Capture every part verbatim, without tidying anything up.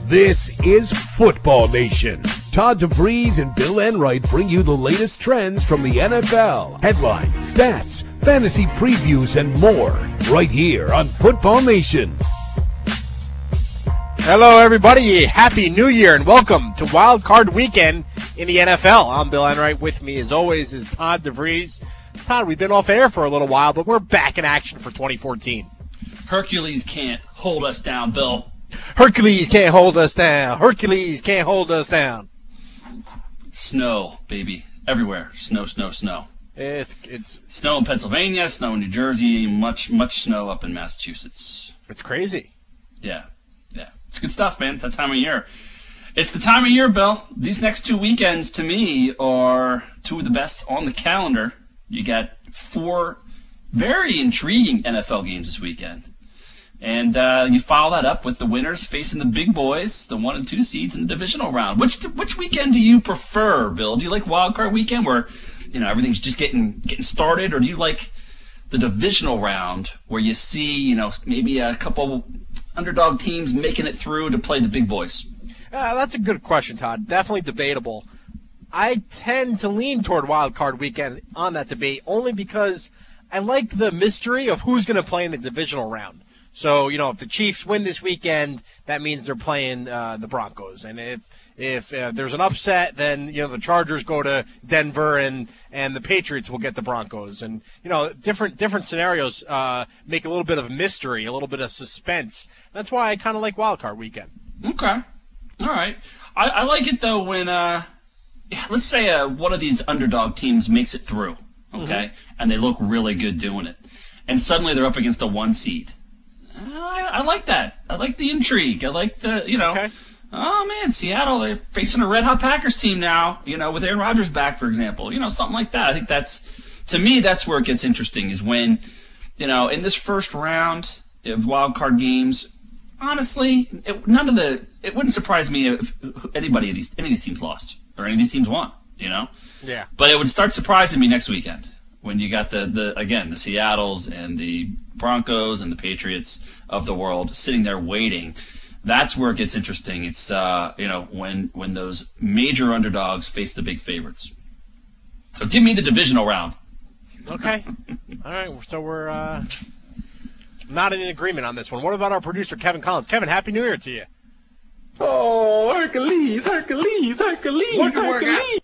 This is Football Nation. Todd DeVries and Bill Enright bring you the latest trends from the N F L. Headlines, stats, fantasy previews, and more right here on Football Nation. Hello, everybody. Happy New Year, and welcome to Wild Card Weekend in the N F L. I'm Bill Enright. With me, as always, is Todd DeVries. Todd, we've been off air for a little while, but we're back in action for twenty fourteen. Hercules can't hold us down, Bill. Hercules can't hold us down. Hercules can't hold us down. Snow, baby. Everywhere. Snow, snow, snow. It's it's Snow in Pennsylvania, snow in New Jersey, much, much snow up in Massachusetts. it's crazy. Yeah, yeah. It's good stuff, man. It's that time of year. It's the time of year, Bill. These next two weekends, to me, are two of the best on the calendar. You got four very intriguing N F L games this weekend. And uh, you follow that up with the winners facing the big boys, the one and two seeds in the divisional round. Which which weekend do you prefer, Bill? Do you like Wild Card Weekend where, you know, everything's just getting getting started, or do you like the divisional round where you see, you know, maybe a couple underdog teams making it through to play the big boys? Uh, that's a good question, Todd. Definitely debatable. I tend to lean toward Wild Card Weekend on that debate only because I like the mystery of who's going to play in the divisional round. So, you know, if the Chiefs win this weekend, that means they're playing uh, the Broncos. And if if uh, there's an upset, then, you know, the Chargers go to Denver and, and the Patriots will get the Broncos. And, you know, different different scenarios uh, make a little bit of mystery, a little bit of suspense. That's why I kind of like Wild Card Weekend. Okay. All right. I, I like it, though, when, uh, let's say uh, one of these underdog teams makes it through, okay, mm-hmm. and they look really good doing it. And suddenly they're up against a one seed. I, I like that. I like the intrigue. I like the, you know, okay. Oh, man, Seattle, they're facing a red-hot Packers team now, you know, with Aaron Rodgers back, for example. You know, something like that. I think that's, to me, that's where it gets interesting is when, you know, in this first round of wild card games, honestly, it, none of the, it wouldn't surprise me if anybody of these, any of these teams lost or any of these teams won, you know? Yeah. But it would start surprising me next weekend. When you got the, the again, the Seattles and the Broncos and the Patriots of the world sitting there waiting, that's where it gets interesting. It's, uh, you know, when when those major underdogs face the big favorites. So give me the divisional round. Okay. All right, so we're uh, not in agreement on this one. What about our producer, Kevin Collins? Kevin, Happy New Year to you. Oh, Hercules, Hercules, Hercules, Hercules.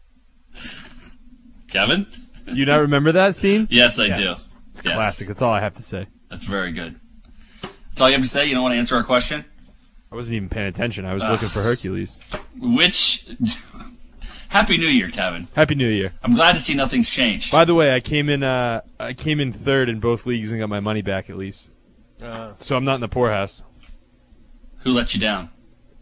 Kevin? Do you not remember that scene? Yes, I yes. do. It's yes. classic. That's all I have to say. That's very good. That's all you have to say? You don't want to answer our question? I wasn't even paying attention. I was uh, looking for Hercules. Which... Happy New Year, Kevin. Happy New Year. I'm glad to see nothing's changed. By the way, I came in uh, I came in third in both leagues and got my money back at least. Uh, so I'm not in the poorhouse. Who let you down?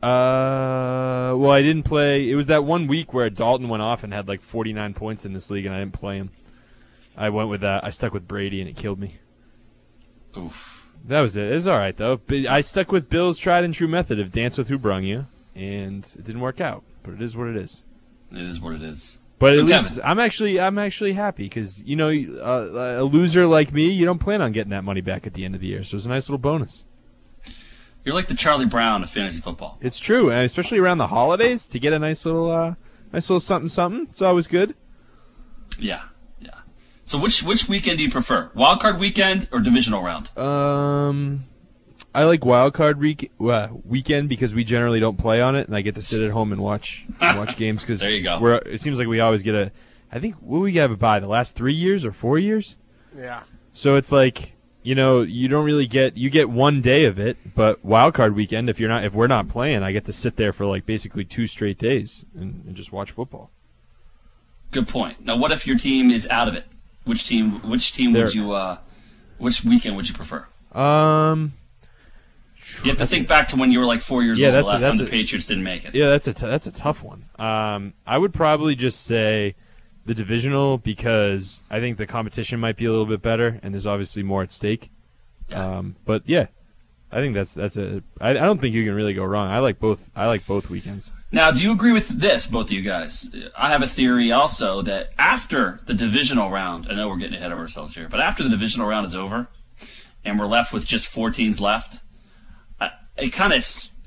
Uh, well, I didn't play. It was that one week where Dalton went off and had like forty-nine points in this league, and I didn't play him. I went with that. I stuck with Brady, and it killed me. Oof. That was it. It was all right, though. But I stuck with Bill's tried and true method of dance with who brung you, and it didn't work out. But it is what it is. It is what it is. But so at Kevin. least I'm actually I'm actually happy because, you know, uh, a loser like me, you don't plan on getting that money back at the end of the year. So it's a nice little bonus. You're like the Charlie Brown of fantasy football. It's true, and especially around the holidays to get a nice little, uh, nice little something something. It's always good. Yeah, yeah. So which which weekend do you prefer? Wild card weekend or divisional round? Um, I like wild card week uh, weekend because we generally don't play on it, and I get to sit at home and watch and watch games because there you go. We're, it seems like we always get a. I think what we have by the last three years or four years. Yeah. So it's like. You know, you don't really get you get one day of it, but wild card weekend. If you're not, if we're not playing, I get to sit there for like basically two straight days and, and just watch football. Good point. Now, what if your team is out of it? Which team? Which team They're, would you? Uh, which weekend would you prefer? Um, you have to think a, back to when you were like four years yeah, old. That's the last a, that's time a, the Patriots didn't make it. Yeah, that's a t- that's a tough one. Um, I would probably just say the divisional because I think the competition might be a little bit better, and there's obviously more at stake. Yeah. Um, but yeah, I think that's that's a. I, I don't think you can really go wrong. I like both. I like both weekends. Now, do you agree with this, both of you guys? I have a theory also that after the divisional round, I know we're getting ahead of ourselves here, but after the divisional round is over, and we're left with just four teams left, it kind of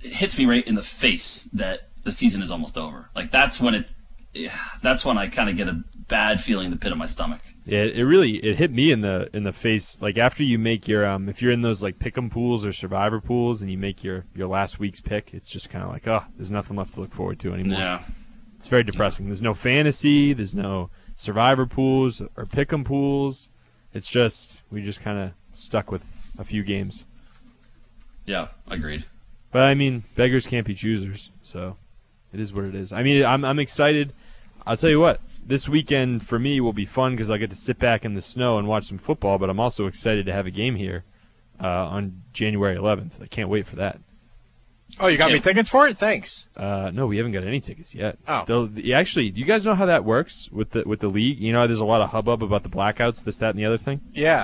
it hits me right in the face that the season is almost over. Like that's when it, yeah, that's when I kind of get a bad feeling in the pit of my stomach. Yeah, it really it hit me in the in the face. Like after you make your um, if you're in those like pick'em pools or survivor pools and you make your your last week's pick, it's just kind of like, oh, there's nothing left to look forward to anymore. Yeah, it's very depressing. There's no fantasy. There's no survivor pools or pick'em pools. It's just we just kind of stuck with a few games. Yeah, agreed. But I mean, beggars can't be choosers, so it is what it is. I mean, I'm I'm excited. I'll tell you what, this weekend for me will be fun because I'll get to sit back in the snow and watch some football. But I'm also excited to have a game here uh, on January eleventh. I can't wait for that. Oh, you got me tickets for it? Thanks. Uh, no, we haven't got any tickets yet. Oh, They'll, actually, do you guys know how that works with the with the league? You know, there's a lot of hubbub about the blackouts, this, that, and the other thing. Yeah.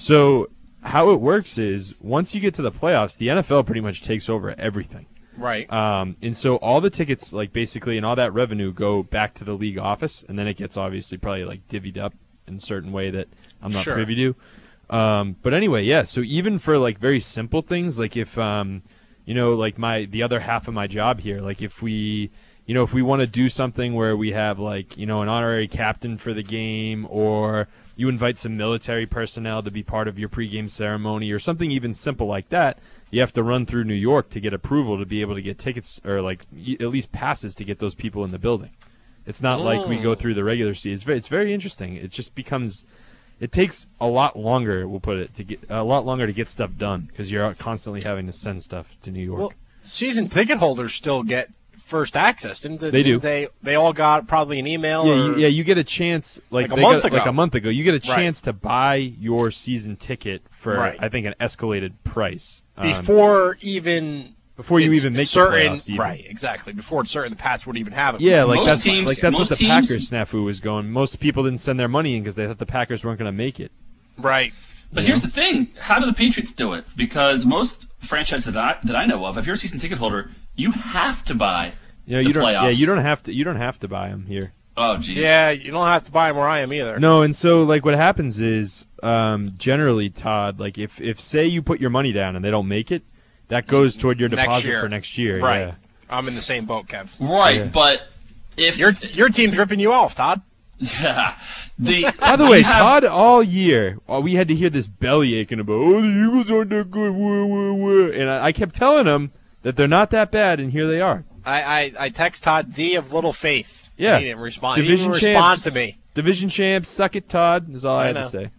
So how it works is once you get to the playoffs, the N F L pretty much takes over everything. Right. Um, and so all the tickets, like basically, and all that revenue go back to the league office, and then it gets obviously probably like divvied up in a certain way that I'm not Sure. privy to. Um, but anyway, yeah. So even for like very simple things, like if um, you know, like my the other half of my job here, like if we, you know, if we want to do something where we have like you know an honorary captain for the game, or you invite some military personnel to be part of your pregame ceremony, or something even simple like that. You have to run through New York to get approval to be able to get tickets or like at least passes to get those people in the building. It's not oh. like we go through the regular season. It's very, it's very interesting. It just becomes, it takes a lot longer. We'll put it to get a lot longer to get stuff done because you're constantly having to send stuff to New York. Well, season ticket holders still get first access, didn't they? They do. They they all got probably an email. Yeah, or... you, yeah. You get a chance like, Like a they month got, ago. Like a month ago, you get a Right. chance to buy your season ticket for Right. I think an escalated price. Um, Before even before you it's even make certain, the playoffs, even. right? Exactly. Before it's certain the Pats would even have it. Yeah, like Most that's teams- like that's what most the teams- Packers snafu was going. Most people didn't send their money in because they thought the Packers weren't going to make it. right. But here's the thing: how do the Patriots do it? Because most franchises that I that I know of, if you're a season ticket holder, you have to buy You know, the you don't. playoffs. Yeah, you don't have to. You don't have to buy them here. Oh, geez. Yeah, you don't have to buy them where I am either. No, and so like what happens is um, generally, Todd, like if if say you put your money down and they don't make it, that goes toward your Next deposit year. for next year. Right. Yeah. I'm in the same boat, Kev. Right, Yeah. but if Your your team's ripping you off, Todd. yeah, the By the you way, have- Todd, all year uh, we had to hear this belly aching about, oh, the Eagles aren't that good, wah, wah, wah. And I, I kept telling him that they're not that bad, and here they are. I, I, I text Todd D of little faith. Yeah. He didn't respond. Division he didn't respond champs. to me. Division champs, suck it, Todd, is all I, I had know. to say.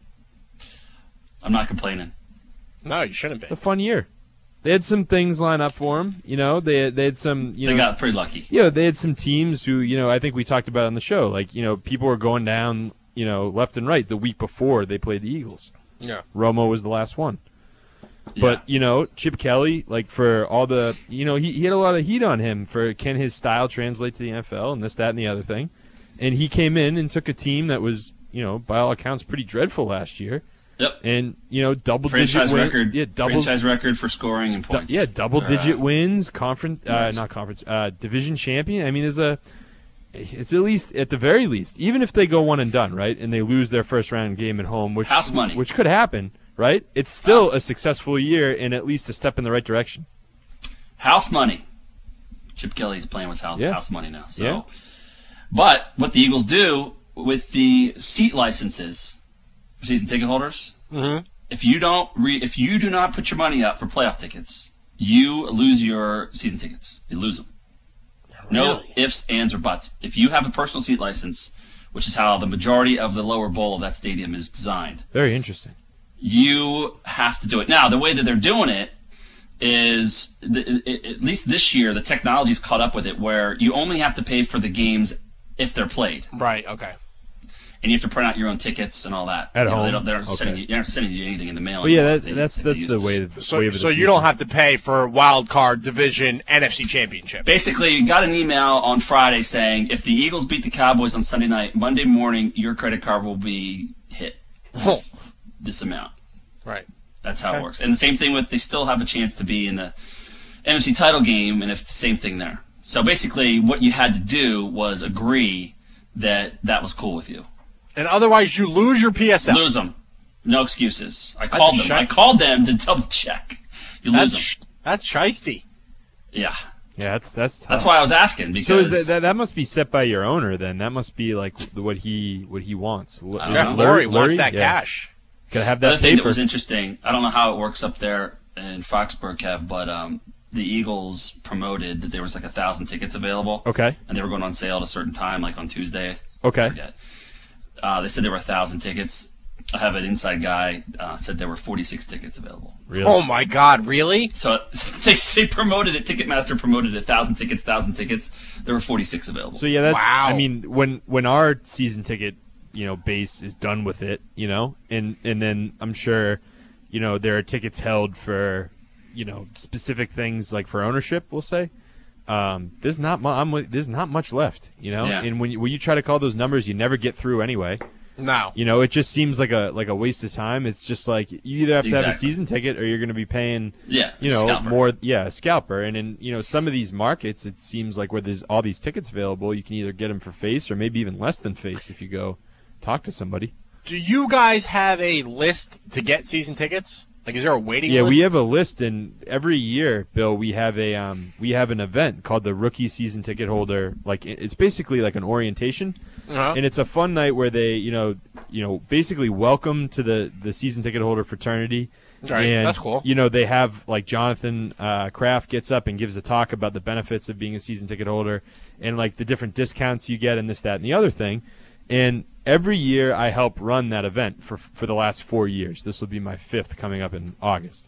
I'm not complaining. No, you shouldn't be. A fun year. They had some things line up for them. You know, they had, they had some. You They know, got pretty lucky. you know, they had some teams who, you know, I think we talked about on the show. Like, you know, people were going down, you know, left and right the week before they played the Eagles. Yeah. Romo was the last one. Yeah. But, you know, Chip Kelly, like for all the, you know, he, he had a lot of heat on him for can his style translate to the N F L and this, that, and the other thing. And he came in and took a team that was, you know, by all accounts pretty dreadful last year. Yep. And, you know, double Franchise digit win- record. Yeah, double franchise record for scoring and Du- points. yeah, double digit Uh, wins, conference, uh, Nice. not conference, uh, division champion. I mean, there's a, it's at least at the very least, even if they go one and done, right, and they lose their first round game at home, which House money. which could happen, right? It's still a successful year and at least a step in the right direction. House money. Chip Kelly's playing with house, Yeah. house money now. So, Yeah. but what the Eagles do with the seat licenses for season ticket holders, Mm-hmm. if you don't re, if you do not put your money up for playoff tickets, you lose your season tickets. You lose them. No Really? ifs, ands, or buts. If you have a personal seat license, which is how the majority of the lower bowl of that stadium is designed, Very interesting. you have to do it. Now, the way that they're doing it is, the, it, at least this year, the technology's caught up with it where you only have to pay for the games if they're played. Right. Okay. And you have to print out your own tickets and all that. At you know, home? They don't, they're not Okay. sending you, they're not sending you anything in the mail. Well, yeah, anymore. that, They- that's they that's use- the way. Of, So way of the so you future. don't have to pay for wild card division N F C championship. Basically, you got an email on Friday saying if the Eagles beat the Cowboys on Sunday night, Monday morning, your credit card will be hit Oh, this amount. right. That's how Okay. it works. And the same thing with they still have a chance to be in the N F C title game, and if the same thing there. So basically, what you had to do was agree that that was cool with you. And otherwise, you lose your P S L. Lose them, no excuses. I called a them. shame. I called them to double check. You lose That's them. sh- that's shiesty. Yeah. Yeah, that's that's tough. That's why I was asking, because So is that, that that must be set by your owner then? That must be like what he what he wants. I don't Is know. Jeff it Lurie wants Lurie? that Yeah. cash. Gotta have the that other thing that paper. was interesting, I don't know how it works up there in Foxborough, Kev, but um, the Eagles promoted that there was like a thousand tickets available. Okay. And they were going on sale at a certain time, like on Tuesday. Okay. I forget. Uh, they said there were a thousand tickets. I have an inside guy uh, said there were forty-six tickets available. Really? Oh my God, really? So they, they promoted it. Ticketmaster promoted it. Thousand tickets, thousand tickets. There were forty-six available. So yeah, that's. Wow. I mean, when when our season ticket, you know, base is done with it, you know, and and then I'm sure, you know, there are tickets held for, you know, specific things like for ownership. We'll say. Um, there's not mu- I'm, with- there's not much left, you know, Yeah. and when you, when you try to call those numbers, you never get through anyway. No. You know, it just seems like a like a waste of time. It's just like you either have to have a Exactly. season ticket or you're going to be paying, yeah, you know, scalper. more. Yeah, a scalper. And in you know some of these markets, it seems like where there's all these tickets available, you can either get them for face or maybe even less than face if you go talk to somebody. Do you guys have a list to get season tickets? Like, is there a waiting Yeah, list? we have a list, and every year, Bill, we have a um we have an event called the Rookie Season Ticket Holder. Like it- it's basically like an orientation. Uh-huh. And it's a fun night where they, you know, you know, basically welcome to the, the season ticket holder fraternity. Right, And, that's cool. You know, they have like Jonathan uh, Kraft gets up and gives a talk about the benefits of being a season ticket holder and like the different discounts you get and this, that, and the other thing. And every year I help run that event for for the last four years. This will be my fifth coming up in August.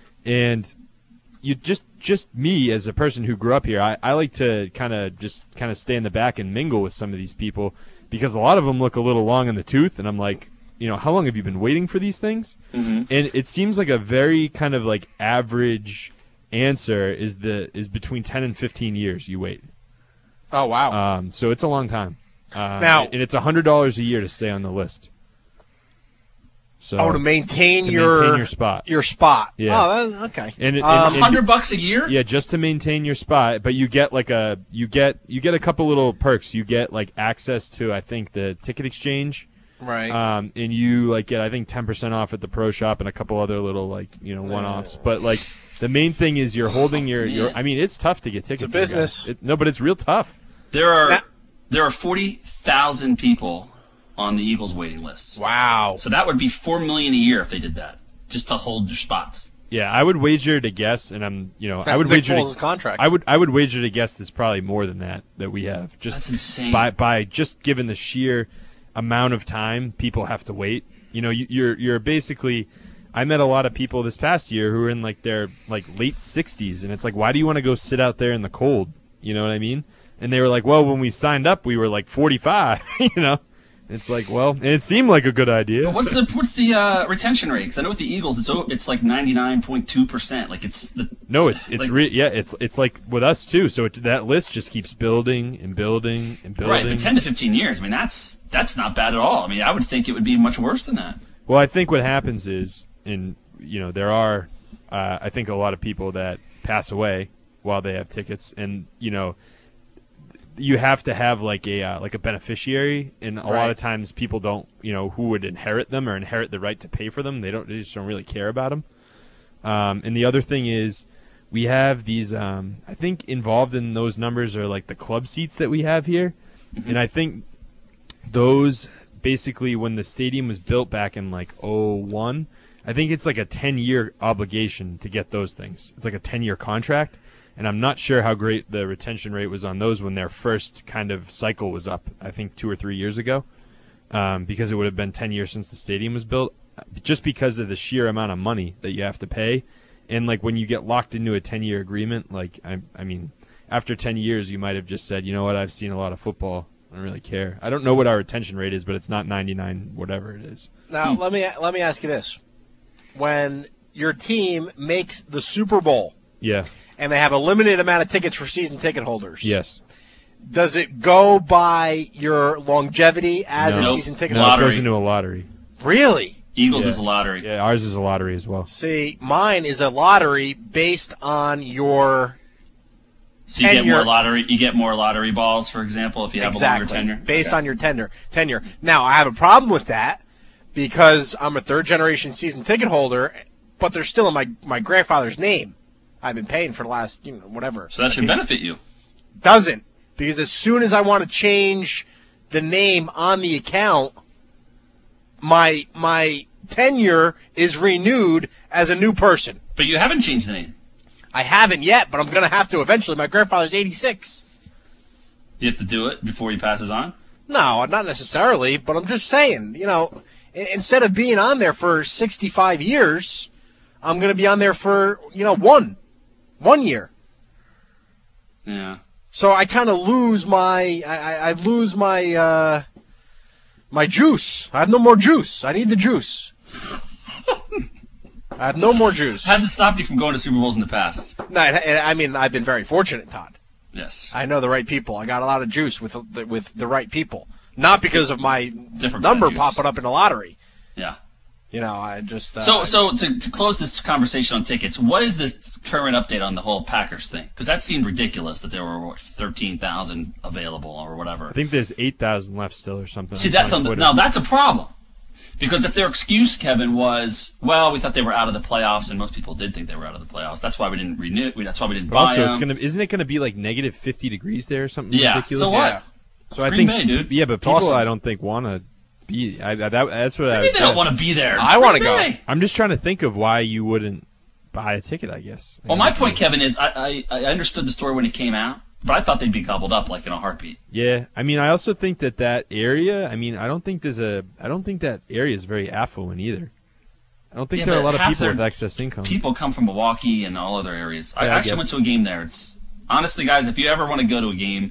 And you just just me as a person who grew up here, I, I like to kind of just kind of stay in the back and mingle with some of these people because a lot of them look a little long in the tooth, and I'm like, you know, how long have you been waiting for these things? Mm-hmm. And it seems like a very kind of like average answer is the is between ten and fifteen years you wait. Oh, wow. Um, so it's a long time. Uh, Now- and it's a hundred dollars a year to stay on the list. So oh, to maintain to your maintain your spot. Your spot. Yeah. Oh, that, okay. And it- Um, and- A hundred bucks a year? Yeah, just to maintain your spot, but you get like a you get you get a couple little perks. You get like access to I think the ticket exchange, right. um, and you like get I think ten percent off at the pro shop and a couple other little like you know one offs. But like the main thing is you're holding your, your I mean it's tough to get tickets. a here, guys. business. It, no, but it's real tough. There are That- there are forty thousand people on the Eagles waiting lists. wow. So that would be four million a year if they did that, just to hold their spots. Yeah, I would wager to guess, and I'm you know I That's would Nick wager Foles' to, contract. I would I would wager to guess there's probably more than that that we have. Just That's insane. by by just given the sheer amount of time people have to wait. You know, you, you're you're basically. I met a lot of people this past year who are in like their like late sixties, and it's like, why do you want to go sit out there in the cold? You know what I mean? And they were like, well, when we signed up, we were like forty-five. You know, it's like, well, and it seemed like a good idea. But what's the what's the uh, retention rate? Because I know with the Eagles, it's o- it's like ninety nine point two percent. Like it's the No, it's it's like- re- yeah, it's it's like with us too. So it, that list just keeps building and building and building. right. But ten to fifteen years. I mean, that's that's not bad at all. I mean, I would think it would be much worse than that. Well, I think what happens is, and you know, there are, uh, I think a lot of people that pass away while they have tickets, and you know, you have to have like a uh, like a beneficiary, and a lot Right. of times people don't, you know, who would inherit them or inherit the right to pay for them. They don't, they just don't really care about them. Um, and the other thing is, we have these. Um, I think involved in those numbers are like the club seats that we have here, and I think those basically when the stadium was built back in like oh one, I think it's like a ten-year obligation to get those things. It's like a ten-year contract, and I'm not sure how great the retention rate was on those when their first kind of cycle was up, I think two or three years ago, um, because it would have been ten years since the stadium was built, just because of the sheer amount of money that you have to pay. And like when you get locked into a ten-year agreement, like I, I mean, after ten years, you might have just said, you know what, I've seen a lot of football. I don't really care. I don't know what our retention rate is, but it's not ninety-nine, whatever it is. Now let me let me ask you this: when your team makes the Super Bowl Yeah. and they have a limited amount of tickets for season ticket holders, Yes. does it go by your longevity as No. a Nope. season ticket No, holder? it goes Lottery. into a lottery. Really? Eagles Yeah. is a lottery. Yeah, ours is a lottery as well. See, mine is a lottery based on your So you get Tenure. more lottery. You get more lottery balls, for example, if you have exactly a longer tenure. based Okay. on your tenure. Tenure. Now, I have a problem with that because I'm a third generation season ticket holder, but they're still in my my grandfather's name. I've been paying for the last, you know, whatever. So that should benefit you. Doesn't, because as soon as I want to change the name on the account, my my tenure is renewed as a new person. But you haven't changed the name. I haven't yet, but I'm going to have to eventually. My grandfather's eighty-six. You have to do it before he passes on? No, not necessarily, but I'm just saying, you know, instead of being on there for sixty-five years, I'm going to be on there for, you know, one. One year. Yeah. So I kind of lose my, I, I lose my, uh, my juice. I have no more juice. I need the juice. I have no more juice. Hasn't stopped you from going to Super Bowls in the past. No, I mean, I've been very fortunate, Todd. Yes. I know the right people. I got a lot of juice with the, with the right people. Not because of my Different number kind of juice. popping up in the lottery. Yeah. You know, I just... Uh, So, so to, to close this conversation on tickets, what is the current update on the whole Packers thing? Because that seemed ridiculous that there were, what, thirteen thousand available or whatever. I think there's eight thousand left still or something. See, that's on on, Twitter. now that's a problem. Because if their excuse, Kevin, was, well, we thought they were out of the playoffs, and most people did think they were out of the playoffs. That's why we didn't renew. That's why we didn't But buy also, them. it's gonna isn't it gonna be like negative fifty degrees there or something yeah. ridiculous? So what? Yeah. It's So I Green think, Bay, dude. yeah, but people awesome. I don't think want to be. I, I, that, that's what I I. mean, they don't want to be there. It's I wanna Green go. Bay. I'm just trying to think of why you wouldn't buy a ticket. I guess. Well, my point, Kevin, is I, I, I understood the story when it came out, but I thought they'd be gobbled up like in a heartbeat. Yeah, I mean, I also think that that area. I mean, I don't think there's a. I don't think that area is very affluent either. I don't think Yeah, there are a but lot of half people their with excess income. People come from Milwaukee and all other areas. I Yeah, I actually guess. went to a game there. It's honestly, guys, if you ever want to go to a game,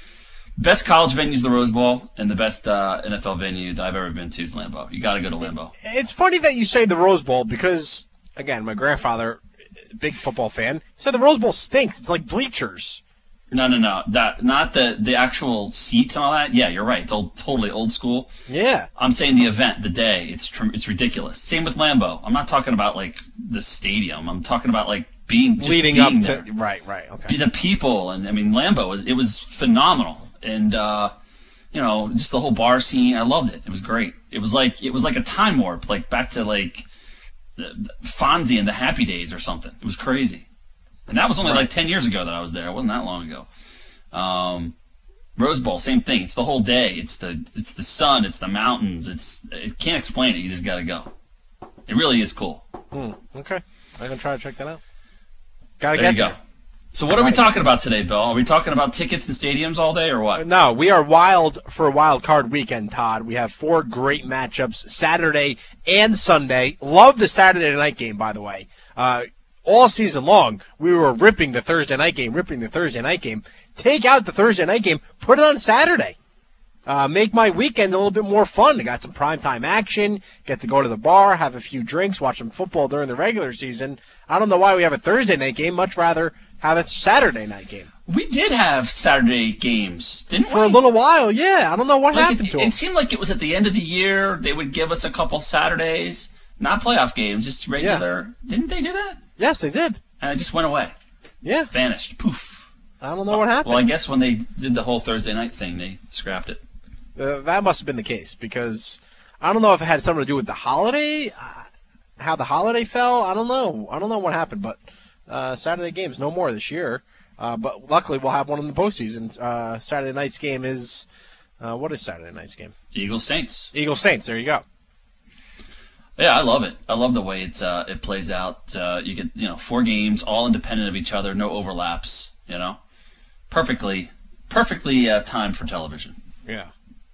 best college venue is the Rose Bowl, and the best uh, N F L venue that I've ever been to is Lambeau. You got to go to Lambeau. It's funny that you say the Rose Bowl because, again, my grandfather, big football fan, said the Rose Bowl stinks. It's like bleachers. No, no, no. That not the the actual seats and all that. Yeah, you're right. It's old, totally old school. Yeah. I'm saying the event, the day. It's tr- it's ridiculous. Same with Lambeau. I'm not talking about like the stadium. I'm talking about like being just Leading being up there. to... Right, right, okay. The people, and I mean Lambeau was it was phenomenal, and uh, you know just the whole bar scene. I loved it. It was great. It was like it was like a time warp, like back to like the, the Fonzie and the Happy Days or something. It was crazy, and that was only like ten years ago that I was there. It wasn't that long ago. Um, Rose Bowl, same thing. It's the whole day. It's the it's the sun. It's the mountains. It's it can't explain it. You just got to go. It really is cool. Hmm, okay. I'm going to try to check that out. Gotta There get you go. there. So what are we talking about today, Bill? Are we talking about tickets and stadiums all day or what? No, we are wild for a wild card weekend, Todd. We have four great matchups Saturday and Sunday. Love the Saturday night game, by the way. Uh, all season long, we were ripping the Thursday night game, ripping the Thursday night game. Take out the Thursday night game, put it on Saturday. Uh, make my weekend a little bit more fun. I got some primetime action, get to go to the bar, have a few drinks, watch some football during the regular season. I don't know why we have a Thursday night game, much rather have a Saturday night game. We did have Saturday games, didn't For we? a little while, yeah. I don't know what Like happened it, to them. it seemed like it was at the end of the year. They would give us a couple Saturdays, not playoff games, just regular. Didn't they do that? Yes, they did. And it just went away, Yeah. vanished, poof. I don't know what happened. Well, I guess when they did the whole Thursday night thing, they scrapped it. Uh, that must have been the case because I don't know if it had something to do with the holiday, uh, how the holiday fell. I don't know. I don't know what happened, but uh, Saturday games no more this year. Uh, but luckily, we'll have one in the postseason. Uh, Saturday night's game is uh, what is Saturday night's game? Eagles Saints. Eagles Saints. There you go. Yeah, I love it. I love the way it uh, it plays out. Uh, you get you know four games, all independent of each other, no overlaps. You know, perfectly, perfectly uh, timed for television. Yeah.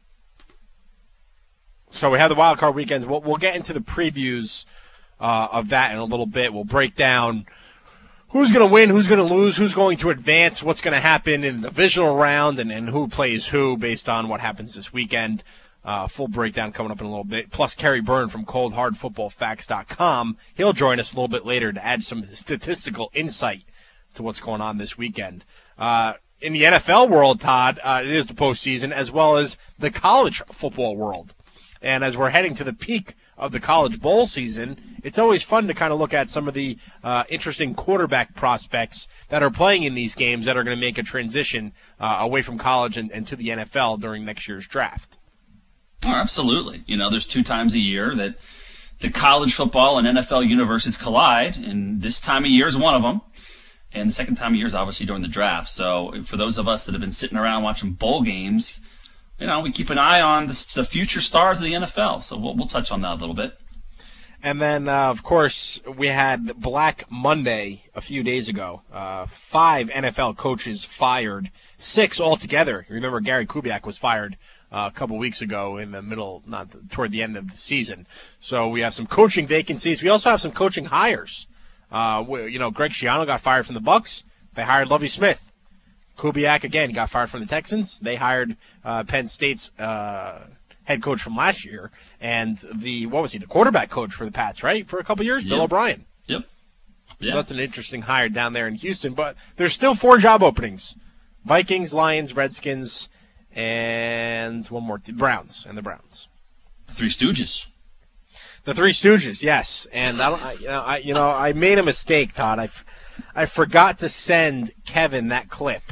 So we have the wild card weekends. We'll, we'll get into the previews uh, of that in a little bit. We'll break down who's going to win, who's going to lose, who's going to advance, what's going to happen in the divisional round, and, and who plays who based on what happens this weekend. Uh, full breakdown coming up in a little bit. Plus, Kerry Byrne from cold hard football facts dot com. He'll join us a little bit later to add some statistical insight to what's going on this weekend. Uh, in the N F L world, Todd, uh, it is the postseason, as well as the college football world. And as we're heading to the peak of the college bowl season, it's always fun to kind of look at some of the uh, interesting quarterback prospects that are playing in these games that are going to make a transition uh, away from college and, and to the N F L during next year's draft. Oh, absolutely. You know, there's two times a year that the college football and N F L universes collide, and this time of year is one of them. and the second time of year is obviously during the draft. So for those of us that have been sitting around watching bowl games, you know, we keep an eye on the, the future stars of the N F L. So we'll, we'll touch on that a little bit. And then, uh, of course, we had Black Monday a few days ago. Uh, five N F L coaches fired, six altogether. You remember Gary Kubiak was fired uh, a couple weeks ago in the middle, not the, toward the end of the season. So we have some coaching vacancies. We also have some coaching hires. Uh, we, you know, Greg Schiano got fired from the Bucs. They hired Lovie Smith. Kubiak, again, got fired from the Texans. They hired uh, Penn State's uh, head coach from last year, and the, what was he, the quarterback coach for the Pats, right, for a couple years, Bill Yep. O'Brien. Yep. Yeah. So that's an interesting hire down there in Houston. But there's still four job openings: Vikings, Lions, Redskins, and one more, Browns, and the Browns. The Three Stooges. The Three Stooges, yes. And I, don't, I, you know, I, you know, I made a mistake, Todd. I, f- I forgot to send Kevin that clip.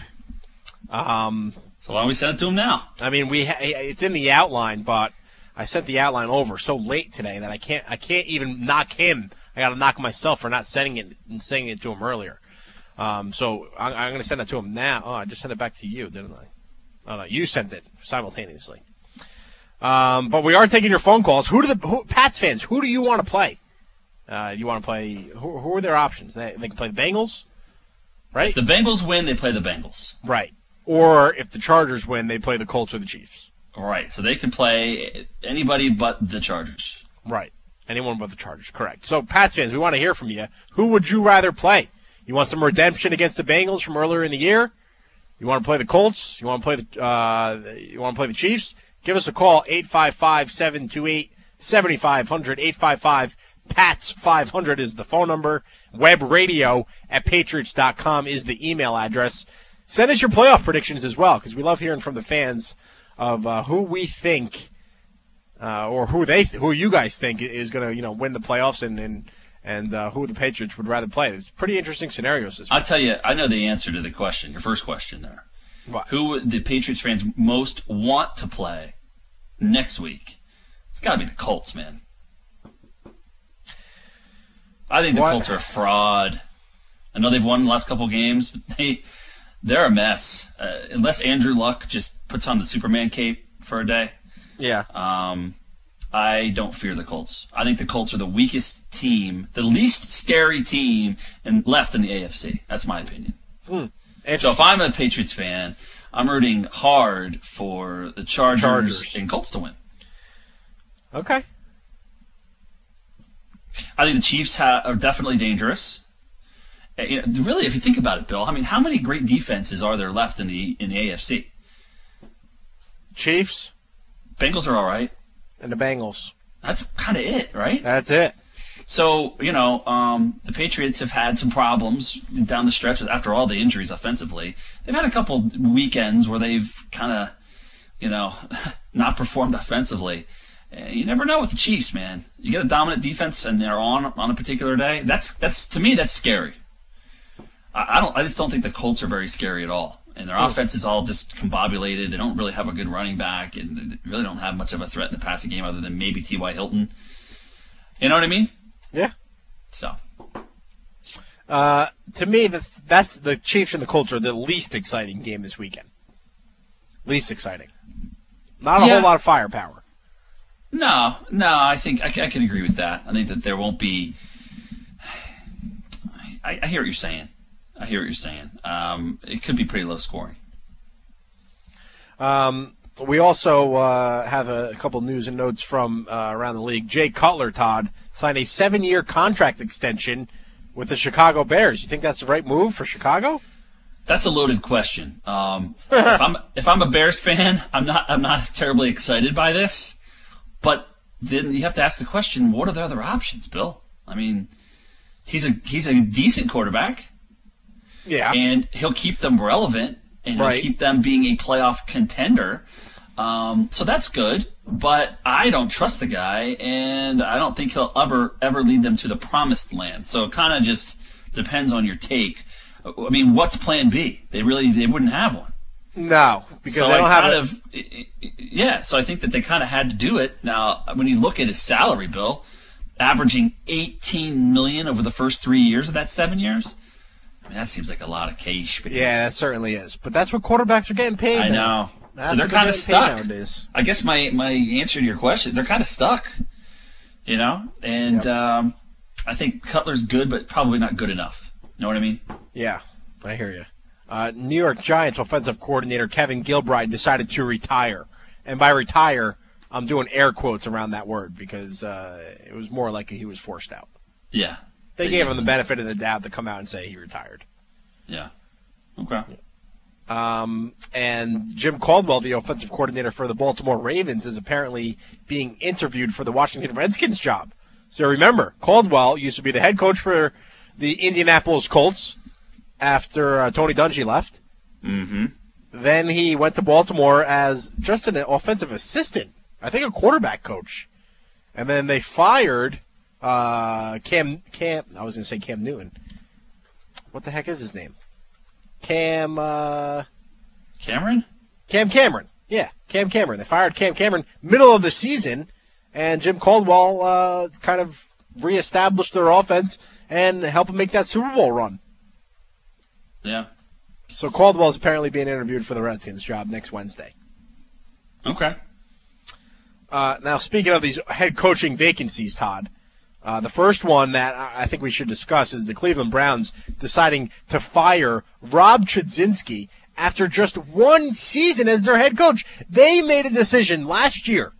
Um, So why don't we send it to him now? I mean, we ha- it's in the outline, but I sent the outline over so late today that I can't I can't even knock him. I got to knock myself for not sending it and sending it to him earlier. Um, so I, I'm going to send it to him now. Oh, I just sent it back to you, didn't I? Oh no, you sent it simultaneously. Um, but we are taking your phone calls. Who do the who, Pats fans? Who do you want to play? Uh, you want to play? Who, who are their options? They, they can play the Bengals, right? If the Bengals win, they play the Bengals. Right. Or if the Chargers win, they play the Colts or the Chiefs. Right. So they can play anybody but the Chargers. Right. Anyone but the Chargers. Correct. So, Pats fans, we want to hear from you. Who would you rather play? You want some redemption against the Bengals from earlier in the year? You want to play the Colts? You want to play the uh, you want to play the Chiefs? Give us a call, eight five five, seven two eight, seven five zero zero, eight five five, P A T S five hundred is the phone number. Web radio at patriots dot com is the email address. Send us your playoff predictions as well, because we love hearing from the fans of uh, who we think uh, or who they th- who you guys think is going to you know win the playoffs and and, and uh, who the Patriots would rather play. It's pretty interesting scenarios this week. I'll tell you, I know the answer to the question, your first question there. What? Who would the Patriots fans most want to play next week? It's got to be the Colts, man. I think the What? Colts are a fraud. I know they've won the last couple games, but they, they're a mess. Uh, unless Andrew Luck just puts on the Superman cape for a day, Yeah. um, I don't fear the Colts. I think the Colts are the weakest team, the least scary team in, left in the A F C. That's my opinion. So if I'm a Patriots fan, I'm rooting hard for the Chargers, Chargers. and Colts to win. Okay. I think the Chiefs ha- are definitely dangerous. Uh, you know, really, if you think about it, Bill, I mean, how many great defenses are there left in the in the A F C? Chiefs Bengals are all right. and the Bengals. That's kind of it, right? That's it. So, you know, um, the Patriots have had some problems down the stretch after all the injuries offensively. They've had a couple weekends where they've kind of, you know, not performed offensively. Uh, you never know with the Chiefs, man. You get a dominant defense and they're on on a particular day. That's that's to me that's scary. I, I don't. I just don't think the Colts are very scary at all. And their offense is all just combobulated. They don't really have a good running back, and they really don't have much of a threat in the passing game other than maybe T Y. Hilton. You know what I mean? Yeah. So. Uh, to me, that's that's the Chiefs and the Colts are the least exciting game this weekend. Least exciting. Not a Yeah. whole lot of firepower. No, no, I think I, I can agree with that. I think that there won't be. I, I hear what you're saying. I hear what you're saying. Um, it could be pretty low scoring. Um, we also uh, have a, a couple news and notes from uh, around the league. Jay Cutler, Todd, signed a seven-year contract extension with the Chicago Bears. You think that's the right move for Chicago? That's a loaded question. Um, if I'm if I'm a Bears fan, I'm not I'm not terribly excited by this. But then you have to ask the question: what are the other options, Bill? I mean, he's a he's a decent quarterback. Yeah. And he'll keep them relevant, and he'll Right. keep them being a playoff contender. Um, so that's good, but I don't trust the guy, and I don't think he'll ever ever lead them to the promised land. So it kind of just depends on your take. I mean, what's Plan B? They really they wouldn't have one. No, because so they don't I have kind a, of yeah. So I think that they kind of had to do it. Now, when you look at his salary bill, averaging eighteen million over the first three years of that seven years. I mean, that seems like a lot of cash. But Yeah, that certainly is. But that's what quarterbacks are getting paid. I now. know. That's So they're what kind of getting paid stuck. nowadays. I guess my, my answer to your question, they're kind of stuck, you know? And Yep. um, I think Cutler's good, but probably not good enough. You know what I mean? Yeah, I hear you. Uh, New York Giants offensive coordinator Kevin Gilbride decided to retire. And by retire, I'm doing air quotes around that word because uh, it was more like he was forced out. Yeah. They gave him the benefit of the doubt to come out and say he retired. Yeah. Okay. Um, and Jim Caldwell, the offensive coordinator for the Baltimore Ravens, is apparently being interviewed for the Washington Redskins job. So remember, Caldwell used to be the head coach for the Indianapolis Colts after uh, Tony Dungy left. Mm-hmm. Then he went to Baltimore as just an offensive assistant, I think a quarterback coach. And then they fired uh, Cam, Cam, I was going to say Cam Newton. What the heck is his name? Cam, uh, Cameron? Cam Cameron. Yeah, Cam Cameron. They fired Cam Cameron middle of the season, and Jim Caldwell uh, kind of reestablished their offense and helped them make that Super Bowl run. Yeah. So Caldwell is apparently being interviewed for the Redskins job next Wednesday. Okay. Uh, now, speaking of these head coaching vacancies, Todd, uh, the first one that I think we should discuss is the Cleveland Browns deciding to fire Rob Chudzinski after just one season as their head coach. They made a decision last year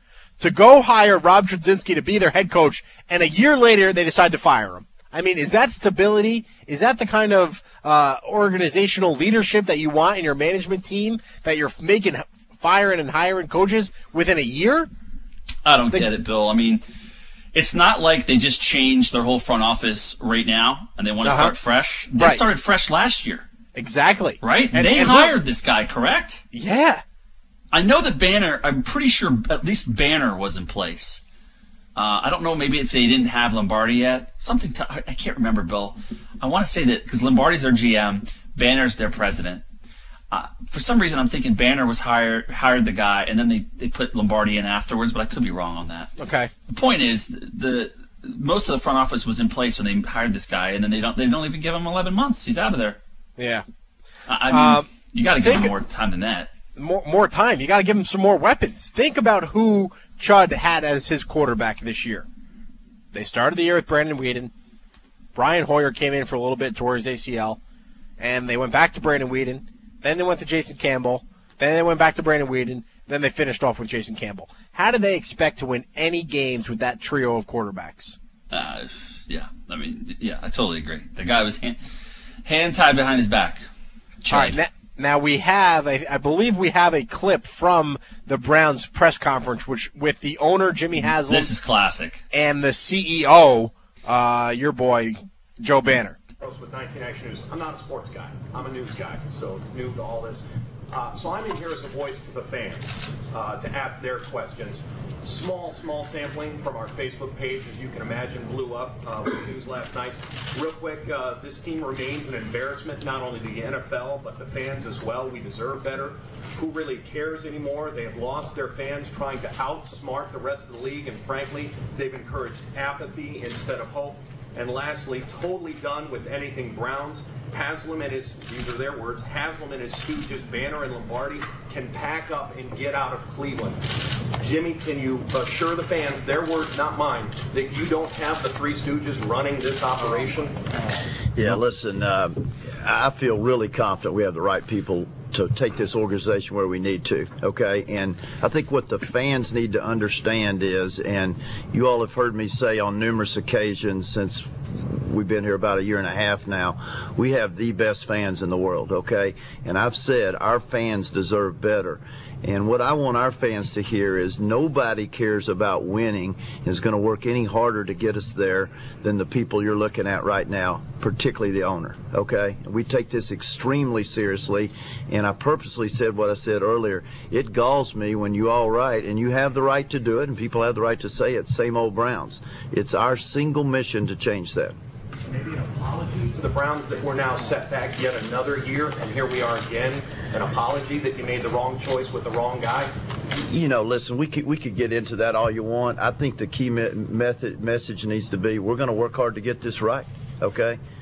to go hire Rob Chudzinski to be their head coach, and a year later they decide to fire him. I mean, is that stability? Is that the kind of uh, organizational leadership that you want in your management team, that you're making firing and hiring coaches within a year? I don't They- get it, Bill. I mean, it's not like they just changed their whole front office right now and they want to Uh-huh. start fresh. They Right. started fresh last year, Exactly. right? And- they and hired look- this guy, correct? Yeah. I know that Banner, I'm pretty sure at least Banner was in place. Uh, I don't know, maybe if they didn't have Lombardi yet. Something, to, I I can't remember, Bill. I want to say that because Lombardi's their G M, Banner's their president. Uh, for some reason, I'm thinking Banner was hired, hired the guy, and then they, they put Lombardi in afterwards, but I could be wrong on that. Okay. The point is, the most of the front office was in place when they hired this guy, and then they don't they don't even give him eleven months. He's out of there. Yeah. I, I mean, Um, you got to give think- him more time than that. More more time. You got to give him some more weapons. Think about who Chud had as his quarterback this year. They started the year with Brandon Weeden. Brian Hoyer came in for a little bit towards A C L, and they went back to Brandon Weeden. Then they went to Jason Campbell. Then they went back to Brandon Weeden. Then they finished off with Jason Campbell. How do they expect to win any games with that trio of quarterbacks? Uh, yeah, I mean, yeah, I totally agree. The guy was hand, hand tied behind his back. All right, Chud. now, now we have, a, I believe we have a clip from the Browns press conference, which with the owner Jimmy Haslam This is classic. and the C E O, uh, your boy Joe Banner. With nineteen Action News. I'm not a sports guy. I'm a news guy, so new to all this. Uh, so I'm in here as a voice to the fans uh, to ask their questions. Small, small sampling from our Facebook page, as you can imagine, blew up uh, with the news last night. Real quick, uh, this team remains an embarrassment, not only to the N F L, but the fans as well. We deserve better. Who really cares anymore? They have lost their fans trying to outsmart the rest of the league, and frankly, they've encouraged apathy instead of hope. And lastly, totally done with anything Browns. Haslam and his, these are their words, Haslam and his stooges, Banner and Lombardi, can pack up and get out of Cleveland. Jimmy, can you assure the fans, their words, not mine, that you don't have the three stooges running this operation? Yeah, listen, uh, I feel really confident we have the right people to take this organization where we need to, okay? And I think what the fans need to understand is, and you all have heard me say on numerous occasions since we've been here about a year and a half now, we have the best fans in the world, okay? And I've said our fans deserve better. And what I want our fans to hear is nobody cares about winning and is going to work any harder to get us there than the people you're looking at right now, particularly the owner, okay? We take this extremely seriously, and I purposely said what I said earlier. It galls me when you all write, and you have the right to do it, and people have the right to say it, same old Browns. It's our single mission to change that. Maybe an apology to the Browns that we're now set back yet another year, and here we are again. An apology that you made the wrong choice with the wrong guy. You know, listen, we could we could get into that all you want. I think the key me- method message needs to be we're going to work hard to get this right, okay?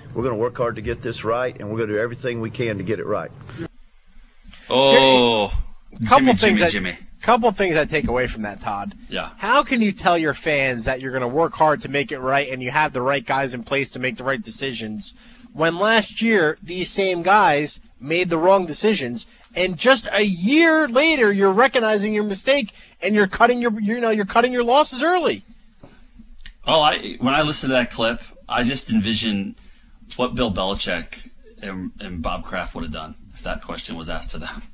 We're going to work hard to get this right, and we're going to do everything we can to get it right. Oh, couple Jimmy, things Jimmy, that, Jimmy. Couple things I take away from that, Todd. Yeah. How can you tell your fans that you're going to work hard to make it right and you have the right guys in place to make the right decisions when last year these same guys made the wrong decisions, and just a year later you're recognizing your mistake and you're cutting your you know you're cutting your losses early? Oh, I when I listened to that clip, I just envision what Bill Belichick and, and Bob Kraft would have done if that question was asked to them.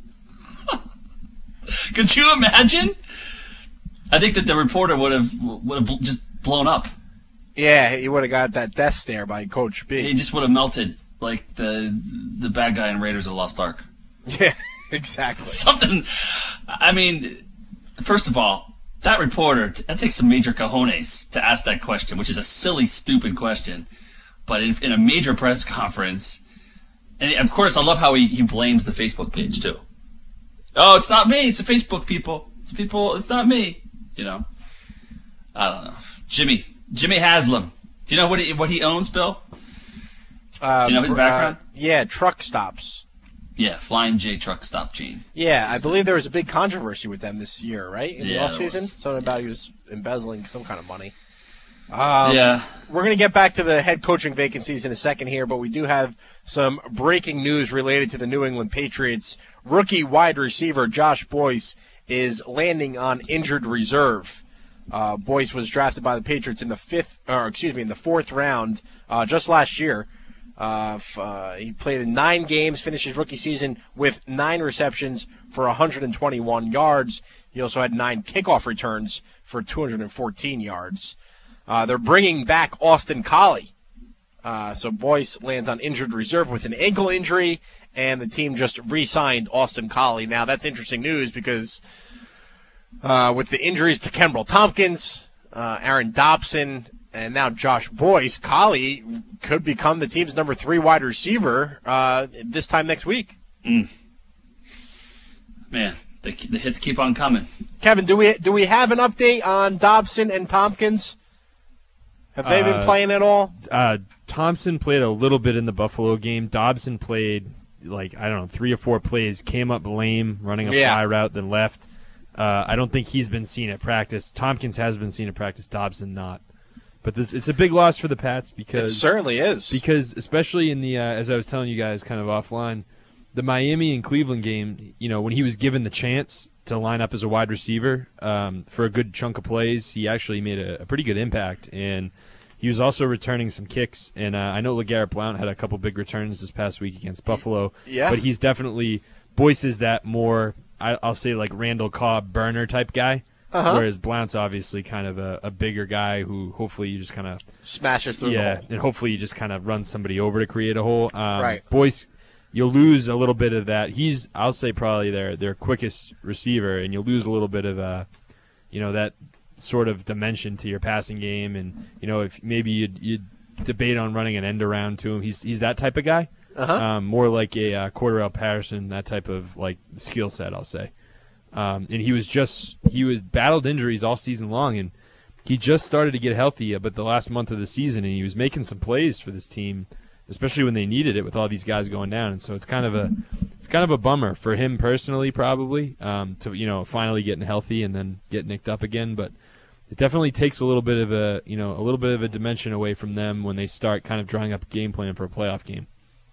Could you imagine? I think that the reporter would have would have just blown up. Yeah, he would have got that death stare by Coach B. He just would have melted like the the bad guy in Raiders of the Lost Ark. Yeah, exactly. Something. I mean, first of all, that reporter, that takes some major cojones to ask that question, which is a silly, stupid question. But in, in a major press conference, and of course, I love how he, he blames the Facebook page too. Oh, it's not me. It's the Facebook people. It's people. It's not me. You know. I don't know. Jimmy. Jimmy Haslam. Do you know what he what he owns, Bill? Uh, Do you know his background? Uh, yeah, truck stops. Yeah, Flying J Truck Stop Chain. Yeah, I believe there was a big controversy with them this year, right? In Yeah, the there offseason? was. Something about he was embezzling some kind of money. Um, yeah. We're going to get back to the head coaching vacancies in a second here, but we do have some breaking news related to the New England Patriots. Rookie wide receiver Josh Boyce is landing on injured reserve. Uh, Boyce was drafted by the Patriots in the fifth, or excuse me, in the fourth round uh, just last year. Uh, f- uh, he played in nine games, finished his rookie season with nine receptions for one hundred twenty-one yards. He also had nine kickoff returns for two hundred fourteen yards. Uh, they're bringing back Austin Collie. Uh, so Boyce lands on injured reserve with an ankle injury, and the team just re-signed Austin Collie. Now, that's interesting news because uh, with the injuries to Kenbrell Tompkins, uh, Aaron Dobson, and now Josh Boyce, Collie could become the team's number three wide receiver uh, this time next week. Mm. Man, the, the hits keep on coming. Kevin, do we do we have an update on Dobson and Tompkins? Have they been Uh, playing at all? Uh, Thompson played a little bit in the Buffalo game. Dobson played, like, I don't know, three or four plays, came up lame, running a Yeah. fly route, then left. Uh, I don't think he's been seen at practice. Tompkins has been seen at practice, Dobson not. But this, it's a big loss for the Pats It because certainly is. because especially in the uh, as I was telling you guys kind of offline, the Miami and Cleveland game, you know, when he was given the chance to line up as a wide receiver um, for a good chunk of plays, he actually made a, a pretty good impact, and he was also returning some kicks. And uh, I know LeGarrette Blount had a couple big returns this past week against Buffalo, Yeah. but he's definitely voices that more I, I'll say like Randall Cobb burner type guy. Uh-huh. Whereas Blount's obviously kind of a, a bigger guy who hopefully you just kind of Smashes through yeah, the hole. and hopefully you just kind of run somebody over to create a hole. Um, Right. Boyce, you'll lose a little bit of that. He's, I'll say, probably their their quickest receiver, and you'll lose a little bit of, uh, you know, that sort of dimension to your passing game. And you know, if maybe you'd, you'd debate on running an end around to him, he's he's that type of guy. Uh-huh. Um, more like a uh, Cordarrelle Patterson, that type of like skill set, I'll say. Um, and he was just he was battled injuries all season long, and he just started to get healthy. But the last month of the season, and he was making some plays for this team, especially when they needed it with all these guys going down. And so it's kind of a it's kind of a bummer for him personally, probably um, to you know finally getting healthy and then get nicked up again. But it definitely takes a little bit of a you know a little bit of a dimension away from them when they start kind of drawing up a game plan for a playoff game.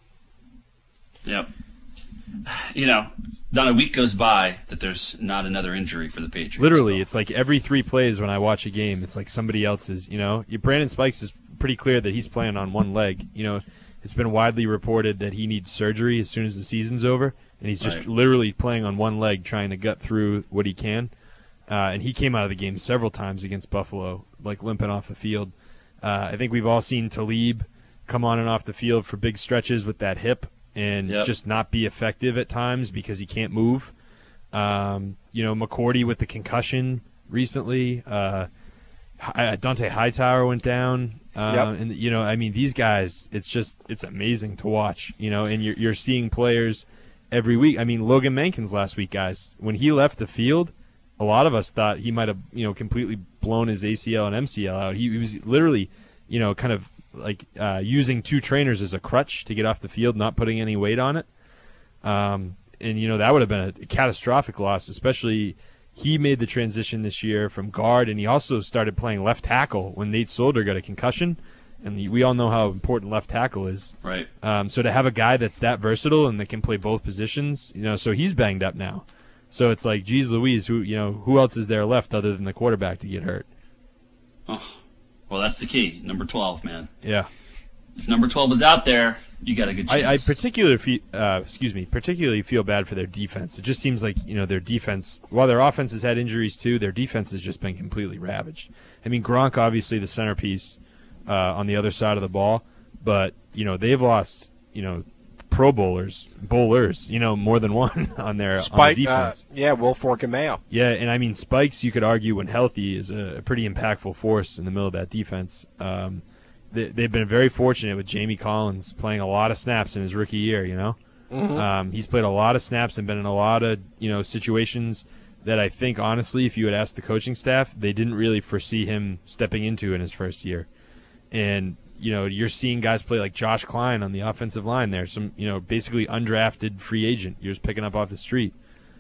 Yep. You know, not a week goes by that there's not another injury for the Patriots. Literally, it's like every three plays when I watch a game, it's like somebody else's. You know, Brandon Spikes is pretty clear that he's playing on one leg. You know, it's been widely reported that he needs surgery as soon as the season's over, and he's just Right. literally playing on one leg, trying to gut through what he can. Uh, and he came out of the game several times against Buffalo, like limping off the field. Uh, I think we've all seen Talib come on and off the field for big stretches with that hip and Yep. just not be effective at times because he can't move. Um, you know, McCourty with the concussion recently. Uh, Hi- Dante Hightower went down. Uh, Yep. And, you know, I mean, these guys, it's just, it's amazing to watch, you know, and you're, you're seeing players every week. I mean, Logan Mankins last week, guys, when he left the field, a lot of us thought he might have, you know, completely blown his A C L and M C L out. He, he was literally, you know, kind of like uh, using two trainers as a crutch to get off the field, not putting any weight on it. Um, and, you know, that would have been a catastrophic loss, especially he made the transition this year from guard, and he also started playing left tackle when Nate Solder got a concussion. And we all know how important left tackle is. Right. Um, so to have a guy that's that versatile and that can play both positions, you know, so he's banged up now. So it's like, geez Louise, who, you know, who else is there left other than the quarterback to get hurt? Oh, well, that's the key. Number twelve, man. Yeah. If number twelve is out there, you got a good chance. I, I particularly, fe- uh, excuse me, particularly feel bad for their defense. It just seems like, you know, their defense, while their offense has had injuries too, their defense has just been completely ravaged. I mean, Gronk, obviously the centerpiece uh, on the other side of the ball, but, you know, they've lost, you know, Pro Bowlers, bowlers, you know, more than one on their Spike, on the defense. Uh, yeah, Will Fork and Mayo. Yeah, and I mean, Spikes, you could argue, when healthy, is a, a pretty impactful force in the middle of that defense. Um, they, they've been very fortunate with Jamie Collins playing a lot of snaps in his rookie year, you know? Mm-hmm. Um, he's played a lot of snaps and been in a lot of, you know, situations that I think, honestly, if you had asked the coaching staff, they didn't really foresee him stepping into in his first year. And, you know, you're seeing guys play like Josh Klein on the offensive line there, some, you know, basically undrafted free agent you're just picking up off the street.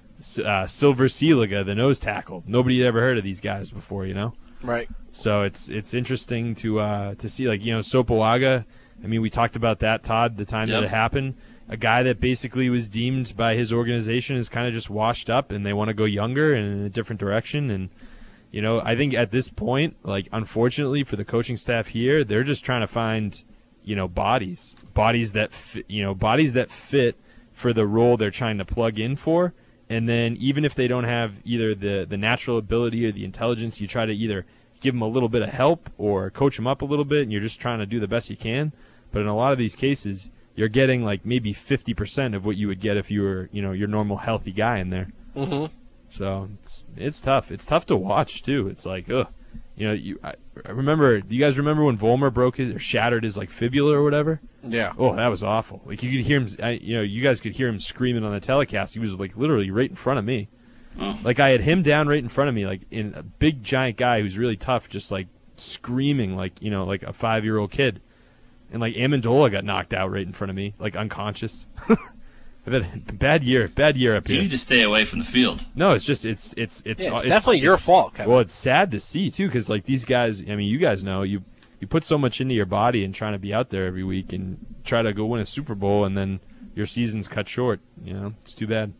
Uh, Silver Sealiga, the nose tackle. Nobody had ever heard of these guys before, you know? Right. So it's it's interesting to uh, to see, like, you know, Sopoaga. I mean, we talked about that, Todd, the time Yep. that it happened. A guy that basically was deemed by his organization as kind of just washed up, and they want to go younger and in a different direction. And, you know, I think at this point, like, unfortunately for the coaching staff here, they're just trying to find, you know, bodies, bodies that fit, you know, bodies that fit for the role they're trying to plug in for. And then even if they don't have either the, the natural ability or the intelligence, you try to either give them a little bit of help or coach them up a little bit, and you're just trying to do the best you can. But in a lot of these cases, you're getting like maybe fifty percent of what you would get if you were, you know, your normal healthy guy in there. Mm-hmm. So it's it's tough. It's tough to watch too. It's like, ugh, you know, you I, I remember. Do you guys remember when Vollmer broke his or shattered his like fibula or whatever? Yeah. Oh, that was awful. Like you could hear him. I, you know, you guys could hear him screaming on the telecast. He was like literally right in front of me. Oh. Like I had him down right in front of me, like in a big giant guy who's really tough, just like screaming like, you know, like a five year old kid. And like Amendola got knocked out right in front of me, like unconscious. I've had a bad year, bad year up You here. need to stay away from the field. No, it's just it's it's it's, Yeah, it's definitely your fault, Kevin. Well, it's sad to see too, because like these guys. I mean, you guys know you you put so much into your body and trying to be out there every week and try to go win a Super Bowl, and then your season's cut short. You know, it's too bad.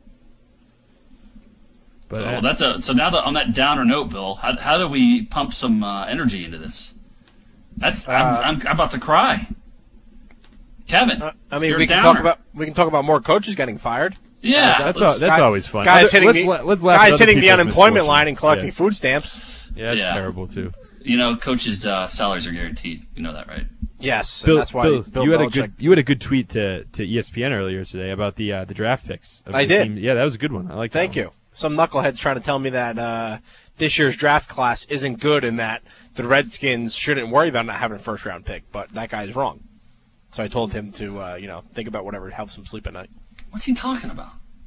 But Oh, uh, that's a so now that on that downer note, Bill, how how do we pump some uh, energy into this? That's I'm, Uh, I'm about to cry. Kevin, Uh, I mean, you're we a can downer. talk about we can talk about more coaches getting fired. yeah. that's let's- al- that's guy- always fun. Guys Other- hitting let's the la- let's laugh at guys other hitting the people's unemployment misfortune. line and collecting Yeah. food stamps. Yeah, that's Yeah. terrible too. you know, coaches' uh, salaries are guaranteed. You know that, right? Yes, Bill, and that's why Bill, Bill you had a Belichick- good you had a good tweet to, to E S P N earlier today about the uh, the draft picks. of I the did. team. Yeah, that was a good one. I like. Thank that you. Some knuckleheads trying to tell me that uh, this year's draft class isn't good and that the Redskins shouldn't worry about not having a first round pick, but that guy's wrong. So I told him to, uh, you know, think about whatever helps him sleep at night. What's he talking about?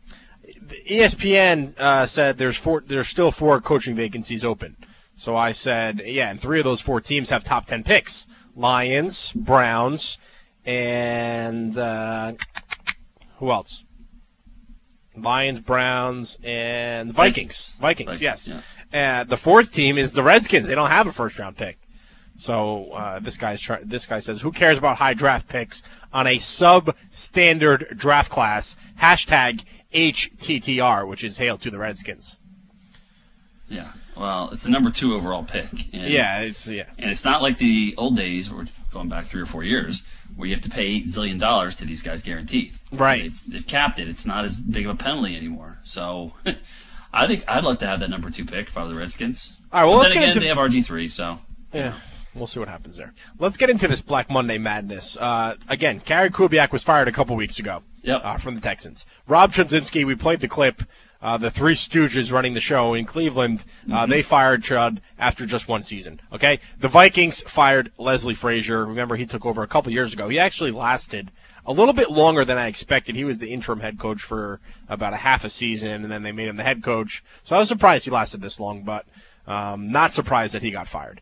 E S P N uh, said there's four, there's still four coaching vacancies open. So I said, yeah, and three of those four teams have top ten picks: Lions, Browns, and uh, who else? Lions, Browns, and Vikings. Vikings, Vikings, yes. yeah. Uh, the fourth team is the Redskins. They don't have a first round pick. So uh, this guy's try- this guy says, who cares about high draft picks on a substandard draft class? Hashtag H T T R, which is hail to the Redskins. Yeah. Well, it's a number two overall pick. And, Yeah, it's yeah. And it's not like the old days, we're going back three or four years, where you have to pay eight zillion dollars to these guys guaranteed. Right. They've, they've capped it. It's not as big of a penalty anymore. So I think I'd like to have that number two pick if I were the Redskins. All right, well, but let's then get again, into- they have R G three, so. Yeah, we'll see what happens there. Let's get into this Black Monday madness. Uh, again, Gary Kubiak was fired a couple weeks ago Yep. uh, from the Texans. Rob Chudzinski, we played the clip. Uh, the Three Stooges running the show in Cleveland, uh, Mm-hmm. they fired Chud after just one season. Okay, the Vikings fired Leslie Frazier. Remember, he took over a couple years ago. He actually lasted a little bit longer than I expected. He was the interim head coach for about a half a season, and then they made him the head coach. So I was surprised he lasted this long, but um, not surprised that he got fired.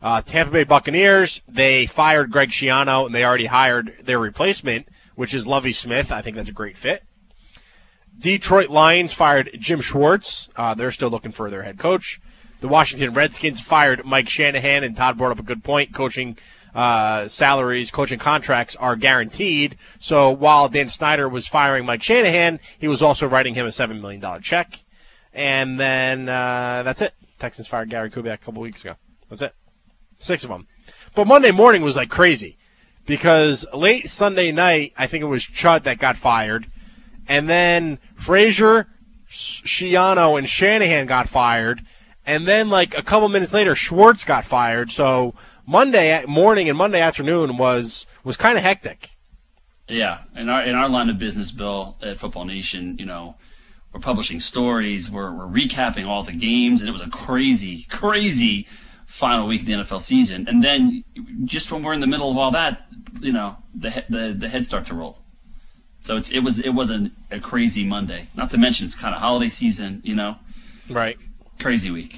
Uh, Tampa Bay Buccaneers, they fired Greg Schiano, and they already hired their replacement, which is Lovie Smith. I think that's a great fit. Detroit Lions fired Jim Schwartz. Uh, they're still looking for their head coach. The Washington Redskins fired Mike Shanahan, and Todd brought up a good point. Coaching uh, salaries, coaching contracts are guaranteed. So while Dan Snyder was firing Mike Shanahan, he was also writing him a seven million dollars check. And then uh, that's it. Texans fired Gary Kubiak a couple weeks ago. That's it. Six of them. But Monday morning was like crazy because late Sunday night, I think it was Chud that got fired. And then Frazier, Schiano, and Shanahan got fired. And then like a couple minutes later, Schwartz got fired. So Monday morning and Monday afternoon was was kind of hectic. Yeah, in our in our line of business, Bill, at Football Nation, you know, we're publishing stories, we're we're recapping all the games, and it was a crazy, crazy final week of the N F L season. And then just when we're in the middle of all that, you know, the the the heads start to roll. So it's it was it was a, a crazy Monday. Not to mention it's kind of holiday season, you know. Right. Crazy week.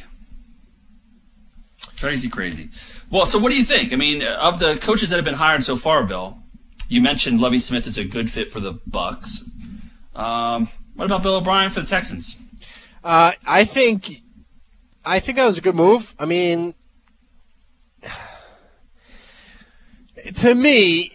Crazy, crazy. Well, so what do you think? I mean, of the coaches that have been hired so far, Bill, you mentioned Lovie Smith is a good fit for the Bucs. Um, what about Bill O'Brien for the Texans? Uh, I think, I think that was a good move. I mean, to me,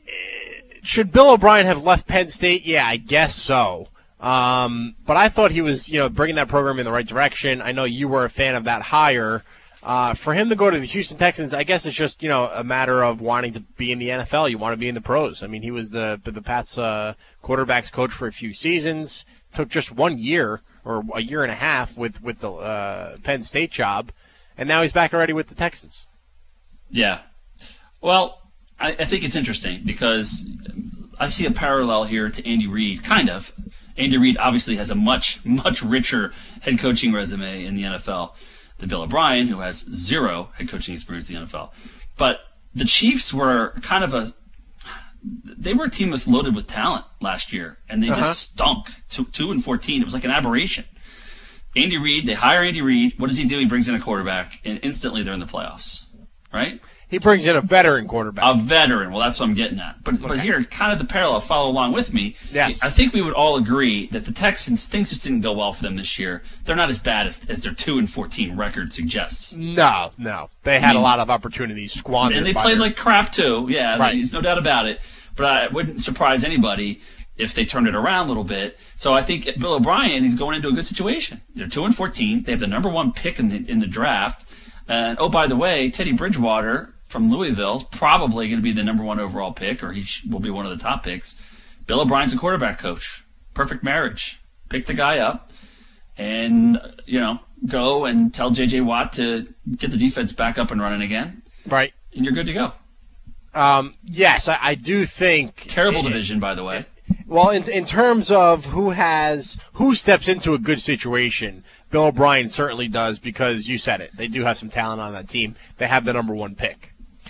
should Bill O'Brien have left Penn State? Yeah, I guess so. Um, but I thought he was, you know, bringing that program in the right direction. I know you were a fan of that hire. Uh, for him to go to the Houston Texans, I guess it's just, you know, a matter of wanting to be in the N F L. You want to be in the pros. I mean, he was the the Pats uh, quarterbacks coach for a few seasons. Took just one year or a year and a half with with the uh, Penn State job, and now he's back already with the Texans. Yeah. Well, I, I think it's interesting because I see a parallel here to Andy Reid, kind of. Andy Reid obviously has a much, much richer head coaching resume in the N F L than Bill O'Brien, who has zero head coaching experience in the N F L. But the Chiefs were kind of a they were a team that's loaded with talent last year, and they uh-huh. just stunk. Two, two and fourteen. It was like an aberration. Andy Reid, they hire Andy Reid. What does he do? He brings in a quarterback, and instantly they're in the playoffs, right? He brings in a veteran quarterback. A veteran. Well, that's what I'm getting at. But okay. but here, kind of the parallel, follow along with me. Yes. I think we would all agree that the Texans, things just didn't go well for them this year. They're not as bad as, as their two and fourteen record suggests. No, no. They had I mean, a lot of opportunities squandered. And they played their... like crap, too. Yeah, right. There's no doubt about it. But uh, it wouldn't surprise anybody if they turned it around a little bit. So I think Bill O'Brien, he's going into a good situation. They're two and fourteen. They have the number one pick in the, in the draft. And, oh, by the way, Teddy Bridgewater from Louisville is probably going to be the number one overall pick, or he will be one of the top picks. Bill O'Brien's a quarterback coach. Perfect marriage. Pick the guy up and, you know, go and tell J J. Watt to get the defense back up and running again. Right. And you're good to go. Um, yes, I, I do think. Terrible it, division, by the way. It, well, in in terms of who has who steps into a good situation, Bill O'Brien certainly does, because you said it. They do have some talent on that team. They have the number one pick.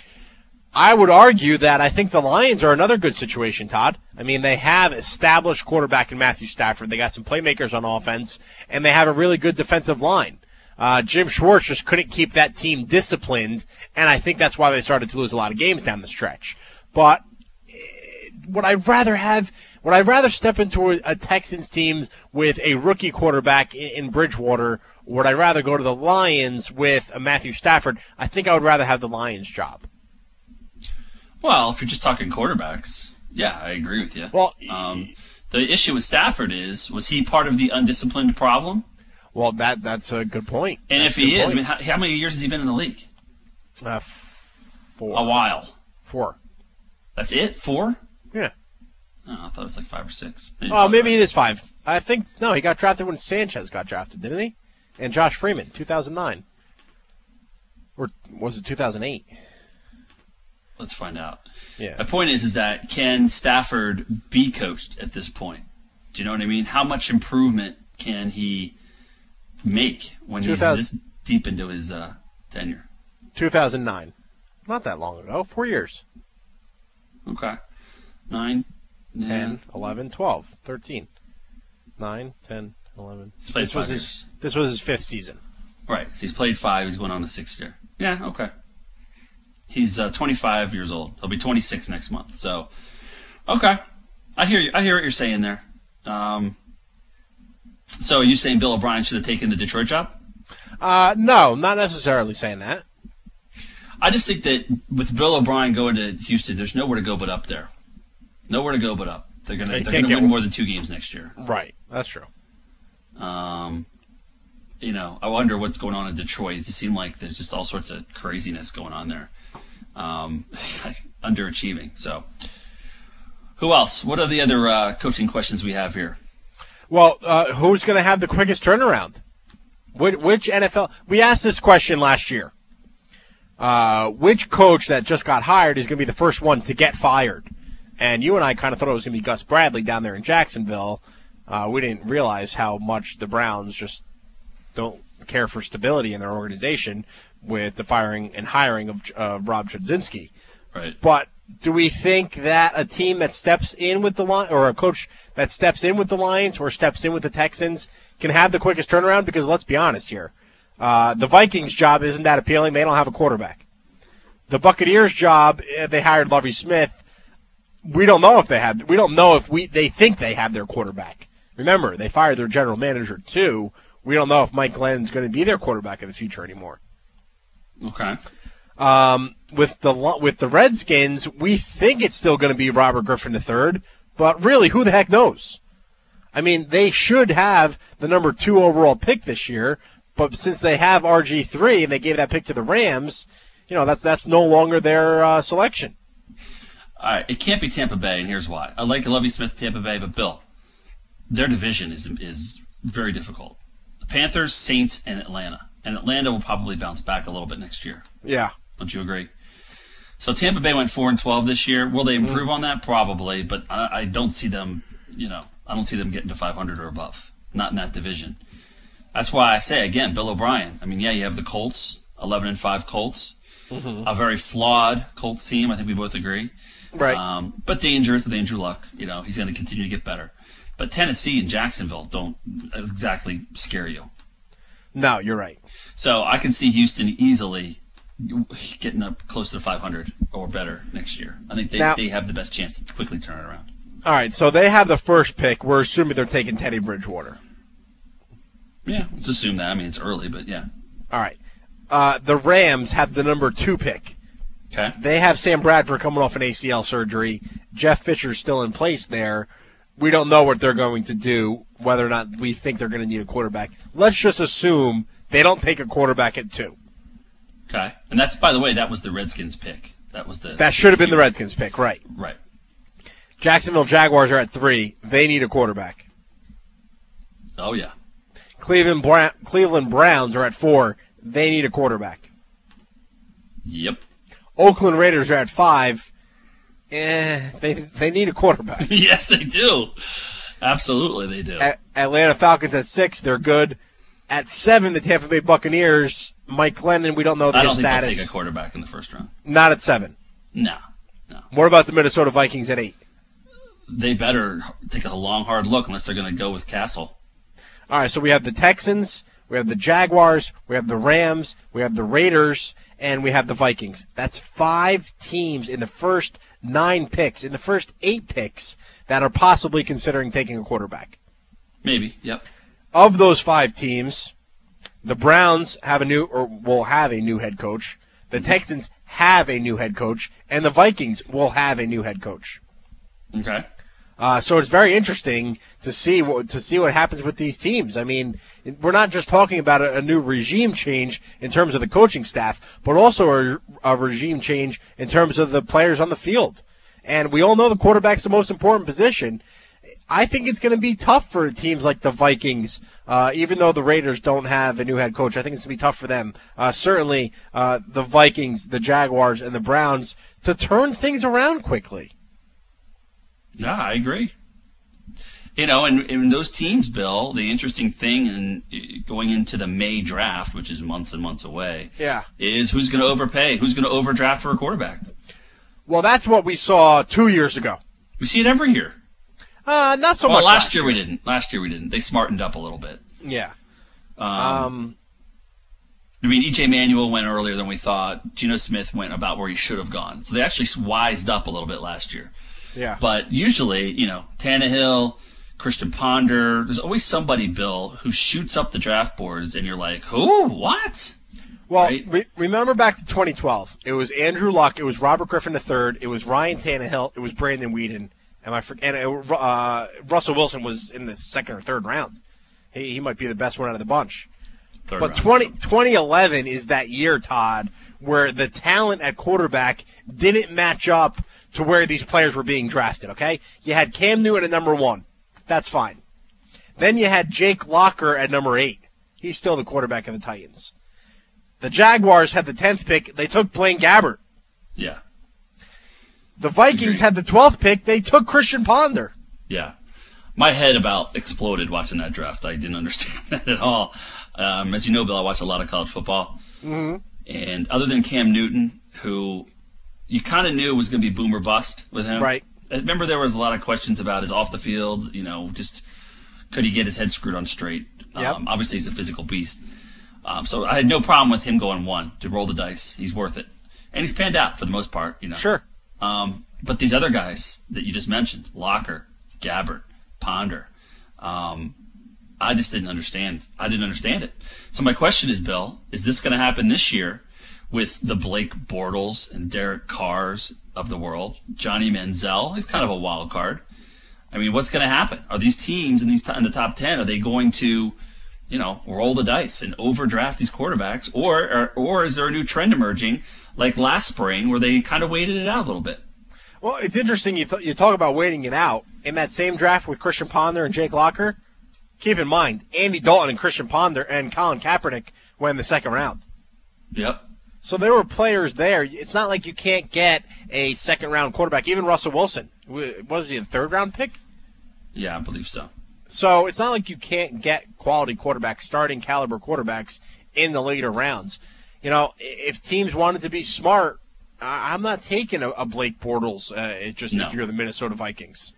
I would argue that I think the Lions are another good situation, Todd. I mean, they have established quarterback in Matthew Stafford. They got some playmakers on offense, and they have a really good defensive line. Uh, Jim Schwartz just couldn't keep that team disciplined, and I think that's why they started to lose a lot of games down the stretch. But would I rather have, would I rather step into a, a Texans team with a rookie quarterback in, in Bridgewater, or would I rather go to the Lions with a Matthew Stafford? I think I would rather have the Lions job. Well, if you're just talking quarterbacks, yeah, I agree with you. Well, um, the issue with Stafford is, was he part of the undisciplined problem? Well, that that's a good point. And that's if he is, point. I mean, how, how many years has he been in the league? Uh, four. A while. Four. That's it? Four? Yeah. Oh, I thought it was like five or six. Maybe oh, maybe right. It is five. I think, no, he got drafted when Sanchez got drafted, didn't he? And Josh Freeman, two thousand nine. Or was it two thousand eight? Let's find out. Yeah. My point is, is that can Stafford be coached at this point? Do you know what I mean? How much improvement can he make when he's this deep into his uh, tenure? two thousand nine. Not that long ago. Four years. Okay. Nine, ten, yeah. eleven, twelve, thirteen. Nine, ten, eleven. He's played this five was years. His, this was his fifth season. Right. So he's played five. He's going on the sixth year. Yeah, okay. He's uh, twenty-five years old. He'll be twenty-six next month. So, okay, I hear you. I hear what you're saying there. Um, so, are you saying Bill O'Brien should have taken the Detroit job? Uh, no, not necessarily saying that. I just think that with Bill O'Brien going to Houston, there's nowhere to go but up there. Nowhere to go but up. They're gonna They they're can't gonna get win one. more than two games next year. Right, that's true. Um, you know, I wonder what's going on in Detroit. It just seems like there's just all sorts of craziness going on there. Um, underachieving. So, who else? What are the other uh, coaching questions we have here? Well, uh, who's going to have the quickest turnaround? Which, which N F L? We asked this question last year. Uh, which coach that just got hired is going to be the first one to get fired? And you and I kind of thought it was going to be Gus Bradley down there in Jacksonville. Uh, we didn't realize how much the Browns just don't care for stability in their organization with the firing and hiring of uh, Rob Chudzinski. Right. But do we think that a team that steps in with the Lions, or a coach that steps in with the Lions or steps in with the Texans can have the quickest turnaround? Because let's be honest here. Uh, the Vikings' job isn't that appealing. They don't have a quarterback. The Buccaneers' job, they hired Lovie Smith. We don't know if they have. We don't know if we. They think they have their quarterback. Remember, they fired their general manager too. We don't know if Mike Glenn's going to be their quarterback in the future anymore. Okay. Um, with the with the Redskins, we think it's still going to be Robert Griffin the third, but really, who the heck knows? I mean, they should have the number two overall pick this year, but since they have R G three and they gave that pick to the Rams, you know that's that's no longer their uh, selection. All right, it can't be Tampa Bay, and here's why. I like Lovie Smith, Tampa Bay, but Bill, their division is is very difficult. The Panthers, Saints, and Atlanta. And Atlanta will probably bounce back a little bit next year. Yeah. Don't you agree? So Tampa Bay went four and twelve this year. Will they improve mm. on that? Probably, but I, I don't see them. You know, I don't see them getting to five hundred or above. Not in that division. That's why I say again, Bill O'Brien. I mean, yeah, you have the Colts, eleven and five Colts, mm-hmm. a very flawed Colts team. I think we both agree. Right. Um, but dangerous with Andrew Luck. You know, he's going to continue to get better. But Tennessee and Jacksonville don't exactly scare you. No, you're right. So I can see Houston easily getting up close to five hundred or better next year. I think they, now, they have the best chance to quickly turn it around. All right, so they have the first pick. We're assuming they're taking Teddy Bridgewater. Yeah, let's assume that. I mean, it's early, but yeah. All right. Uh, the Rams have the number two pick. Okay. They have Sam Bradford coming off an A C L surgery. Jeff Fisher's still in place there. We don't know what they're going to do, whether or not we think they're going to need a quarterback. Let's just assume they don't take a quarterback at two. Okay. And that's, by the way, that was the Redskins pick. That was the. That should have been the Redskins pick, right. Right. Jacksonville Jaguars are at three. They need a quarterback. Oh, yeah. Cleveland Bra- Cleveland Browns are at four. They need a quarterback. Yep. Oakland Raiders are at five. Eh, they they need a quarterback. Yes, they do. Absolutely, they do. At Atlanta Falcons at six, they're good. At seven, the Tampa Bay Buccaneers, Mike Glennon, we don't know the I don't status. think they'll take a quarterback in the first round. Not at seven. No, no. What about the Minnesota Vikings at eight? They better take a long, hard look unless they're going to go with Castle. All right, so we have the Texans, we have the Jaguars, we have the Rams, we have the Raiders, and we have the Vikings. That's five teams in the first nine picks, in the first eight picks, that are possibly considering taking a quarterback. Maybe, yep. Of those five teams, the Browns have a new, or will have a new head coach. The Texans have a new head coach, and the Vikings will have a new head coach. Okay. Uh, so it's very interesting to see what to see what happens with these teams. I mean, we're not just talking about a, a new regime change in terms of the coaching staff, but also a, a regime change in terms of the players on the field. And we all know the quarterback's the most important position. I think it's going to be tough for teams like the Vikings, uh, even though the Raiders don't have a new head coach. I think it's going to be tough for them. Uh, certainly, uh, the Vikings, the Jaguars, and the Browns to turn things around quickly. Yeah, I agree. You know, and in those teams, Bill, the interesting thing in going into the May draft, which is months and months away, yeah, is who's going to overpay, who's going to overdraft for a quarterback. Well, that's what we saw two years ago. We see it every year. Uh, not so well, much. last last year, year we didn't. Last year we didn't. They smartened up a little bit. Yeah. Um, um I mean, E J Manuel went earlier than we thought. Geno Smith went about where he should have gone. So they actually wised up a little bit last year. Yeah. But usually, you know, Tannehill, Christian Ponder, there's always somebody, Bill, who shoots up the draft boards, and you're like, who? What? Well, Right? re- remember back to twenty twelve. It was Andrew Luck. It was Robert Griffin the third. It was Ryan Tannehill. It was Brandon Weeden. And, I for- and it, uh, Russell Wilson was in the second or third round. He, he might be the best one out of the bunch. Third But round. twenty, twenty eleven is that year, Todd, where the talent at quarterback didn't match up to where these players were being drafted, okay? You had Cam Newton at number one. That's fine. Then you had Jake Locker at number eight. He's still the quarterback of the Titans. The Jaguars had the tenth pick. They took Blaine Gabbert. Yeah. The Vikings Agreed. had the twelfth pick. They took Christian Ponder. Yeah. My head about exploded watching that draft. I didn't understand that at all. Um, as you know, Bill, I watch a lot of college football. Mm-hmm. And other than Cam Newton, who you kind of knew was going to be boom or bust with him. Right. I remember there was a lot of questions about his off the field, you know, just could he get his head screwed on straight? Yep. Um, obviously, he's a physical beast. Um, so I had no problem with him going one to roll the dice. He's worth it. And he's panned out for the most part, you know. Sure. Um, but these other guys that you just mentioned, Locker, Gabbert, Ponder, um, I just didn't understand. I didn't understand it. So my question is, Bill, is this going to happen this year with the Blake Bortles and Derek Carrs of the world? Johnny Manziel, he's kind of a wild card. I mean, what's going to happen? Are these teams in these t- in the top ten, are they going to, you know, roll the dice and overdraft these quarterbacks? Or, or, or is there a new trend emerging like last spring where they kind of waited it out a little bit? Well, it's interesting you, th- you talk about waiting it out. In that same draft with Christian Ponder and Jake Locker, keep in mind, Andy Dalton and Christian Ponder and Colin Kaepernick went in the second round. Yep. So there were players there. It's not like you can't get a second-round quarterback. Even Russell Wilson. What was he, a third-round pick? Yeah, I believe so. So it's not like you can't get quality quarterbacks, starting caliber quarterbacks in the later rounds. You know, if teams wanted to be smart, I'm not taking a, a Blake Bortles uh, just No. if you're the Minnesota Vikings.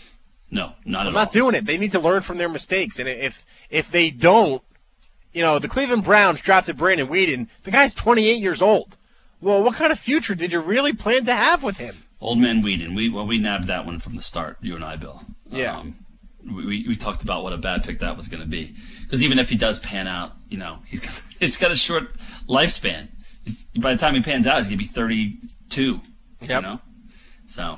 No, not I'm at not all. doing it. They need to learn from their mistakes. And if if they don't, you know, the Cleveland Browns drafted Brandon Weeden. The guy's twenty-eight years old. Well, what kind of future did you really plan to have with him? Old man Whedon. We well, we nabbed that one from the start. You and I, Bill. Yeah. Um, we we we talked about what a bad pick that was going to be. Because even if he does pan out, you know, he's he's got a short lifespan. He's, by the time he pans out, he's going to be thirty-two. You Yep. know. So.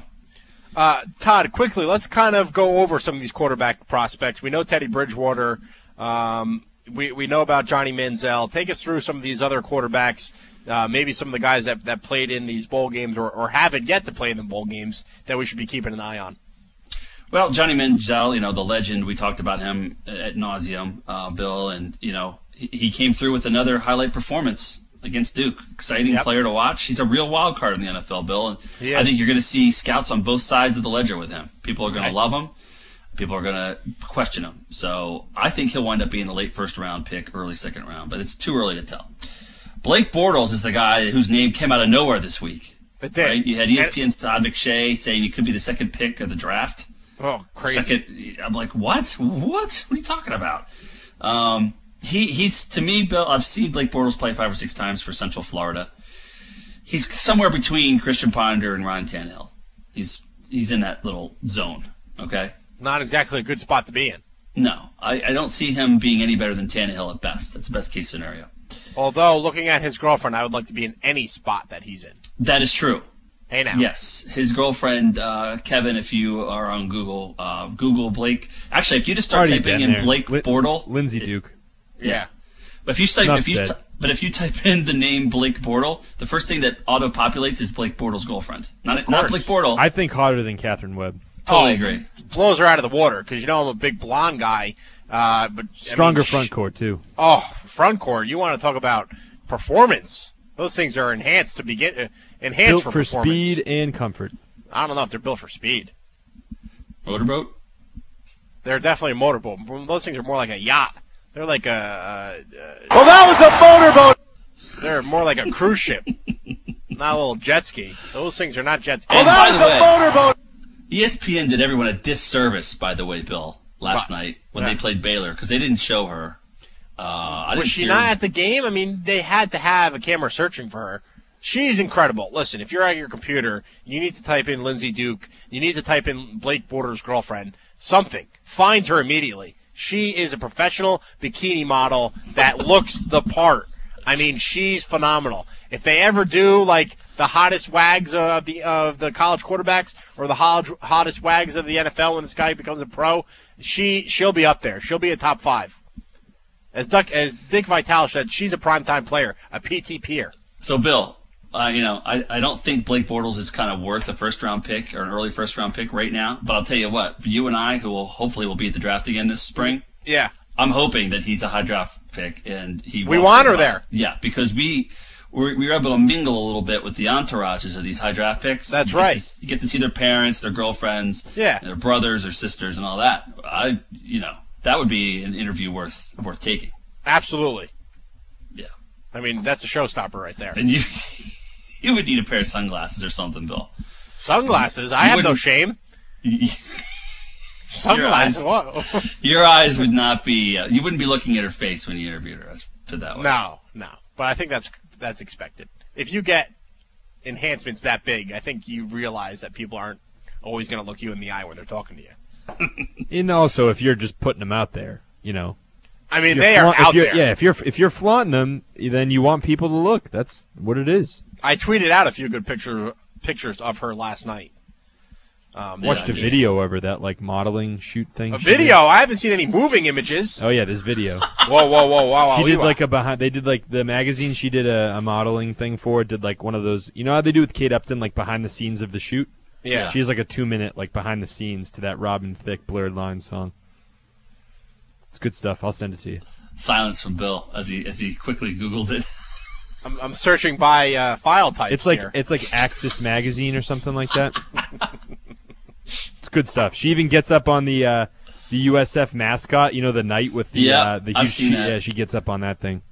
Uh, Todd, quickly, let's kind of go over some of these quarterback prospects. We know Teddy Bridgewater. Um, we we know about Johnny Manziel. Take us through some of these other quarterbacks. Uh, maybe some of the guys that, that played in these bowl games or, or haven't yet to play in the bowl games that we should be keeping an eye on. Well, Johnny Manziel, you know, the legend, we talked about him at nauseum, uh, Bill, and, you know, he, he came through with another highlight performance against Duke. Exciting Yep. player to watch. He's a real wild card in the N F L, Bill, and He I is. think you're going to see scouts on both sides of the ledger with him. People are going Okay. to love him. People are going to question him. So I think he'll wind up being a late first round pick, early second round, but it's too early to tell. Blake Bortles is the guy whose name came out of nowhere this week. It did. Right? You had E S And- P N's Todd McShay saying he could be the second pick of the draft. Oh, crazy. Second, I'm like, what? What? What are you talking about? Um, he he's to me, Bill. I've seen Blake Bortles play five or six times for Central Florida. He's somewhere between Christian Ponder and Ryan Tannehill. He's he's in that little zone. Okay. Not exactly a good spot to be in. No, I, I don't see him being any better than Tannehill at best. That's the best case scenario. Although, looking at his girlfriend, I would like to be in any spot that he's in. That is true. Hey, now. Yes, his girlfriend uh, Kevin. If you are on Google, uh, Google Blake. Actually, if you just start Already typing been in there. Blake Lin- Bortle, Lindsey Duke. Yeah. But if you type, Enough if you, said. t- but if you type in the name Blake Bortle, the first thing that auto populates is Blake Bortle's girlfriend. Not not course. Blake Bortle. I think hotter than Catherine Webb. totally Oh, agree. Blows her out of the water because, you know, I'm a big blonde guy. Uh, but I Stronger mean, sh- front court, too. Oh, front court. You want to talk about performance. Those things are enhanced to begin, uh, enhanced Built for, for performance. speed and comfort. I don't know if they're built for speed. Motorboat. They're definitely a motorboat. Those things are more like a yacht. They're like a. Uh, uh, Well, that was a motorboat. they're more like a cruise ship, not a little jet ski. Those things are not jet skis. And by the way, Motorboat. E S P N did everyone a disservice, by the way, Bill, last Wow. night when Yeah. they played Baylor because they didn't show her. Uh, I Was didn't she see not her. at the game? I mean, they had to have a camera searching for her. She's incredible. Listen, if you're at your computer, you need to type in Lindsay Duke. You need to type in Blake Bortles' girlfriend. Something. Find her immediately. She is a professional bikini model that looks the part. I mean, she's phenomenal. If they ever do like the hottest wags of the of the college quarterbacks or the hot, hottest wags of the N F L when this guy becomes a pro, she she'll be up there. She'll be a top five. As Duck as Dick Vitale said, she's a primetime player, a P T P-er. So, Bill, uh, you know, I, I don't think Blake Bortles is kind of worth a first-round pick or an early first-round pick right now. But I'll tell you what, for you and I, who will hopefully will be at the draft again this spring, Yeah. I'm hoping that he's a high draft pick and he. We won't want go her by. there. Yeah, because we we we were able to mingle a little bit with the entourages of these high draft picks. That's you get right. to- you get to see their parents, their girlfriends, Yeah. their brothers, their sisters, and all that. I, you know, that would be an interview worth worth taking. Absolutely. Yeah, I mean, that's a showstopper right there. and you you would need a pair of sunglasses or something, Bill. Sunglasses. I You have no wouldn't- shame. Sunglasses. Your What? Your eyes would not be. Uh, you wouldn't be looking at her face when you interviewed her. Let's put it that way. No, no. But I think that's that's expected. If you get enhancements that big, I think you realize that people aren't always going to look you in the eye when they're talking to you. And also, if you're just putting them out there, you know. I mean, If they you're are fla- if out you're- there. Yeah, if you're if you're flaunting them, then you want people to look. That's what it is. I tweeted out a few good picture pictures of her last night. Um, Watched Yeah, a yeah. video of her, that like modeling shoot thing. a she did. video. I haven't seen any moving images. Oh yeah, this video. Whoa, whoa, whoa, wow! She wow, did wow. like a behind. They did like the magazine. She did a, a modeling thing for it. Did like one of those. You know how they do with Kate Upton, like behind the scenes of the shoot. yeah. She has like a two minute like behind the scenes to that Robin Thicke Blurred Lines song. It's good stuff. I'll send it to you. Silence from Bill as he as he quickly Googles it. I'm, I'm searching by uh, file types It's like here. it's like Axis magazine or something like that. It's good stuff. She even gets up on the uh, the U S F mascot. You know, the knight with the Yeah, uh, the I've huge. seen she, that. Yeah, she gets up on that thing.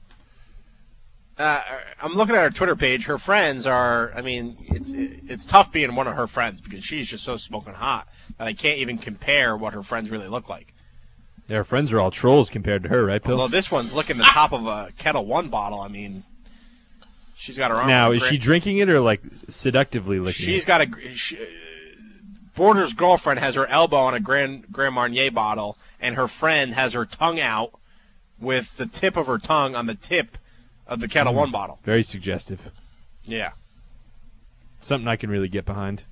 uh, I'm looking at her Twitter page. Her friends are. I mean, it's it's tough being one of her friends because she's just so smoking hot that I can't even compare what her friends really look like. Yeah, her friends are all trolls compared to her, right, Bill? Although this one's licking the top of a Kettle One bottle. I mean, she's got her arm. Now, on a is gra- she drinking it or like seductively licking She's it? got a. She, Border's girlfriend has her elbow on a Grand Grand Marnier bottle, and her friend has her tongue out with the tip of her tongue on the tip of the Kettle One bottle. Very suggestive. Yeah. Something I can really get behind.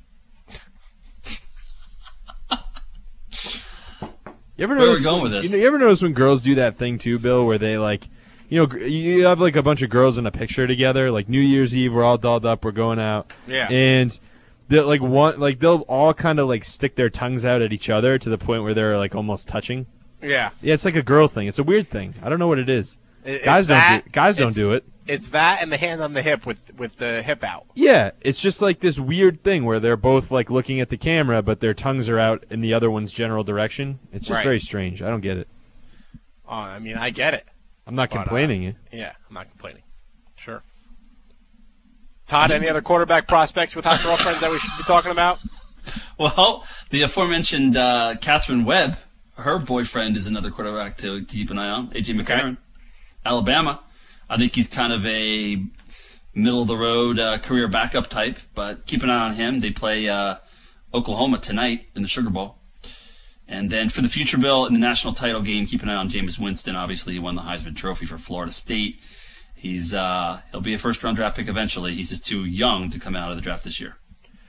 You ever Where are we notice going when- with this? You, know, you ever notice when girls do that thing too, Bill, where they like, you know, gr- you have like a bunch of girls in a picture together, like New Year's Eve, we're all dolled up, we're going out, Yeah. and they'll like one, like they'll all kind of like stick their tongues out at each other to the point where they're like almost touching. Yeah. Yeah, it's like a girl thing. It's a weird thing. I don't know what it is. It- guys it's don't. that, do, guys don't it's- do it. It's that and the hand on the hip with with the hip out. Yeah, it's just like this weird thing where they're both like looking at the camera, but their tongues are out in the other one's general direction. It's just Right. very strange. I don't get it. Oh, I mean, I get it. I'm not But, uh, complaining. Yeah, I'm not complaining. Sure. Todd, any other quarterback prospects with hot girlfriends that we should be talking about? Well, the aforementioned uh, Catherine Webb, her boyfriend is another quarterback to, to keep an eye on. A J McCarron, Alabama. I think he's kind of a middle-of-the-road uh, career backup type, but keep an eye on him. They play uh, Oklahoma tonight in the Sugar Bowl. And then for the future, Bill, in the national title game, keep an eye on Jameis Winston. Obviously, he won the Heisman Trophy for Florida State. He's uh, he'll be a first-round draft pick eventually. He's just too young to come out of the draft this year.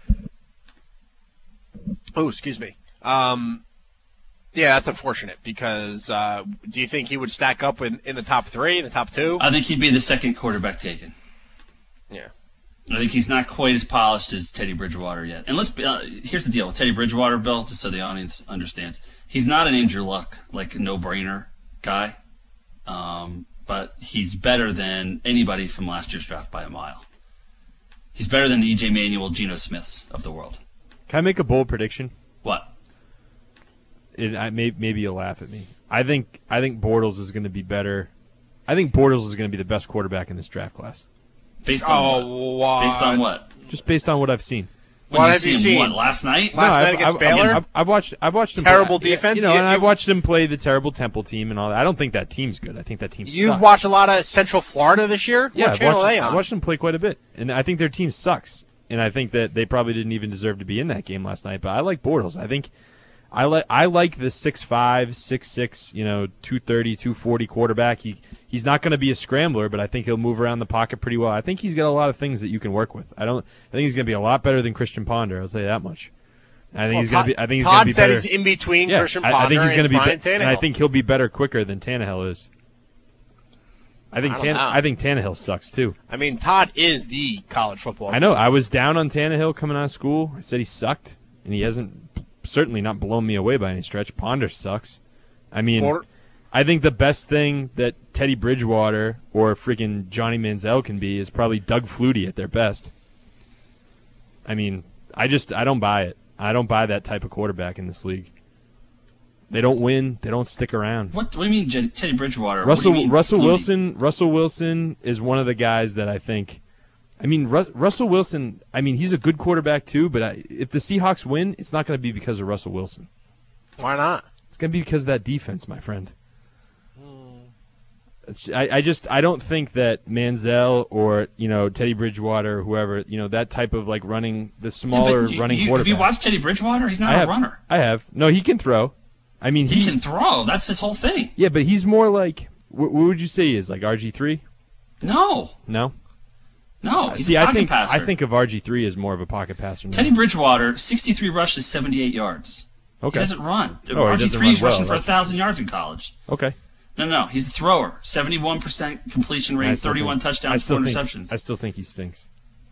Oh, excuse me. Um, yeah, that's unfortunate because uh, do you think he would stack up in, in the top three, in the top two? I think he'd be the second quarterback taken. Yeah. I think he's not quite as polished as Teddy Bridgewater yet. And let's be, uh, here's the deal with Teddy Bridgewater, Bill, just so the audience understands. He's not an Andrew Luck, like no-brainer guy, um, but he's better than anybody from last year's draft by a mile. He's better than the E J Manuel, Geno Smiths of the world. Can I make a bold prediction? What? It, I may, maybe you'll laugh at me. I think I think Bortles is going to be better. I think Bortles is going to be the best quarterback in this draft class, Based on Oh, what? what? Based on what? just based on what I've seen. What, What did have you you see him, seen? what, last night? Last night I've, against I've, Baylor? I've, I've watched. I've watched him. Terrible play, defense? You know, You- and I've you've- watched him play the terrible Temple team and all that. I don't think that team's good. I think that team. You've sucks. watched a lot of Central Florida this year? Yeah, What I've channel watched, are they I on? watched them play quite a bit, and I think their team sucks. And I think that they probably didn't even deserve to be in that game last night. But I like Bortles. I think I like I like the six five, six six, you know, two thirty, two forty quarterback. He he's not going to be a scrambler, but I think he'll move around the pocket pretty well. I think he's got a lot of things that you can work with. I don't. I think he's going to be a lot better than Christian Ponder. I'll tell you that much. I think Well, he's going Todd- to be. I think he's Todd going to be said better. he's in between yeah, Christian I, Ponder I think he's and going to be. Ryan Be- and I Tannehill. think he'll be better quicker than Tannehill is. I think I don't Tan- know. I think Tannehill sucks too. I mean, Todd is the college football. I know. I was down on Tannehill coming out of school. I said he sucked, and he hasn't certainly not blown me away by any stretch. Ponder sucks. I mean, Porter- I think the best thing that Teddy Bridgewater or freaking Johnny Manziel can be is probably Doug Flutie at their best. I mean, I just I don't buy it. I don't buy that type of quarterback in this league. They don't win. They don't stick around. What, what do you mean, J- Teddy Bridgewater? Russell what do you mean, Russell Flutie? Wilson Russell Wilson is one of the guys that I think. I mean, Ru- Russell Wilson. I mean, he's a good quarterback too. But I, if the Seahawks win, it's not going to be because of Russell Wilson. Why not? It's going to be because of that defense, my friend. It's- I, I just I don't think that Manziel or you know Teddy Bridgewater or whoever you know that type of like running the Yeah, smaller but you, running you, quarterback. Have you watched Teddy Bridgewater? He's not I a have, runner. I have. No, he can throw. I mean, He can throw. That's his whole thing. Yeah, but he's more like what, what would you say he is like R G three? No, No. no. He's See, a I pocket think passer. I think of R G three as more of a pocket passer. now. Teddy Bridgewater, sixty-three rushes, seventy-eight yards. Okay. He doesn't run. Oh, he R G doesn't three run is rushing well. for a That's- thousand yards in college. Okay. No, no, he's the thrower. Seventy-one percent completion I rate, still thirty-one think- I touchdowns, still four think- interceptions. I still think he stinks.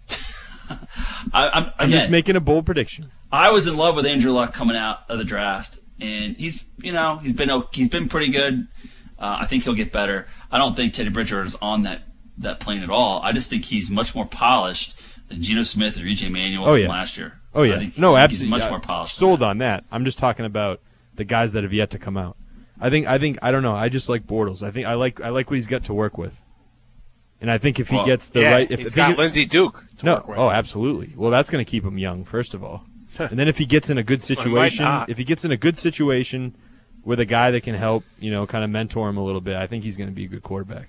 I, I'm, I'm again, just making a bold prediction. I was in love with Andrew Luck coming out of the draft, and he's, you know, he's been o- he's been pretty good. Uh, I think he'll get better. I don't think Teddy Bridgewater is on that that plane at all. I just think he's much more polished than Geno Smith or E J Manuel Oh, from yeah. last year. Oh I yeah. think, No, I think absolutely. He's much yeah, more polished. than Sold that. on that. I'm just talking about the guys that have yet to come out. I think I think I don't know. I just like Bortles. I think I like I like what he's got to work with. And I think if he Well, gets the yeah, right if he's if got he get- Lindsey Duke to No, work with. oh, absolutely. Well, that's going to keep him young, first of all. And then if he gets in a good situation, not. if he gets in a good situation with a guy that can help, you know, kind of mentor him a little bit, I think he's going to be a good quarterback.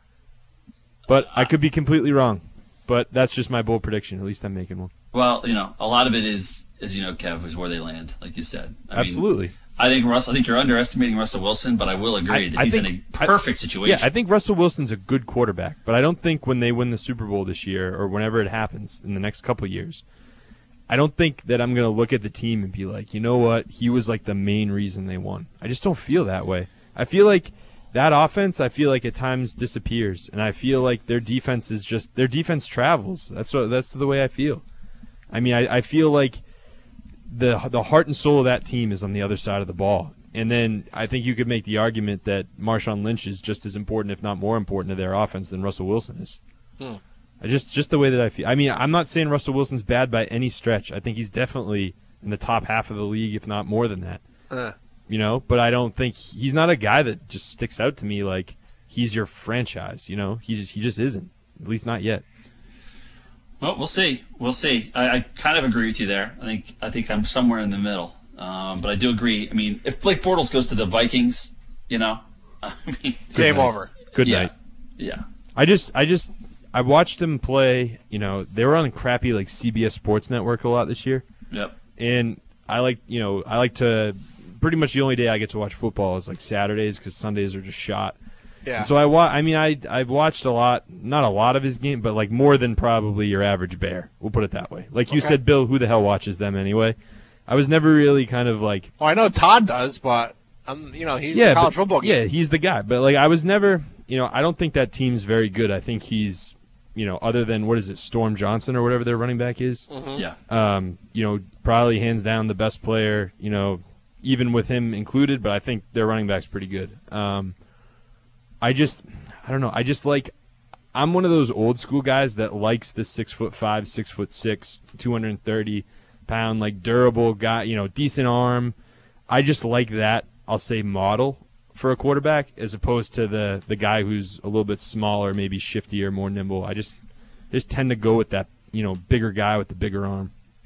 But I could be completely wrong. But that's just my bold prediction. At least I'm making one. Well, you know, a lot of it is, is you know, Kev, is where they land, like you said. I mean, Absolutely. I think Russ. I think you're underestimating Russell Wilson, but I will agree I- that I he's think- in a I- perfect situation. Yeah, I think Russell Wilson's a good quarterback, but I don't think when they win the Super Bowl this year or whenever it happens in the next couple of years, I don't think that I'm going to look at the team and be like, you know what, he was like the main reason they won. I just don't feel that way. I feel like that offense, I feel like at times disappears, and I feel like their defense is just their defense travels. That's what that's the way I feel. I mean, I, I feel like the the heart and soul of that team is on the other side of the ball. And then I think you could make the argument that Marshawn Lynch is just as important, if not more important, to their offense than Russell Wilson is. Hmm. I just just the way that I feel. I mean, I'm not saying Russell Wilson's bad by any stretch. I think he's definitely in the top half of the league, if not more than that. Uh, You know, but I don't think he's not a guy that just sticks out to me like he's your franchise. You know, he he just isn't. At least not yet. Well, we'll see. We'll see. I, I kind of agree with you there. I think I think I'm somewhere in the middle. Um, but I do agree. I mean, if Blake Bortles goes to the Vikings, you know, I mean, game night. over. Good yeah, night. yeah. I just, I just, I watched him play. You know, they were on crappy like C B S Sports Network a lot this year, Yep. and I like, you know, I like to. Pretty much the only day I get to watch football is like Saturdays because Sundays are just shot. Yeah. And so I wa- I mean, I I've watched a lot, not a lot of his game, but like more than probably your average Bear. We'll put it that way. Like you Okay. said, Bill, who the hell watches them anyway? I was never really kind of like. Well, I know Todd does, but um, you know he's yeah, the college but- football yeah, game. he's the guy. But like, I was never, you know, I don't think that team's very good. I think he's, you know, other than what is it, Storm Johnson or whatever their running back is. Mm-hmm. Yeah. Um, you know, probably hands down the best player. You know, even with him included. But I think their running back's pretty good. Um, I just, I don't know. I just like. I'm one of those old school guys that likes the six foot five, six foot six, two hundred thirty pound, like durable guy. You know, decent arm. I just like that. I'll say model for a quarterback as opposed to the the guy who's a little bit smaller, maybe shiftier, more nimble. I just just tend to go with that, you know, bigger guy with the bigger arm.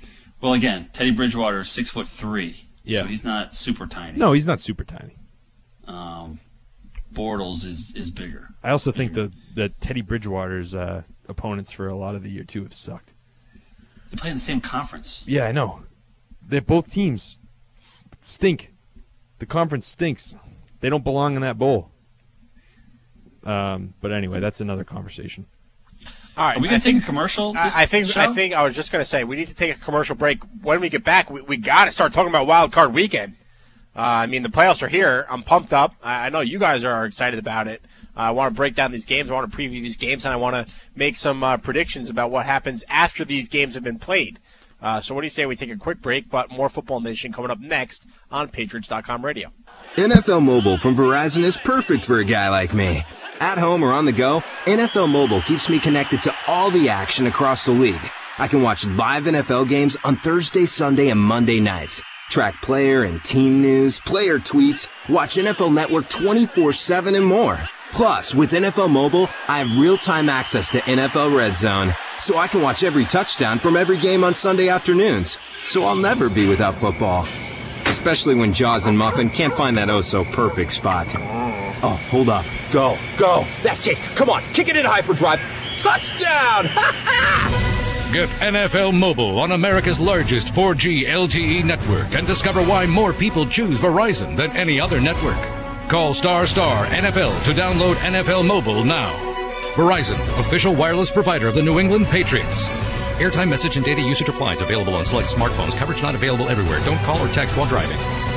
Well, again, Teddy Bridgewater is six foot three, Yeah. so he's not super tiny. No, he's not super tiny. Um, Bortles is, is bigger. I also think the that Teddy Bridgewater's uh, opponents for a lot of the year too have sucked. They play in the same conference. Yeah, I know. They're both teams stink. The conference stinks. They don't belong in that bowl. Um, but anyway, that's another conversation. All right, Are we going to take a commercial this I, I think show? I think I was just going to say we need to take a commercial break. When we get back, we, we got to start talking about Wild Card Weekend. Uh, I mean, the playoffs are here. I'm pumped up. I, I know you guys are excited about it. Uh, I want to break down these games. I want to preview these games, and I want to make some uh, predictions about what happens after these games have been played. Uh, so what do you say we take a quick break, but more Football Nation coming up next on Patriots dot com radio. N F L Mobile from Verizon is perfect for a guy like me. At home or on the go, N F L Mobile keeps me connected to all the action across the league. I can watch live N F L games on Thursday, Sunday, and Monday nights. Track player and team news, player tweets, watch N F L Network twenty-four seven and more. Plus, with N F L Mobile, I have real-time access to N F L Red Zone, so I can watch every touchdown from every game on Sunday afternoons. So I'll never be without football. Especially when Jaws and Muffin can't find that oh-so-perfect spot. Oh, hold up. Go. Go. That's it. Come on. Kick it in hyperdrive. Touchdown! Get N F L Mobile on America's largest four G L T E network and discover why more people choose Verizon than any other network. Call star star N F L to download N F L Mobile now. Verizon, official wireless provider of the New England Patriots. Airtime, message, and data usage applies. Available on select smartphones. Coverage not available everywhere. Don't call or text while driving.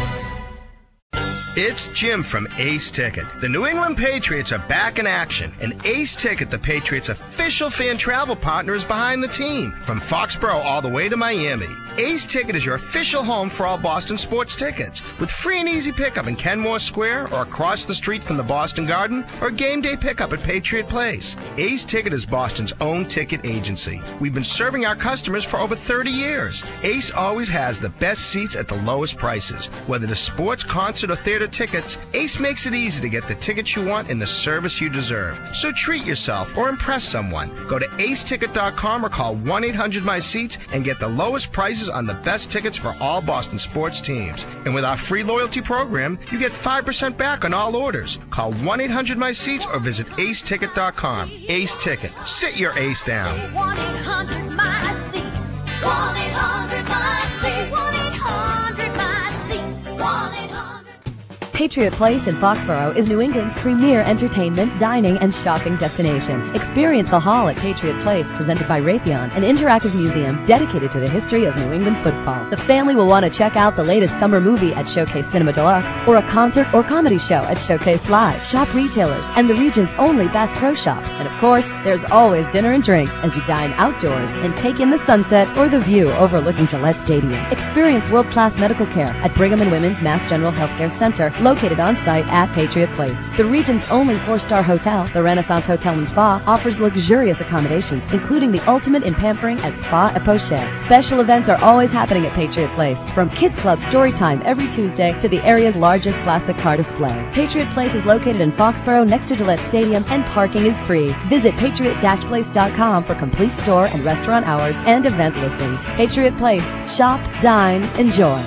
It's Jim from Ace Ticket. The New England Patriots are back in action, and Ace Ticket, the Patriots' official fan travel partner, is behind the team. From Foxborough all the way to Miami, Ace Ticket is your official home for all Boston sports tickets. With free and easy pickup in Kenmore Square or across the street from the Boston Garden, or game day pickup at Patriot Place. Ace Ticket is Boston's own ticket agency. We've been serving our customers for over thirty years. Ace always has the best seats at the lowest prices. Whether it's sports, concert, or theater tickets, Ace makes it easy to get the tickets you want and the service you deserve. So treat yourself or impress someone. Go to ace ticket dot com or call one eight hundred my seats and get the lowest prices on the best tickets for all Boston sports teams. And with our free loyalty program, you get five percent back on all orders. Call one eight hundred my seats or visit ace ticket dot com. Ace Ticket. Sit your ace down. one eight hundred my seats. one eight hundred my seats. one eight hundred my seats. one eight hundred Patriot Place in Foxborough is New England's premier entertainment, dining, and shopping destination. Experience the Hall at Patriot Place, presented by Raytheon, an interactive museum dedicated to the history of New England football. The family will want to check out the latest summer movie at Showcase Cinema Deluxe, or a concert or comedy show at Showcase Live. Shop retailers and the region's only Bass Pro Shops. And of course, there's always dinner and drinks as you dine outdoors and take in the sunset or the view overlooking Gillette Stadium. Experience world-class medical care at Brigham and Women's Mass General Healthcare Center, located on site at Patriot Place. The region's only four-star hotel, the Renaissance Hotel and Spa, offers luxurious accommodations, including the ultimate in pampering at Spa et Poche. Special events are always happening at Patriot Place, from Kids Club story time every Tuesday to the area's largest classic car display. Patriot Place is located in Foxborough next to Gillette Stadium, and parking is free. Visit patriot dash place dot com for complete store and restaurant hours and event listings. Patriot Place. Shop, dine, enjoy.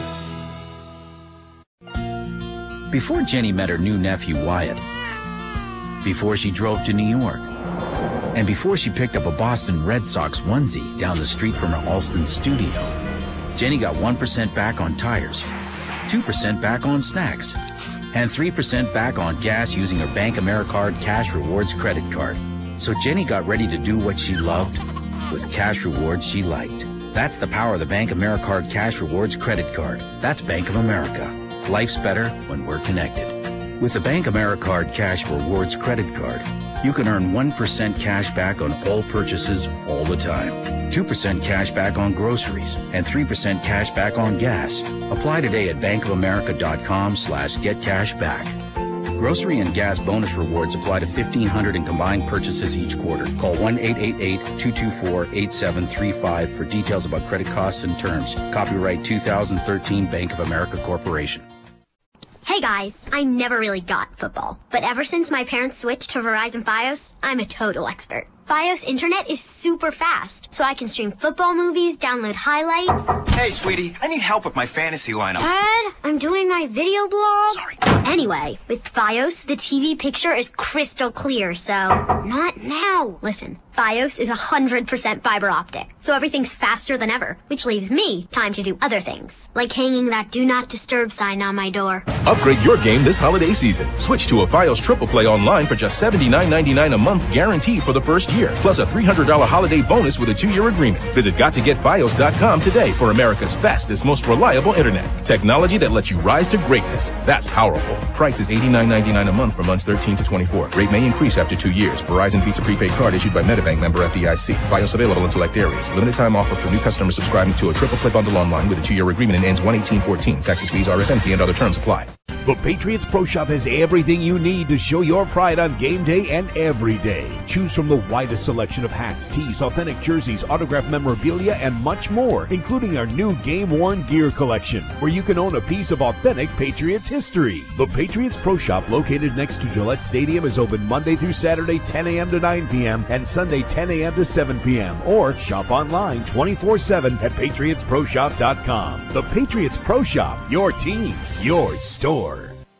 Before Jenny met her new nephew Wyatt, before she drove to New York, and before she picked up a Boston Red Sox onesie down the street from her Alston studio, Jenny got one percent back on tires, two percent back on snacks, and three percent back on gas using her Bank AmeriCard Cash Rewards credit card. So Jenny got ready to do what she loved with cash rewards she liked. That's the power of the Bank AmeriCard Cash Rewards credit card. That's Bank of America. Life's better when we're connected. With the Bank AmeriCard Cash Rewards credit card, you can earn one percent cash back on all purchases all the time, two percent cash back on groceries, and three percent cash back on gas. Apply today at bankofamerica.com slash get cash back. Grocery and gas bonus rewards apply to fifteen hundred in combined purchases each quarter. Call one eight eight eight, two two four, eight seven three five for details about credit costs and terms. Copyright two thousand thirteen Bank of America Corporation. Hey guys, I never really got football, but ever since my parents switched to Verizon Fios, I'm a total expert. Fios internet is super fast, so I can stream football movies, download highlights. Hey, sweetie, I need help with my fantasy lineup. Dad, I'm doing my video blog. Sorry. Anyway, with Fios, the T V picture is crystal clear, so not now. Listen, Fios is one hundred percent fiber optic, so everything's faster than ever, which leaves me time to do other things, like hanging that do not disturb sign on my door. Upgrade your game this holiday season. Switch to a Fios Triple Play online for just seventy-nine ninety-nine a month guaranteed for the first year, plus a three hundred dollars holiday bonus with a two-year agreement. Visit got to get fios dot com today for America's fastest, most reliable internet. Technology that lets you rise to greatness. That's powerful. Price is eighty-nine ninety-nine a month for months thirteen to twenty-four. Rate may increase after two years. Verizon Visa prepaid card issued by MetaBank, member F D I C. Fios available in select areas. Limited time offer for new customers subscribing to a Triple Play bundle online with a two-year agreement and ends one eighteen fourteen. Taxes, fees, R S N fee, and other terms apply. The Patriots Pro Shop has everything you need to show your pride on game day and every day. Choose from the widest selection of hats, tees, authentic jerseys, autographed memorabilia, and much more, including our new game-worn gear collection, where you can own a piece of authentic Patriots history. The Patriots Pro Shop, located next to Gillette Stadium, is open Monday through Saturday, ten a.m. to nine p.m., and Sunday, ten a.m. to seven p.m., or shop online twenty-four seven at patriots pro shop dot com. The Patriots Pro Shop, your team, your store.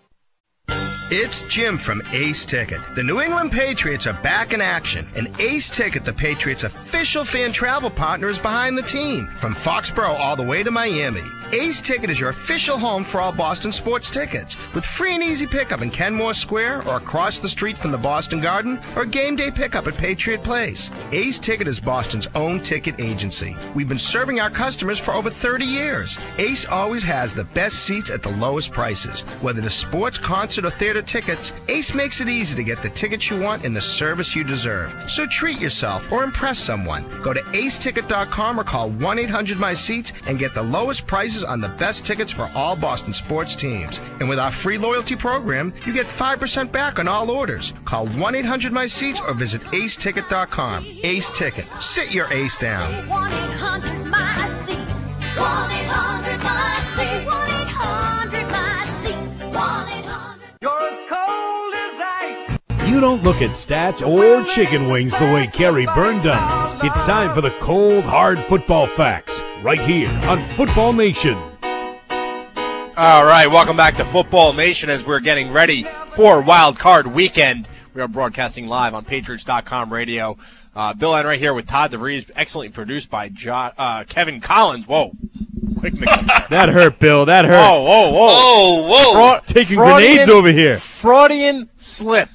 It's Jim from Ace Ticket. The New England Patriots are back in action, and Ace Ticket, the Patriots' official fan travel partner, is behind the team. From Foxborough all the way to Miami, Ace Ticket is your official home for all Boston sports tickets, with free and easy pickup in Kenmore Square or across the street from the Boston Garden, or game day pickup at Patriot Place. Ace Ticket is Boston's own ticket agency. We've been serving our customers for over thirty years. Ace always has the best seats at the lowest prices. Whether it's sports, concert, or theater tickets, Ace makes it easy to get the tickets you want and the service you deserve. So treat yourself or impress someone. Go to ace ticket dot com or call one eight hundred my seats and get the lowest prices on the best tickets for all Boston sports teams. And with our free loyalty program, you get five percent back on all orders. Call one eight hundred my seats or visit ace ticket dot com. Ace Ticket. Sit your ace down. one eight hundred my seats. one eight hundred my seats. one eight hundred my seats. one eight hundred. You're as cold as ice. You don't look at stats or chicken wings the way Kerry Byrne does. It's time for the cold, hard football facts right here on Football Nation. All right, welcome back to Football Nation as we're getting ready for Wild Card Weekend. We are broadcasting live on Patriots dot com radio. Uh, Bill and right here with Todd DeVries, excellently produced by jo- uh, Kevin Collins. Whoa. Quick mix up there. That hurt, Bill. That hurt. Whoa, whoa, whoa. Oh, whoa. Fraud- Taking Freudian- grenades over here. Freudian slip.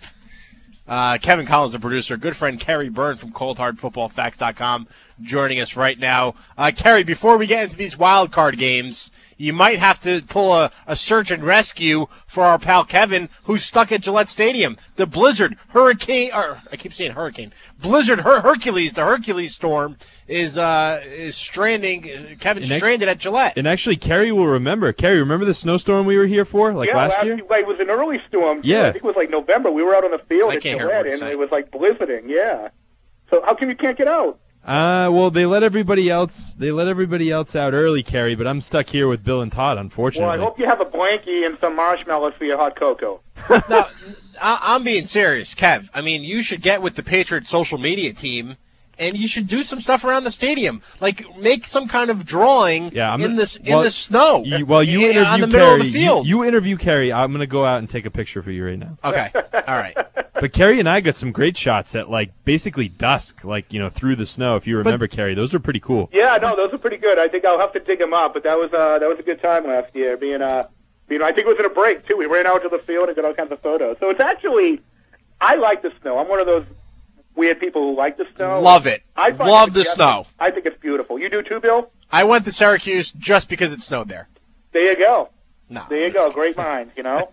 Uh, Kevin Collins, the producer, good friend Kerry Byrne from cold hard football facts dot com, joining us right now. Uh, Kerry, before we get into these wild card games, you might have to pull a, a search and rescue for our pal Kevin, who's stuck at Gillette Stadium. The blizzard, hurricane, or I keep saying hurricane, blizzard, Her- Hercules, the Hercules storm is uh, is stranding. Kevin's And stranded at Gillette. And actually, Kerry will remember. Kerry, remember the snowstorm we were here for, like yeah, last year? It was an early storm. Yeah. I think it was like November. We were out on the field I at can't hear Gillette, what you're and saying. it was like blizzarding. Yeah. So how come you can't get out? Uh, well, they let everybody else. They let everybody else out early, Kerry. But I'm stuck here with Bill and Todd, unfortunately. Well, I hope you have a blankie and some marshmallows for your hot cocoa. Now, I- I'm being serious, Kev. I mean, you should get with the Patriots social media team, and you should do some stuff around the stadium, like make some kind of drawing Yeah, I'm in gonna- this in well, the snow. You, while you in- interview on the middle Kerry, of the field. You, you interview Kerry. I'm gonna go out and take a picture for you right now. Okay, all right. But Kerry and I got some great shots at like basically dusk, like you know through the snow. If you remember, Kerry, those were pretty cool. Yeah, no, those are pretty good. I think I'll have to dig them up, but that was uh, that was a good time last year. Being uh, you know, I think it was in a break too. We ran out to the field and got all kinds of photos. So it's actually, I like the snow. I'm one of those weird people who like the snow. Love it. I find Love it- the yeah, snow. I think it's beautiful. You do too, Bill? I went to Syracuse just because it snowed there. There you go. No, there you go. Great minds, you know.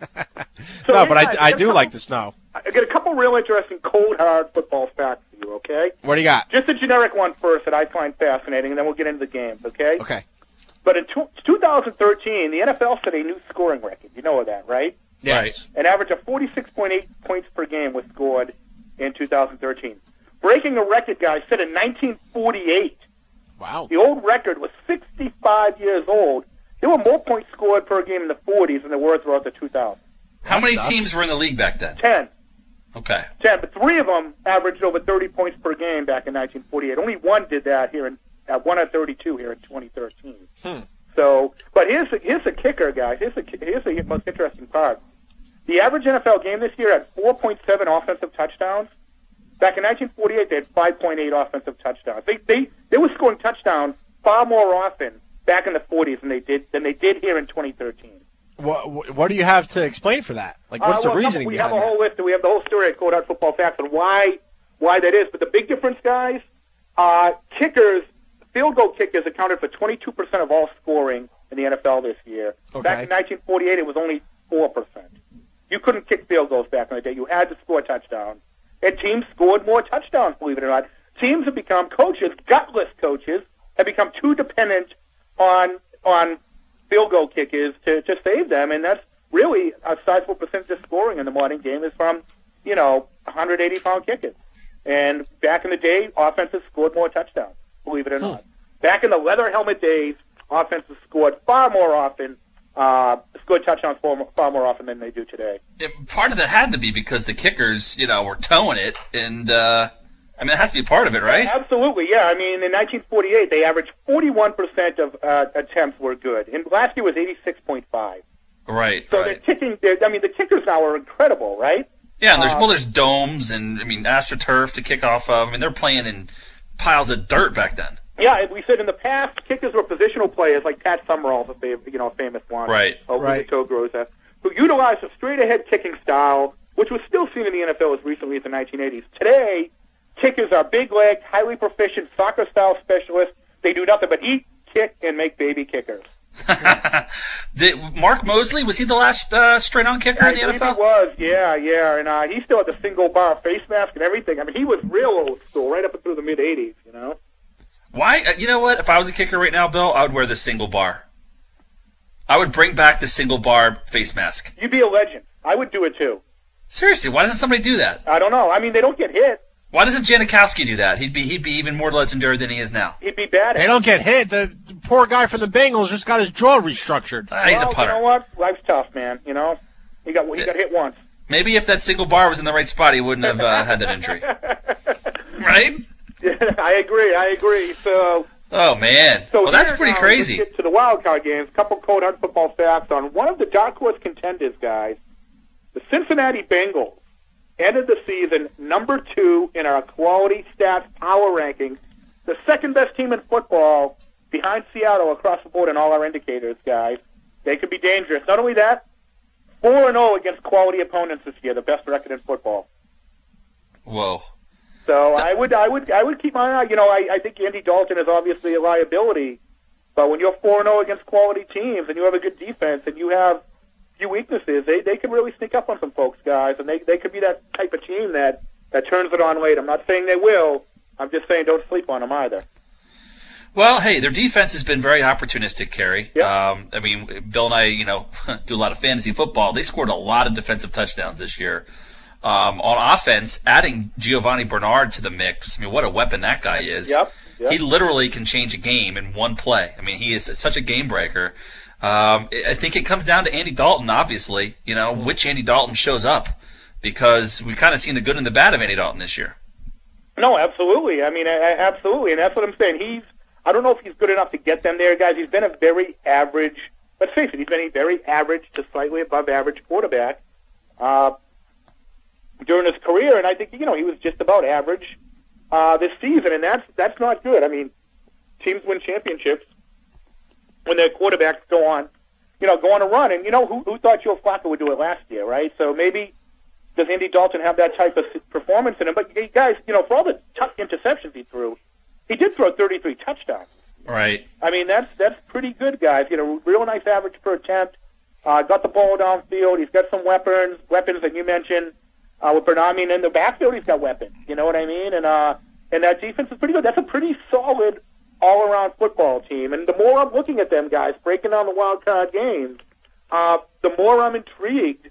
no, but yeah, I, I get a do couple- like the snow. I got a couple real interesting cold hard football facts for you. Okay. What do you got? Just a generic one first that I find fascinating, and then we'll get into the games. Okay. Okay. But in two, twenty thirteen, the N F L set a new scoring record. You know that, right? Yes. An average of forty-six point eight points per game was scored in two thousand thirteen. Breaking a record, guys, set in nineteen forty-eight. Wow. The old record was sixty-five years old. There were more points scored per game in the forties than there were throughout the two thousands. How many teams were in the league back then? Ten. Okay. ten, but three of them averaged over thirty points per game back in nineteen forty-eight. Only one did that here in uh, one at thirty-two here in twenty thirteen. Hmm. So, but here's the, here's the kicker, guys. Here's the here's the most interesting part. The average N F L game this year had four point seven offensive touchdowns. Back in nineteen forty-eight, they had five point eight offensive touchdowns. They they they were scoring touchdowns far more often back in the forties than they did than they did here in twenty thirteen. What, what do you have to explain for that? Like, what's uh, well, the reasoning we behind have a whole that? list. We have the whole story at Cold Hard Football Facts on why why that is. But the big difference, guys, uh, kickers, field goal kickers accounted for twenty-two percent of all scoring in the N F L this year. Okay. Back in nineteen forty-eight, it was only four percent. You couldn't kick field goals back in the day. You had to score touchdowns. And teams scored more touchdowns, believe it or not. Teams have become coaches, gutless coaches, have become too dependent on on field goal kickers to, to save them, and that's really a sizable percentage of scoring in the modern game is from, you know, one hundred eighty pound kickers. And back in the day, offenses scored more touchdowns, believe it or not. Back in the leather helmet days, offenses scored far more often, uh, scored touchdowns far, far more often than they do today. It, part of that had to be because the kickers, you know, were towing it, and uh, I mean, it has to be part of it, right? Absolutely, yeah. I mean, in nineteen forty-eight, they averaged forty-one percent of uh, attempts were good, and last year was eighty-six point five. Right. So right. they're kicking. They're, I mean, the kickers now are incredible, right? Yeah, and there's Uh, well, there's domes and I mean AstroTurf to kick off of. I mean, they're playing in piles of dirt back then. Yeah, and we said in the past, kickers were positional players like Pat Summerall's a fav- you know, a famous one. Right. Over Right. Toe Groza, who utilized a straight-ahead kicking style, which was still seen in the N F L as recently as the nineteen eighties. Today, kickers are big-legged, highly proficient, soccer-style specialists. They do nothing but eat, kick, and make baby kickers. Did Mark Mosley, was he the last uh, straight-on kicker in the I N F L? believe he was, yeah, yeah, and uh, he still had the single-bar face mask and everything. I mean, he was real old school, right up through the mid-eighties, you know? Why? uh, You know what? If I was a kicker right now, Bill, I would wear the single bar. I would bring back the single bar face mask. You'd be a legend. I would do it, too. Seriously, why doesn't somebody do that? I don't know. I mean, they don't get hit. Why doesn't Janikowski do that? He'd be he'd be even more legendary than he is now. He'd be bad at They don't get hit. The, the poor guy from the Bengals just got his jaw restructured. Ah, he's a well, punter. You know what? Life's tough, man. You know, he got he got hit once. Maybe if that single bar was in the right spot, he wouldn't have uh, had that injury. Right? Yeah, I agree. I agree. So, Oh man. so well, that's here pretty now, crazy. Let's get to the wild card games. Couple cold hard football facts on one of the dark horse contenders, guys. The Cincinnati Bengals ended the season number two in our quality stats power rankings, the second best team in football behind Seattle across the board in all our indicators, guys. They could be dangerous. Not only that, four and oh against quality opponents this year, the best record in football. Whoa. So I would, I would, I would keep my eye. You know, I, I think Andy Dalton is obviously a liability, but when you're four and zero against quality teams and you have a good defense and you have few weaknesses, they they could really sneak up on some folks, guys, and they they could be that type of team that that turns it on late. I'm not saying they will. I'm just saying don't sleep on them either. Well, hey, their defense has been very opportunistic, Kerry. Um, I mean, Bill and I, you know, do a lot of fantasy football. They scored a lot of defensive touchdowns this year. Um, on offense, adding Giovanni Bernard to the mix, I mean, what a weapon that guy is. Yep, yep. He literally can change a game in one play. I mean, he is such a game breaker. Um, I think it comes down to Andy Dalton, obviously, you know, which Andy Dalton shows up, because we've kind of seen the good and the bad of Andy Dalton this year. No, absolutely. I mean, I, I- absolutely, and that's what I'm saying. He's, I don't know if he's good enough to get them there, guys. He's been a very average, let's face it, he's been a very average to slightly above average quarterback uh, during his career, and I think, you know, he was just about average uh, this season, and that's that's not good. I mean, teams win championships when their quarterbacks go on, you know, go on a run. And, you know, who, who thought Joe Flacco would do it last year, right? So maybe does Andy Dalton have that type of performance in him? But, hey, guys, you know, for all the tough interceptions he threw, he did throw thirty-three touchdowns. Right. I mean, that's that's pretty good, guys. You know, real nice average per attempt. Uh, got the ball downfield. He's got some weapons, weapons that you mentioned. Uh, with Bernard, I mean, in the backfield, he's got weapons. You know what I mean? And uh, and that defense is pretty good. That's a pretty solid all-around football team. And the more I'm looking at them, guys, breaking down the wild card games, uh, the more I'm intrigued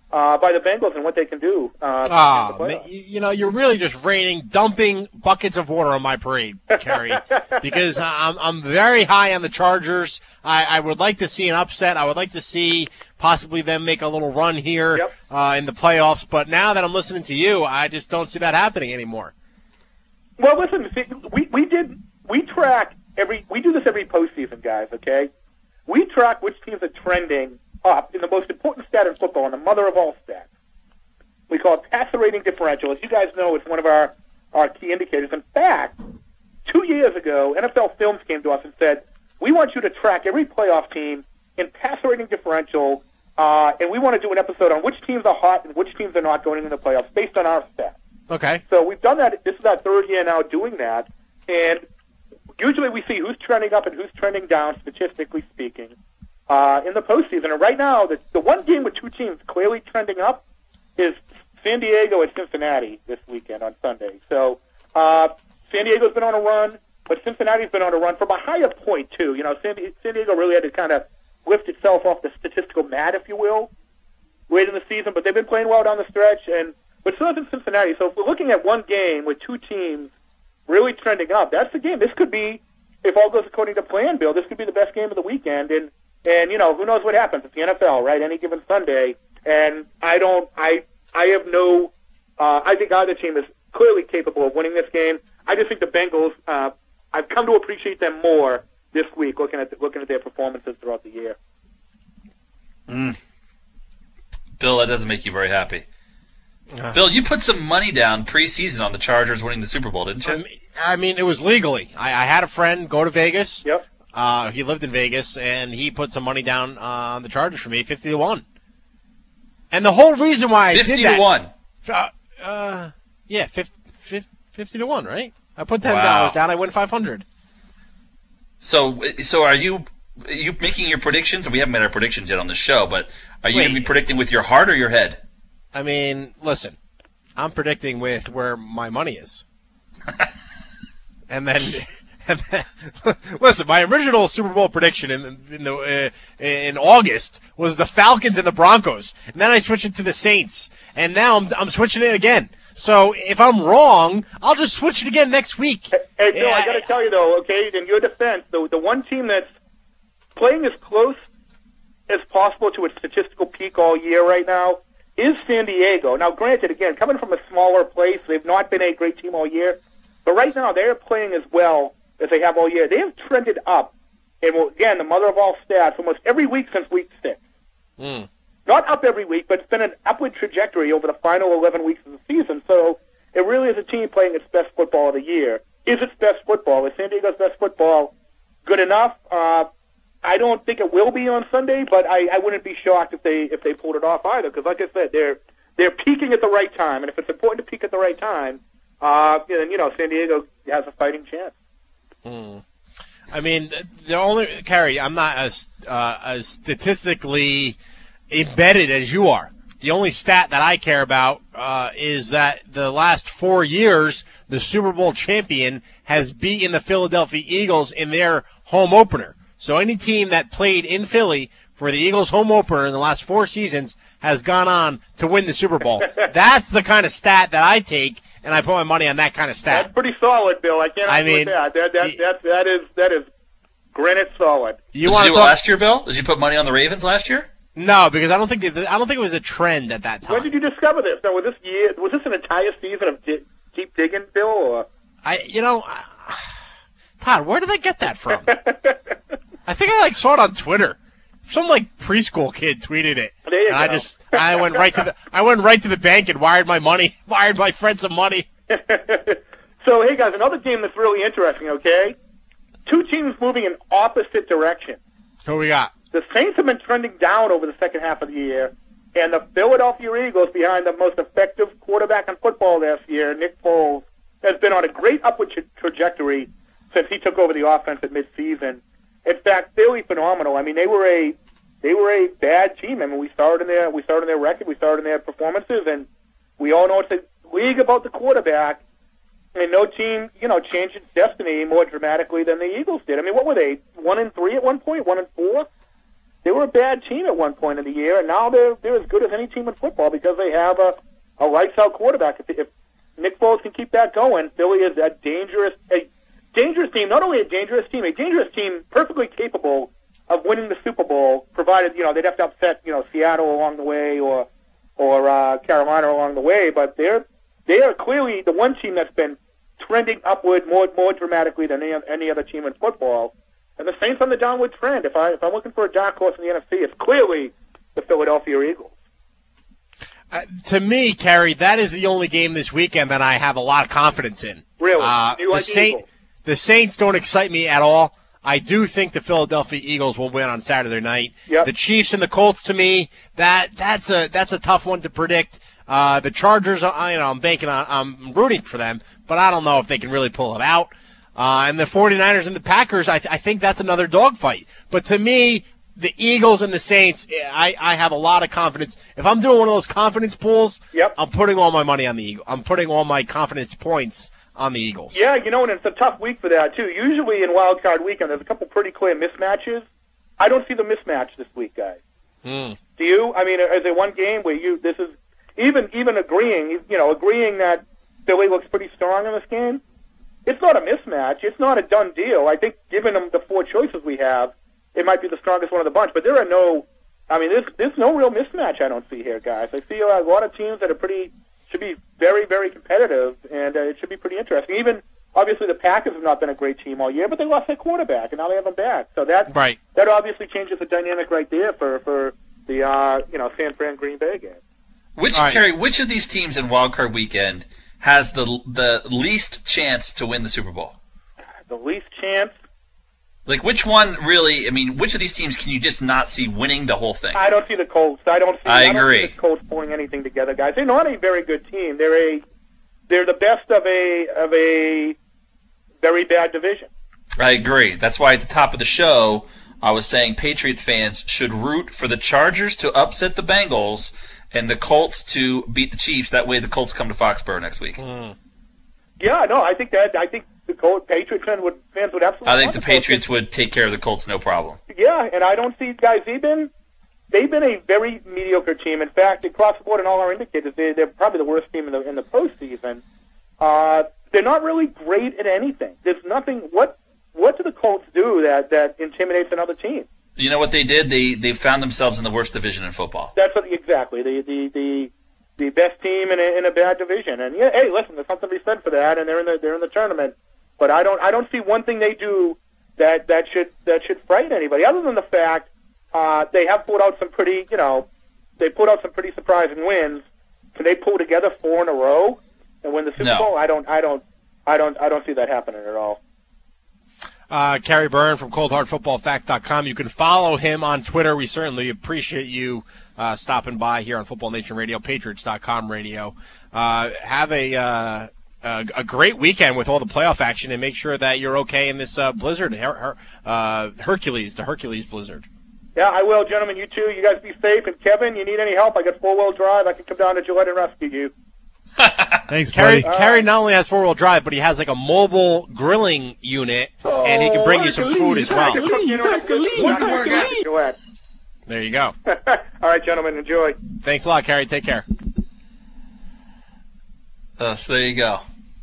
uh, by the Bengals and what they can do. Uh, Ah, in the playoffs. ma- you you know, you're really just raining, dumping buckets of water on my parade, Kerry, because I'm I'm very high on the Chargers. I, I would like to see an upset. I would like to see possibly them make a little run here uh, in the playoffs. But now that I'm listening to you, I just don't see that happening anymore. Well, listen, see, we we did we track every we do this every postseason, guys. Okay, we track which teams are trending up in the most important stat in football, and the mother of all stats. We call it passer rating differential. As you guys know, it's one of our our key indicators. In fact, two years ago, N F L Films came to us and said, "We want you to track every playoff team in passer rating differential, uh, and we want to do an episode on which teams are hot and which teams are not going into the playoffs based on our stats." Okay. So we've done that. This is our third year now doing that. And usually we see who's trending up and who's trending down, statistically speaking, uh, in the postseason. And right now, the, the one game with two teams clearly trending up is San Diego and Cincinnati this weekend on Sunday. So uh, San Diego's been on a run, but Cincinnati's been on a run from a higher point, too. You know, San, San Diego really had to kind of lift itself off the statistical mat, if you will, late in the season. But they've been playing well down the stretch, and but so has Cincinnati. So if we're looking at one game with two teams really trending up, that's the game. This could be, if all goes according to plan, Bill, this could be the best game of the weekend. And, and you know, who knows what happens. It's the N F L, right, any given Sunday. And I don't, I I have no, uh, I think either team is clearly capable of winning this game. I just think the Bengals, uh, I've come to appreciate them more this week, looking at looking at their performances throughout the year. Mm. Bill, that doesn't make you very happy. Uh, Bill, you put some money down preseason on the Chargers winning the Super Bowl, didn't you? I mean, I mean it was legally. I, I had a friend go to Vegas. Yep. Uh, he lived in Vegas, and he put some money down uh, on the Chargers for me, fifty to one. And the whole reason why I fifty did that, to one. Uh, uh, yeah, fifty, fifty to one, right? I put ten Wow. dollars down. I win five hundred. So, so are you are you making your predictions? We haven't made our predictions yet on the show, but are you Wait. going to be predicting with your heart or your head? I mean, listen, I'm predicting with where my money is. and then, and then listen, my original Super Bowl prediction in, in, the, uh, in August was the Falcons and the Broncos. And then I switched it to the Saints. And now I'm, I'm switching it again. So if I'm wrong, I'll just switch it again next week. Hey, Bill, Yeah, I got to tell you, though, okay, in your defense, the, the one team that's playing as close as possible to its statistical peak all year right now is San Diego. Now, granted, again, coming from a smaller place, they've not been a great team all year. But right now, they're playing as well as they have all year. They have trended up, and well, again, the mother of all stats, almost every week since week six. Mm. Not up every week, but it's been an upward trajectory over the final eleven weeks of the season. So it really is a team playing its best football of the year. Is its best football? Is San Diego's best football good enough? Uh, I don't think it will be on Sunday, but I, I wouldn't be shocked if they if they pulled it off either. Because, like I said, they're they're peaking at the right time, and if it's important to peak at the right time, uh, then you know San Diego has a fighting chance. Mm. I mean, the only Kerry, I'm not as uh, as statistically embedded as you are. The only stat that I care about uh, is that the last four years, the Super Bowl champion has beaten the Philadelphia Eagles in their home opener. So any team that played in Philly for the Eagles' home opener in the last four seasons has gone on to win the Super Bowl. That's the kind of stat that I take, and I put my money on that kind of stat. That's pretty solid, Bill. I can't I argue mean, with that. That, that, that, that is that is granite solid. You Did want you to do it talk? last year, Bill? Did you put money on the Ravens last year? No, because I don't think they, I don't think it was a trend at that time. When did you discover this? Now, was this year? Was this an entire season of di- deep digging, Bill? Or I, you know, uh, Todd, where did they get that from? I think I like saw it on Twitter. Some like preschool kid tweeted it, There you and I go. just I went right to the I went right to the bank and wired my money, wired my friend some money. So, hey guys, another game that's really interesting. Okay, two teams moving in opposite directions. Who we got? The Saints have been trending down over the second half of the year, and the Philadelphia Eagles, behind the most effective quarterback in football last year, Nick Foles, has been on a great upward tra- trajectory since he took over the offense at midseason. In fact, fairly phenomenal. I mean, they were a they were a bad team. I mean, we saw it in their we saw it in their record, we saw it in their performances, and we all know it's a league about the quarterback. And no team, you know, changed its destiny more dramatically than the Eagles did. I mean, what were they? One and three at one point, one and four. they were a bad team at one point in the year, and now they're they're as good as any team in football because they have a a lights-out quarterback. If, if Nick Foles can keep that going, Philly is a dangerous a dangerous team. Not only a dangerous team, a dangerous team perfectly capable of winning the Super Bowl, provided you know they'd have to upset you know Seattle along the way or or uh, Carolina along the way. But they're they are clearly the one team that's been trending upward more more dramatically than any, any other team in football. And the Saints on the downward trend. If I if I'm looking for a dark horse in the N F C, it's clearly the Philadelphia Eagles. Uh, to me, Kerry, that is the only game this weekend that I have a lot of confidence in. Really? Uh, you the, like Saint, Eagles? the Saints don't excite me at all. I do think the Philadelphia Eagles will win on Saturday night. Yep. The Chiefs and the Colts, to me, that that's a that's a tough one to predict. Uh, the Chargers, I, you know, I'm banking on, I'm rooting for them, but I don't know if they can really pull it out. Uh, and the 49ers and the Packers, I, th- I think that's another dogfight. But to me, the Eagles and the Saints, I, I have a lot of confidence. If I'm doing one of those confidence pools, yep. I'm putting all my money on the Eagles. I'm putting all my confidence points on the Eagles. Yeah, you know, and it's a tough week for that, too. Usually in Wild Card Weekend, there's a couple pretty clear mismatches. I don't see the mismatch this week, guys. Hmm. Do you? I mean, is there one game where you, this is, even even agreeing, you know, agreeing that Philly looks pretty strong in this game? It's not a mismatch. It's not a done deal. I think given them the four choices we have, it might be the strongest one of the bunch. But there are no, I mean, there's, there's no real mismatch I don't see here, guys. I see a lot of teams that are pretty, should be very, very competitive, and uh, it should be pretty interesting. Even, obviously, the Packers have not been a great team all year, but they lost their quarterback, and now they have him back. So that right. that obviously changes the dynamic right there for, for the, uh, you know, San Fran Green Bay game. Which, All right. Terry, which of these teams in Wild Card Weekend has the the least chance to win the Super Bowl? The least chance? Like, which one really, I mean, which of these teams can you just not see winning the whole thing? I don't see the Colts. I don't see, I I don't agree. see the Colts pulling anything together, guys. They're not a very good team. They're a they're the best of a of a very bad division. I agree. That's why at the top of the show, I was saying Patriot fans should root for the Chargers to upset the Bengals and the Colts to beat the Chiefs. That way the Colts come to Foxborough next week. Mm. Yeah, no, I think that I think the Colts Patriot fans would fans would absolutely. I think want the the Colts. Patriots would take care of the Colts, no problem. Yeah, and I don't see guys. They've been they've been a very mediocre team. In fact, across the board in all our indicators, they, they're probably the worst team in the in the postseason. Uh, they're not really great at anything. There's nothing. What what do the Colts do that that intimidates another team? You know what they did? They they found themselves in the worst division in football. That's what, exactly the the the the best team in a, in a bad division. And yeah, hey, listen, there's something to be said for that, and they're in the they're in the tournament. But I don't I don't see one thing they do that that should that should frighten anybody, other than the fact uh, they have pulled out some pretty you know they pulled out some pretty surprising wins. Can they pull together four in a row and win the Super No. Bowl? I don't I don't I don't I don't see that happening at all. Uh, Kerry Byrne from cold hard football fact dot com. You can follow him on Twitter. We certainly appreciate you uh, stopping by here on Football Nation Radio, Patriots dot com radio. Uh, have a, uh, a a great weekend with all the playoff action, and make sure that you're okay in this uh, blizzard, her, her, uh, Hercules, the Hercules blizzard. Yeah, I will, gentlemen. You too. You guys be safe. And Kevin, you need any help? I got four wheel drive. I can come down to Gillette and rescue you. Thanks, Kerry, buddy. Kerry not only has four-wheel drive, but he has like a mobile grilling unit, and he can bring you some food as well. Gillette. There you go. All right, gentlemen, enjoy. Thanks a lot, Kerry. Take care. Uh, so there you go.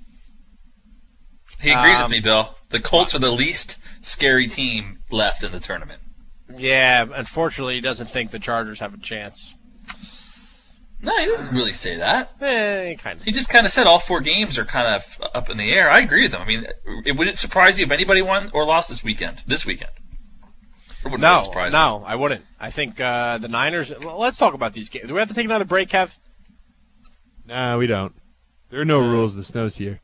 He agrees Um, with me, Bill. The Colts are the least scary team left in the tournament. Yeah, unfortunately, he doesn't think the Chargers have a chance. No, he didn't really say that. Eh, kind of. He just kind of said all four games are kind of up in the air. I agree with him. I mean, it wouldn't surprise you if anybody won or lost this weekend. This weekend. It wouldn't really No, surprise me. no, I wouldn't. I think uh, the Niners. Well, let's talk about these games. Do we have to take another break, Kev? Nah, we don't. There are no rules. The snow's here.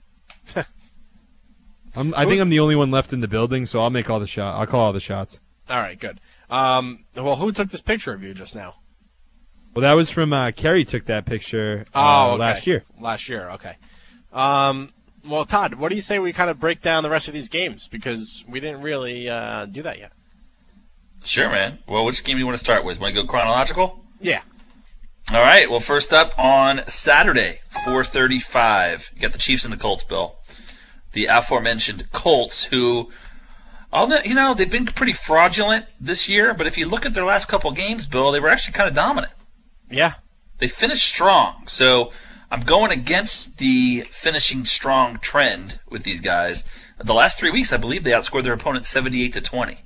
I'm, I think I'm the only one left in the building, so I'll make all the shot. I'll call all the shots. All right, good. Um, well, who took this picture of you just now? Well, that was from uh, Kerry took that picture uh, Oh, okay. last year. Last year, okay. Um, well, Todd, what do you say we kind of break down the rest of these games, because we didn't really uh, do that yet. Sure, man. Well, which game do you want to start with? Want to go chronological? Yeah. All right. Well, first up on Saturday, four thirty-five, you got the Chiefs and the Colts, Bill. The aforementioned Colts, who I'll, you know, they've been pretty fraudulent this year, but if you look at their last couple games, Bill, they were actually kind of dominant. Yeah. They finished strong. So I'm going against the finishing strong trend with these guys. The last three weeks, I believe they outscored their opponents seventy-eight to twenty.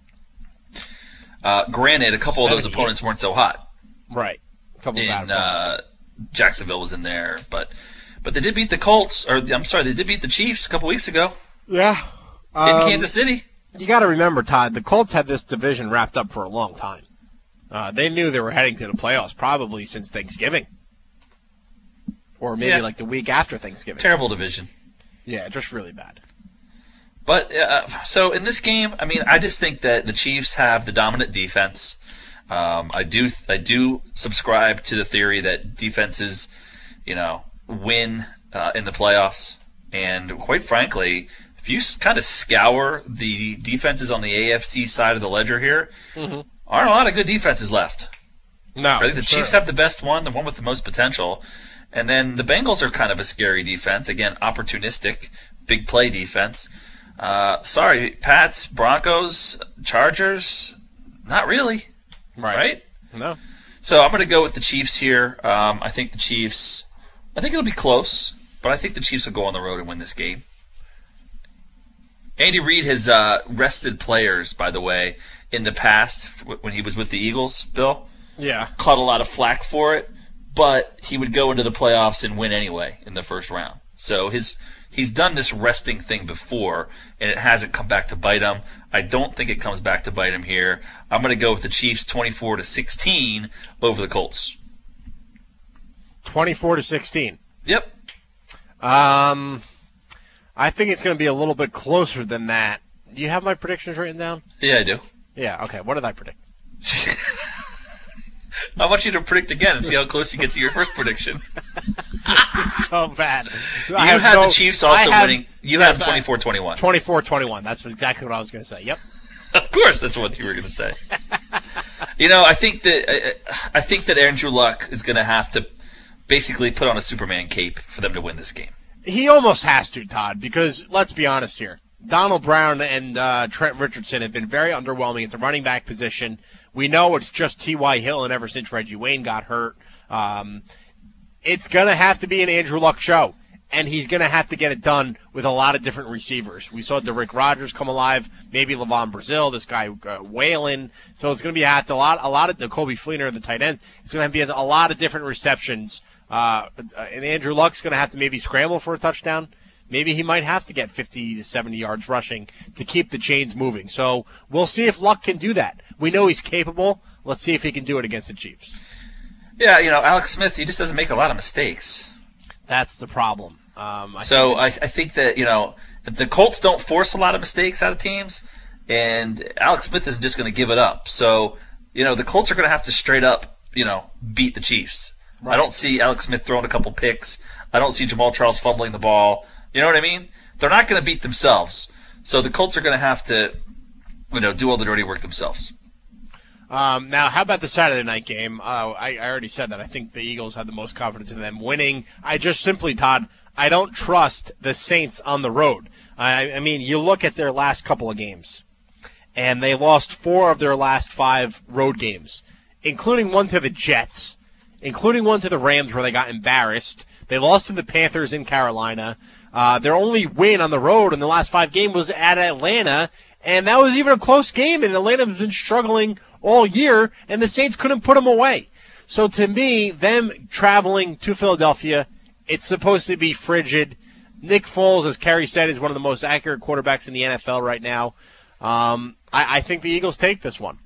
Uh, granted, a couple of those opponents weren't so hot. Right. A couple of in, bad uh, Jacksonville was in there, but but they did beat the Colts, or I'm sorry, they did beat the Chiefs a couple weeks ago. Yeah. In Um, Kansas City. You got to remember, Todd, the Colts had this division wrapped up for a long time. Uh, they knew they were heading to the playoffs probably since Thanksgiving. Or maybe Yeah. like the week after Thanksgiving. Terrible division. Yeah, just really bad. But uh, so in this game, I mean, I just think that the Chiefs have the dominant defense. Um, I do, I do subscribe to the theory that defenses, you know, win uh, in the playoffs. And quite frankly, if you kind of scour the defenses on the A F C side of the ledger here, Mhm. aren't a lot of good defenses left. No, I think the sure. Chiefs have the best one, the one with the most potential. And then the Bengals are kind of a scary defense. Again, opportunistic, big play defense. Uh, sorry, Pats, Broncos, Chargers, not really. Right. Right? No. So I'm going to go with the Chiefs here. Um, I think the Chiefs, I think it'll be close, but I think the Chiefs will go on the road and win this game. Andy Reid has uh, rested players, by the way, in the past when he was with the Eagles, Bill. Yeah. Caught a lot of flack for it, but he would go into the playoffs and win anyway in the first round. So his he's done this resting thing before, and it hasn't come back to bite him. I don't think it comes back to bite him here. I'm going to go with the Chiefs twenty-four to sixteen over the Colts. twenty-four to sixteen. Yep. Um, I think it's going to be a little bit closer than that. Do you have my predictions written down? Yeah, I do. Yeah, okay. What did I predict? I want you to predict again and see how close you get to your first prediction. It's so bad. You I have had no- the Chiefs also I have- winning. You yes, had twenty-four twenty-one. twenty-four twenty-one. That's exactly what I was going to say. Yep. Of course, that's what you were going to say. You know, I think that I, I think that Andrew Luck is going to have to basically put on a Superman cape for them to win this game. He almost has to, Todd, because let's be honest here. Donald Brown and uh, Trent Richardson have been very underwhelming at the running back position. We know it's just T Y. Hilton ever since Reggie Wayne got hurt. Um, it's going to have to be an Andrew Luck show, and he's going to have to get it done with a lot of different receivers. We saw Derrick Rogers come alive, maybe Levon Brazil, this guy uh, Whalen. So it's going to be a lot, a lot of the Kobe Fleener, the tight end. It's going to be a, a lot of different receptions. Uh, and Andrew Luck's going to have to maybe scramble for a touchdown. Maybe he might have to get fifty to seventy yards rushing to keep the chains moving. So we'll see if Luck can do that. We know he's capable. Let's see if he can do it against the Chiefs. Yeah, you know, Alex Smith, he just doesn't make a lot of mistakes. That's the problem. Um, I so think I, I think that, you know, the Colts don't force a lot of mistakes out of teams, and Alex Smith is just going to give it up. So, you know, the Colts are going to have to straight up, you know, beat the Chiefs. Right. I don't see Alex Smith throwing a couple picks. I don't see Jamal Charles fumbling the ball. You know what I mean? They're not going to beat themselves. So the Colts are going to have to, you know, do all the dirty work themselves. Um, now, how about the Saturday night game? Uh, I, I already said that. I think the Eagles had the most confidence in them winning. I just simply, Todd, I don't trust the Saints on the road. I, I mean, you look at their last couple of games, and they lost four of their last five road games, including one to the Jets, including one to the Rams where they got embarrassed. They lost to the Panthers in Carolina. Uh, their only win on the road in the last five games was at Atlanta, and that was even a close game, and Atlanta has been struggling all year, and the Saints couldn't put them away. So to me, them traveling to Philadelphia, it's supposed to be frigid. Nick Foles, as Kerry said, is one of the most accurate quarterbacks in the N F L right now. Um, I, I think the Eagles take this one.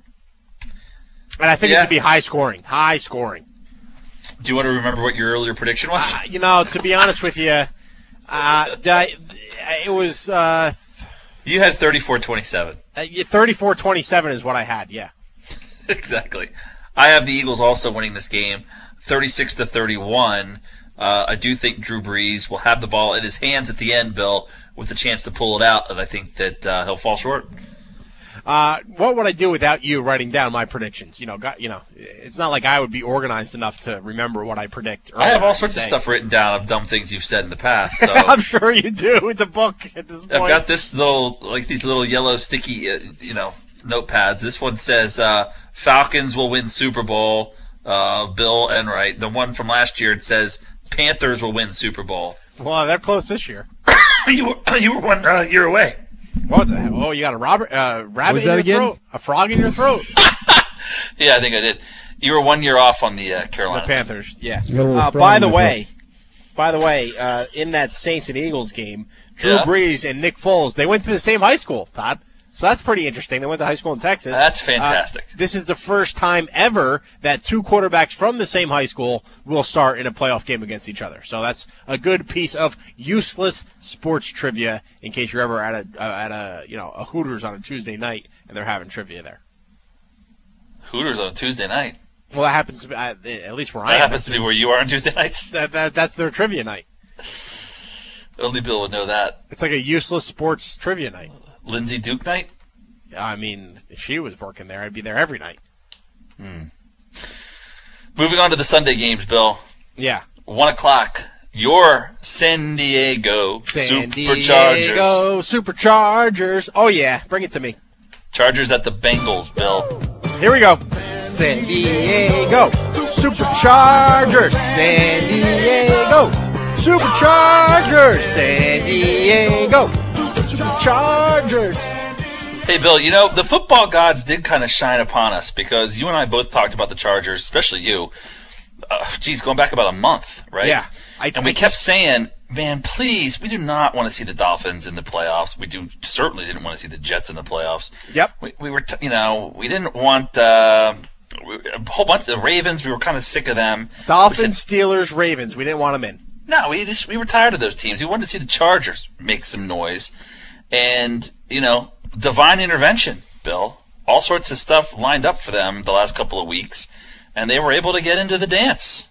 And I think Yeah. it should be high scoring, high scoring. Do you want to remember what your earlier prediction was? Uh, you know, to be honest with you, uh, I, it was uh, You had thirty-four twenty-seven. thirty-four twenty-seven is what I had, yeah. Exactly. I have the Eagles also winning this game, thirty-six to thirty-one. Uh, I do think Drew Brees will have the ball in his hands at the end, Bill, with a chance to pull it out, and I think that uh, he'll fall short. Uh, what would I do without you writing down my predictions? You know, got, you know, it's not like I would be organized enough to remember what I predict. I have all sorts of stuff written down of dumb things you've said in the past. So I'm sure you do. It's a book at this point. I've got this little, like these little yellow sticky, uh, you know, notepads. This one says uh, Falcons will win Super Bowl. Uh, Bill Enright. The one from last year, it says Panthers will win Super Bowl. Well, they're close this year. you were you were one uh, year away. What the hell? Oh, you got a Robert, uh, rabbit in your again? throat? A frog in your throat? Yeah, I think I did. You were one year off on the uh, Carolina. The Panthers, yeah. Little Uh, frog by in the your way, by the way, uh, in that Saints and Eagles game, Drew Yeah. Brees and Nick Foles, they went to the same high school, Todd. So that's pretty interesting. They went to high school in Texas. That's fantastic. Uh, this is the first time ever that two quarterbacks from the same high school will start in a playoff game against each other. So that's a good piece of useless sports trivia in case you're ever at a uh, at a you know a Hooters on a Tuesday night and they're having trivia there. Hooters on a Tuesday night. Well, that happens to be, uh, at least where I That am. happens to be where you are on Tuesday nights. That, that that's their trivia night. Only Bill would know that. It's like a useless sports trivia night. Lindsay Duke night. I mean, if she was working there, I'd be there every night. Hmm. Moving on to the Sunday games, Bill. Yeah. One o'clock. Your San Diego San Superchargers. Diego Superchargers. Oh, yeah. Bring it to me. Chargers at the Bengals, Bill. Here we go. San Diego Superchargers. San Diego Superchargers. San Diego Superchargers. Hey, Bill, you know, the football gods did kind of shine upon us because you and I both talked about the Chargers, especially you. Uh, geez, going back about a month, right? Yeah. I, and we I kept saying, man, please, we do not want to see the Dolphins in the playoffs. We do certainly didn't want to see the Jets in the playoffs. Yep. We, we were, t- you know, we didn't want uh, a whole bunch of the Ravens. We were kind of sick of them. Dolphins, Steelers, Ravens. We didn't want them in. No, we just we were tired of those teams. We wanted to see the Chargers make some noise, and you know, divine intervention, Bill. All sorts of stuff lined up for them the last couple of weeks, and they were able to get into the dance.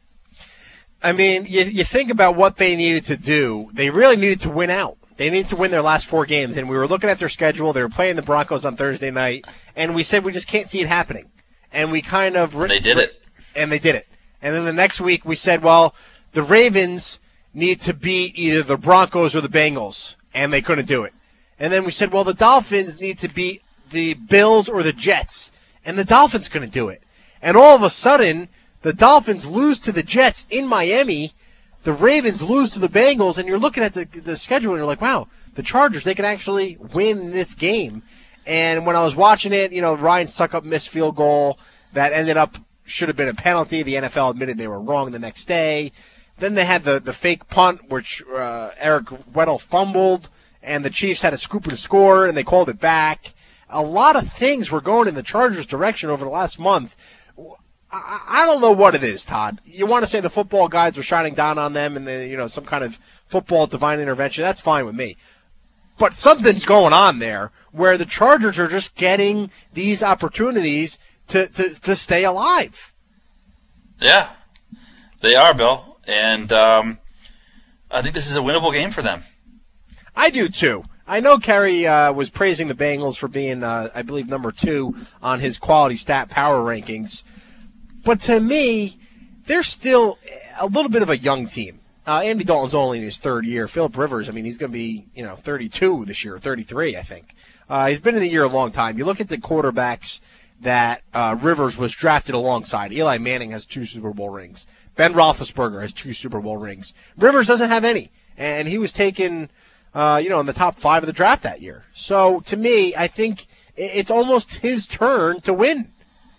I mean, you, you think about what they needed to do. They really needed to win out. They needed to win their last four games, and we were looking at their schedule. They were playing the Broncos on Thursday night, and we said we just can't see it happening. And we kind of they did it, and they did it. And then the next week we said, well, the Ravens need to beat either the Broncos or the Bengals, and they couldn't do it. And then we said, well, the Dolphins need to beat the Bills or the Jets, and the Dolphins couldn't do it. And all of a sudden, the Dolphins lose to the Jets in Miami, the Ravens lose to the Bengals, and you're looking at the, the schedule and you're like, wow, the Chargers, they can actually win this game. And when I was watching it, you know, Ryan Suckup missed field goal that ended up, should have been a penalty. The N F L admitted they were wrong the next day. Then they had the, the fake punt, which uh, Eric Weddle fumbled, and the Chiefs had a scoop and a score, and they called it back. A lot of things were going in the Chargers' direction over the last month. I, I don't know what it is, Todd. You want to say the football guys are shining down on them and, the, you know, some kind of football divine intervention. That's fine with me. But something's going on there where the Chargers are just getting these opportunities to, to, to stay alive. Yeah, they are, Bill. And um, I think this is a winnable game for them. I do, too. I know Kerry uh, was praising the Bengals for being, uh, I believe, number two on his quality stat power rankings. But to me, they're still a little bit of a young team. Uh, Andy Dalton's only in his third year. Phillip Rivers, I mean, he's going to be, you know, thirty-two this year, thirty-three, I think. Uh, he's been in the year a long time. You look at the quarterbacks that uh, Rivers was drafted alongside. Eli Manning has two Super Bowl rings. Ben Roethlisberger has two Super Bowl rings. Rivers doesn't have any, and he was taken, uh, you know, in the top five of the draft that year. So, to me, I think it's almost his turn to win.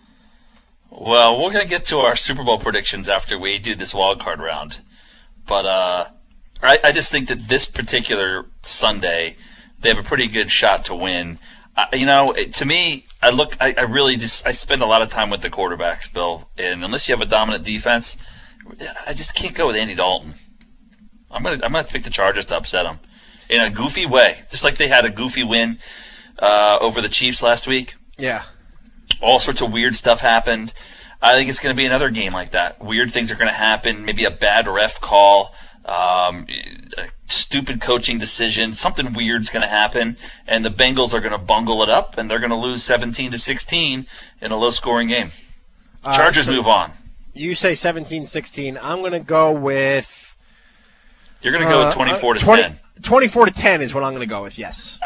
Well, we're going to get to our Super Bowl predictions after we do this wild card round. But uh, I, I just think that this particular Sunday, they have a pretty good shot to win. Uh, you know, it, to me, I look, I, I really just, I spend a lot of time with the quarterbacks, Bill. And unless you have a dominant defense, I just can't go with Andy Dalton. I'm gonna, I'm gonna pick the Chargers to upset them in a goofy way, just like they had a goofy win uh, over the Chiefs last week. Yeah. All sorts of weird stuff happened. I think it's going to be another game like that. Weird things are going to happen. Maybe a bad ref call. Um, stupid coaching decision. Something weird's going to happen, and the Bengals are going to bungle it up, and they're going to lose seventeen to sixteen in a low-scoring game. Chargers Uh, so move on. You say seventeen sixteen. I'm going to go with... You're going to go uh, with twenty-four to twenty ten. twenty-four to ten is what I'm going to go with, yes.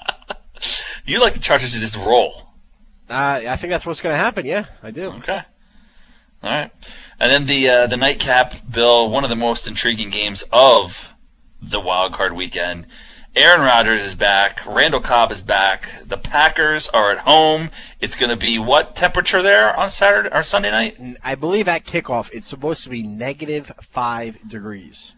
You like the Chargers to just roll. Uh, I think that's what's going to happen, yeah. I do. Okay. All right. And then the uh, the nightcap, Bill, one of the most intriguing games of the wild card weekend. Aaron Rodgers is back. Randall Cobb is back. The Packers are at home. It's going to be what temperature there on Saturday or Sunday night? I believe at kickoff it's supposed to be negative five degrees.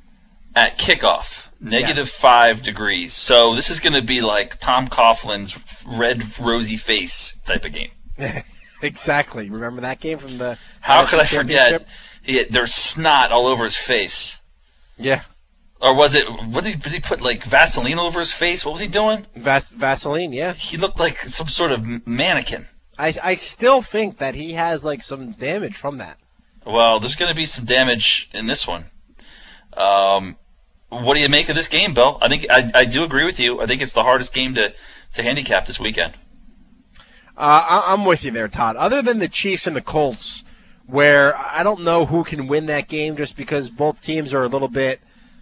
At kickoff, negative Yes. five degrees. So this is going to be like Tom Coughlin's red rosy face type of game. Exactly. Remember that game from the... How could I Championship? forget? He, there's snot all over his face. Yeah. Or was it? What did he, did he put like Vaseline all over his face? What was he doing? Vas- Vaseline, yeah. He looked like some sort of mannequin. I, I still think that he has like some damage from that. Well, there's going to be some damage in this one. Um, what do you make of this game, Bill? I think I, I do agree with you. I think it's the hardest game to, to handicap this weekend. Uh, I, I'm with you there, Todd. Other than the Chiefs and the Colts, where I don't know who can win that game just because both teams are a little bit,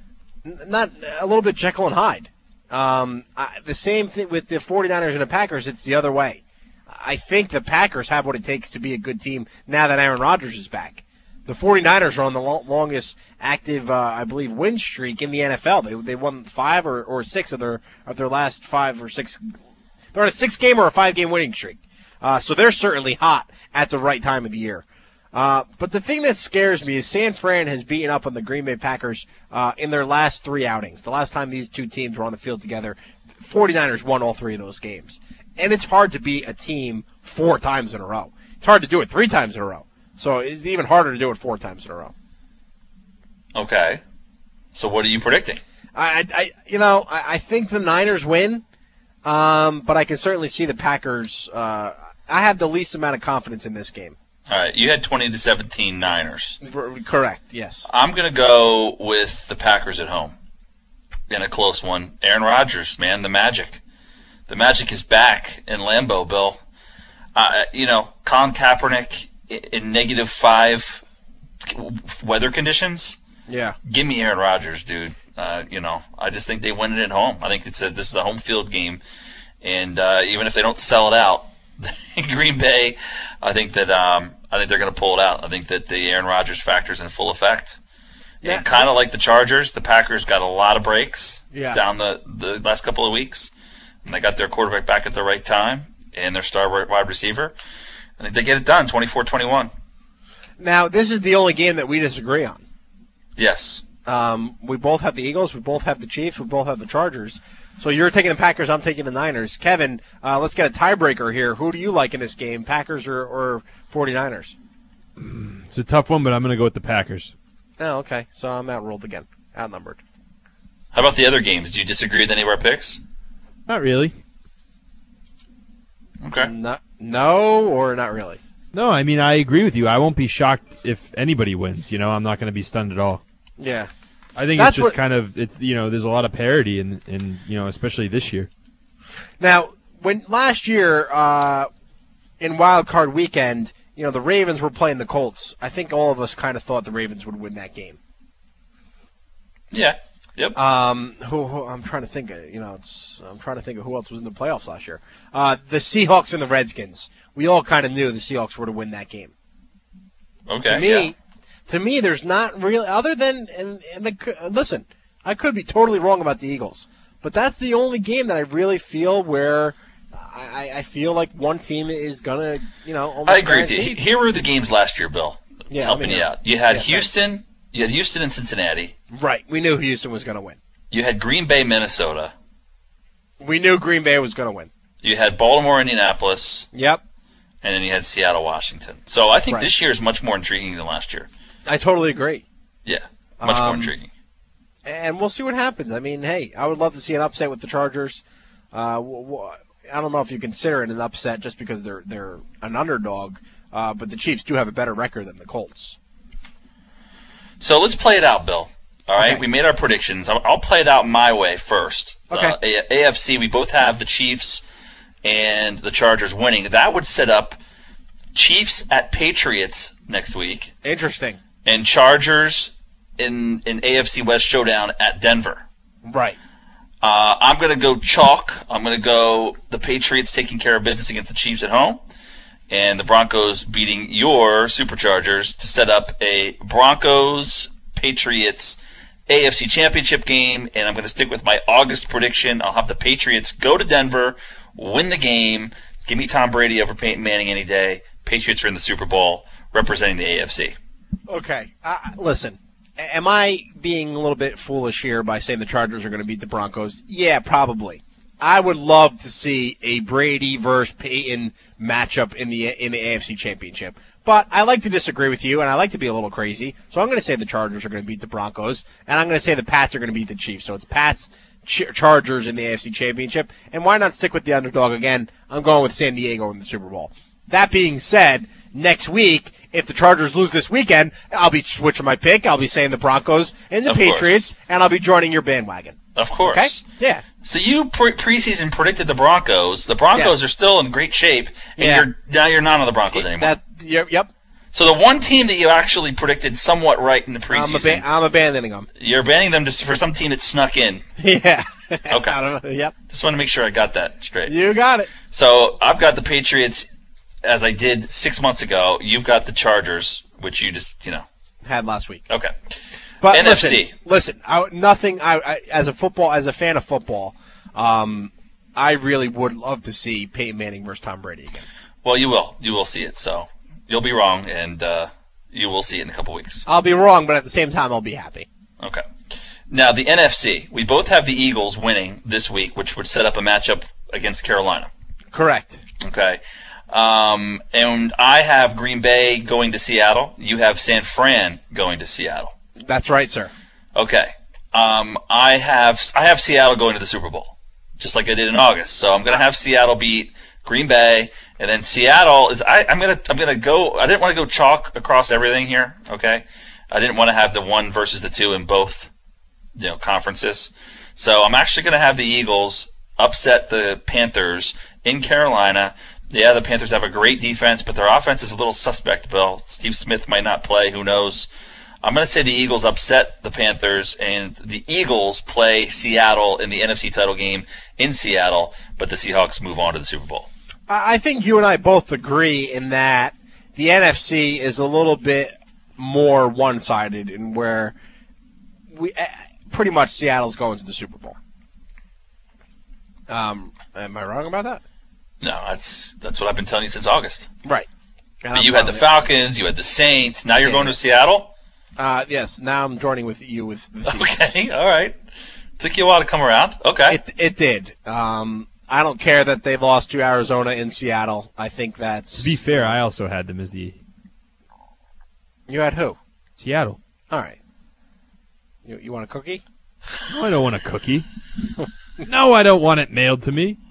not a little bit Jekyll and Hyde. Um, I, the same thing with the 49ers and the Packers, it's the other way. I think the Packers have what it takes to be a good team now that Aaron Rodgers is back. The 49ers are on the lo- longest active, uh, I believe, win streak in the N F L. They they won five or, or six of their of their last five or six. They're on a six-game or a five-game winning streak. Uh, so they're certainly hot at the right time of the year. Uh, but the thing that scares me is San Fran has beaten up on the Green Bay Packers uh, in their last three outings. The last time these two teams were on the field together, 49ers won all three of those games. And it's hard to beat a team four times in a row. It's hard to do it three times in a row. So it's even harder to do it four times in a row. Okay. So what are you predicting? I, I you know, I, I think the Niners win, um, but I can certainly see the Packers. Uh, I have the least amount of confidence in this game. All right, you had twenty to seventeen Niners. Correct, yes. I'm going to go with the Packers at home in a close one. Aaron Rodgers, man, the magic. The magic is back in Lambeau, Bill. Uh, you know, Colin Kaepernick in, in negative five weather conditions. Yeah. Give me Aaron Rodgers, dude. Uh, you know, I just think they win it at home. I think it's a, this is a home field game, and uh, even if they don't sell it out in Green Bay, I think that um, I think they're going to pull it out. I think that the Aaron Rodgers factor is in full effect. Yeah. And kind of like the Chargers, the Packers got a lot of breaks Yeah. down the, the last couple of weeks, and they got their quarterback back at the right time and their star wide receiver. I think they get it done, twenty-four twenty-one. Now, this is the only game that we disagree on. Yes. Um, we both have the Eagles, we both have the Chiefs, we both have the Chargers. So you're taking the Packers, I'm taking the Niners. Kevin, uh, let's get a tiebreaker here. Who do you like in this game, Packers or, or 49ers? It's a tough one, but I'm going to go with the Packers. Oh, okay. So I'm outruled again, outnumbered. How about the other games? Do you disagree with any of our picks? Not really. Okay. No, no or not really? No, I mean, I agree with you. I won't be shocked if anybody wins. You know, I'm not going to be stunned at all. Yeah. I think That's it's just what- kind of, it's you know, there's a lot of parity, in, in, you know, especially this year. Now, when last year uh, in Wild Card Weekend, you know, the Ravens were playing the Colts. I think all of us kind of thought the Ravens would win that game. Yeah. Yep. Um, who, who I'm trying to think. Of, you know, it's I'm trying to think of who else was in the playoffs last year. Uh, the Seahawks and the Redskins. We all kind of knew the Seahawks were to win that game. Okay. To me, yeah. to me, there's not really other than and, and the, listen. I could be totally wrong about the Eagles, but that's the only game that I really feel where I, I feel like one team is gonna, you know. Almost I agree with you. guaranteed. Here were the games last year, Bill. Yeah, It's helping let me you know. out. You had Yeah, Houston. You had Houston and Cincinnati. Right. We knew Houston was going to win. You had Green Bay, Minnesota. We knew Green Bay was going to win. You had Baltimore, Indianapolis. Yep. And then you had Seattle, Washington. So I think Right. this year is much more intriguing than last year. I totally agree. Yeah, much more Um, intriguing. And we'll see what happens. I mean, hey, I would love to see an upset with the Chargers. Uh, w- w- I don't know if you consider it an upset just because they're they're an underdog, uh, but the Chiefs do have a better record than the Colts. So let's play it out, Bill. All right, Okay. we made our predictions. I'll, I'll play it out my way first. Okay. Uh, A- AFC, we both have the Chiefs and the Chargers winning. That would set up Chiefs at Patriots next week. Interesting. And Chargers in in A F C West showdown at Denver. Right. Uh, I'm going to go chalk. I'm going to go the Patriots taking care of business against the Chiefs at home, and the Broncos beating your Superchargers to set up a Broncos-Patriots A F C Championship game, and I'm going to stick with my August prediction. I'll have the Patriots go to Denver, win the game, give me Tom Brady over Peyton Manning any day. Patriots are in the Super Bowl representing the A F C. Okay. Uh, listen, a- am I being a little bit foolish here by saying the Chargers are going to beat the Broncos? Yeah, probably. I would love to see a Brady versus Peyton matchup in the in the A F C Championship. But I like to disagree with you, and I like to be a little crazy. So I'm going to say the Chargers are going to beat the Broncos, and I'm going to say the Pats are going to beat the Chiefs. So it's Pats, Ch- Chargers in the A F C Championship. And why not stick with the underdog again? I'm going with San Diego in the Super Bowl. That being said, next week, if the Chargers lose this weekend, I'll be switching my pick. I'll be saying the Broncos and the Of Patriots, and I'll be joining your bandwagon. Of course. Okay? Yeah. So you pre- preseason predicted the Broncos. The Broncos Yes. are still in great shape, and Yeah. you're now you're not on the Broncos anymore. That, yep. yep. So the one team that you actually predicted somewhat right in the I'm, preseason, ab- I'm abandoning them. you're abandoning them just for some team that snuck in. Yeah. Okay. I don't know. Yep. Just want to make sure I got that straight. You got it. So I've got the Patriots, as I did six months ago. You've got the Chargers, which you just, you know. Had last week. Okay. But N F C. listen, listen I, nothing. I, I as a football, as a fan of football, um, I really would love to see Peyton Manning versus Tom Brady again. Well, you will. You will see it. So you'll be wrong, and uh, you will see it in a couple weeks. I'll be wrong, but at the same time, I'll be happy. Okay. Now, the N F C. We both have the Eagles winning this week, which would set up a matchup against Carolina. Correct. Okay. Um, and I have Green Bay going to Seattle. You have San Fran going to Seattle. That's right, sir. Okay. Um, I have I have Seattle going to the Super Bowl, just like I did in August. So I'm going to have Seattle beat Green Bay, and then Seattle is. I, I'm gonna I'm gonna go. I didn't want to go chalk across everything here. Okay. I didn't want to have the one versus the two in both, you know, conferences. So I'm actually going to have the Eagles upset the Panthers in Carolina. Yeah, the Panthers have a great defense, but their offense is a little suspect, Bill. Steve Smith might not play. Who knows? I'm going to say the Eagles upset the Panthers, and the Eagles play Seattle in the N F C title game in Seattle, but the Seahawks move on to the Super Bowl. I I think you and I both agree in that the N F C is a little bit more one-sided, in where we uh, pretty much Seattle's going to the Super Bowl. Um, am I wrong about that? No, that's that's what I've been telling you since August. Right. But you had the Falcons, you had the Saints. Now you're Yeah. going to Seattle? Uh, yes. Now I'm joining with you with the Seahawks. Okay, all right. Took you a while to come around. Okay. It it did. Um, I don't care that they lost to Arizona in Seattle. I think that's. To be fair, I also had them as the You had who? Seattle. All right. You you want a cookie? No, I don't want a cookie. No, I don't want it mailed to me.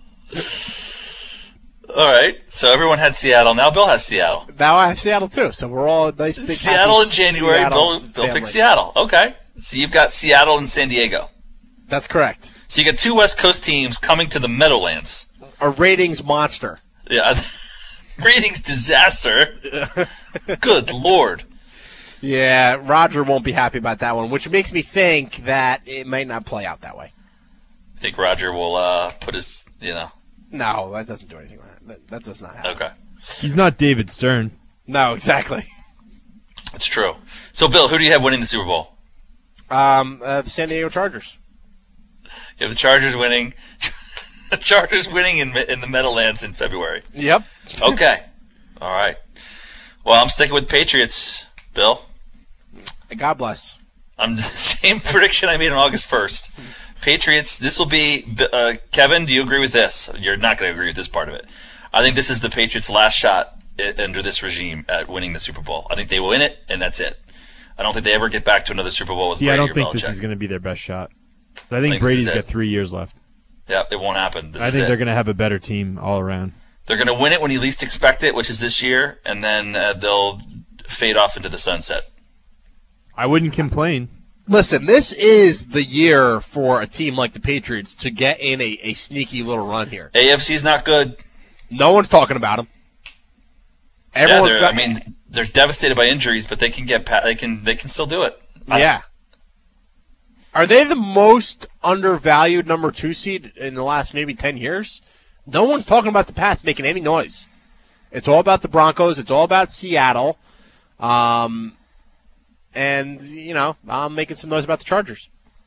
All right. So everyone had Seattle. Now Bill has Seattle. Now I have Seattle too. So we're all a nice big Seattle happy in January. Seattle Bill, Bill family. picked Seattle. Okay. So you've got Seattle and San Diego. That's correct. So you got two West Coast teams coming to the Meadowlands. A ratings monster. Yeah. Ratings disaster. Good Lord. Yeah, Roger won't be happy about that one, which makes me think that it might not play out that way. I think Roger will uh, put his, you know. No, that doesn't do anything like that. That, that does not happen. Okay. He's not David Stern. No, exactly. That's true. So, Bill, who do you have winning the Super Bowl? Um, uh, the San Diego Chargers. You have the Chargers winning. The Chargers winning in in the Meadowlands in February. Yep. Okay. All right. Well, I'm sticking with Patriots, Bill. God bless. I'm the same prediction I made on August first. Patriots, this will be, uh, Kevin, do you agree with this? You're not going to agree with this part of it. I think this is the Patriots' last shot i- under this regime at winning the Super Bowl. I think they win it, and that's it. I don't think they ever get back to another Super Bowl with See, Brady I don't or think Belichick. this is going to be their best shot. I think, I think this Brady's is it. got three years left. Yeah, it won't happen. This I is think it. they're going to have a better team all around. They're going to win it when you least expect it, which is this year, and then uh, they'll fade off into the sunset. I wouldn't complain. Listen, this is the year for a team like the Patriots to get in a, a sneaky little run here. A F C's not good. No one's talking about them. Everyone's yeah, got, I mean, they're devastated by injuries, but they can get pa- they can they can still do it. Yeah. Are they the most undervalued number two seed in the last maybe ten years? No one's talking about the Pats making any noise. It's all about the Broncos. It's all about Seattle. Um, and, you know, I'm making some noise about the Chargers.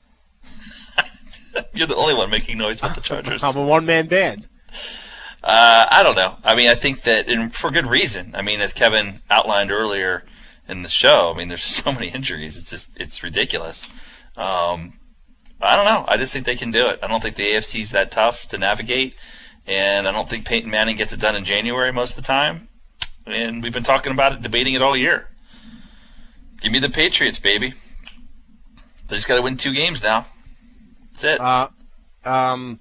You're the only one making noise about the Chargers. I'm a one-man band. Uh, I don't know. I mean, I think that, and for good reason. I mean, as Kevin outlined earlier in the show, I mean, there's just so many injuries. It's just, it's ridiculous. Um, I don't know. I just think they can do it. I don't think the A F C is that tough to navigate, and I don't think Peyton Manning gets it done in January most of the time. And we've been talking about it, debating it all year. Give me the Patriots, baby. They just got to win two games now. That's it. Uh, um,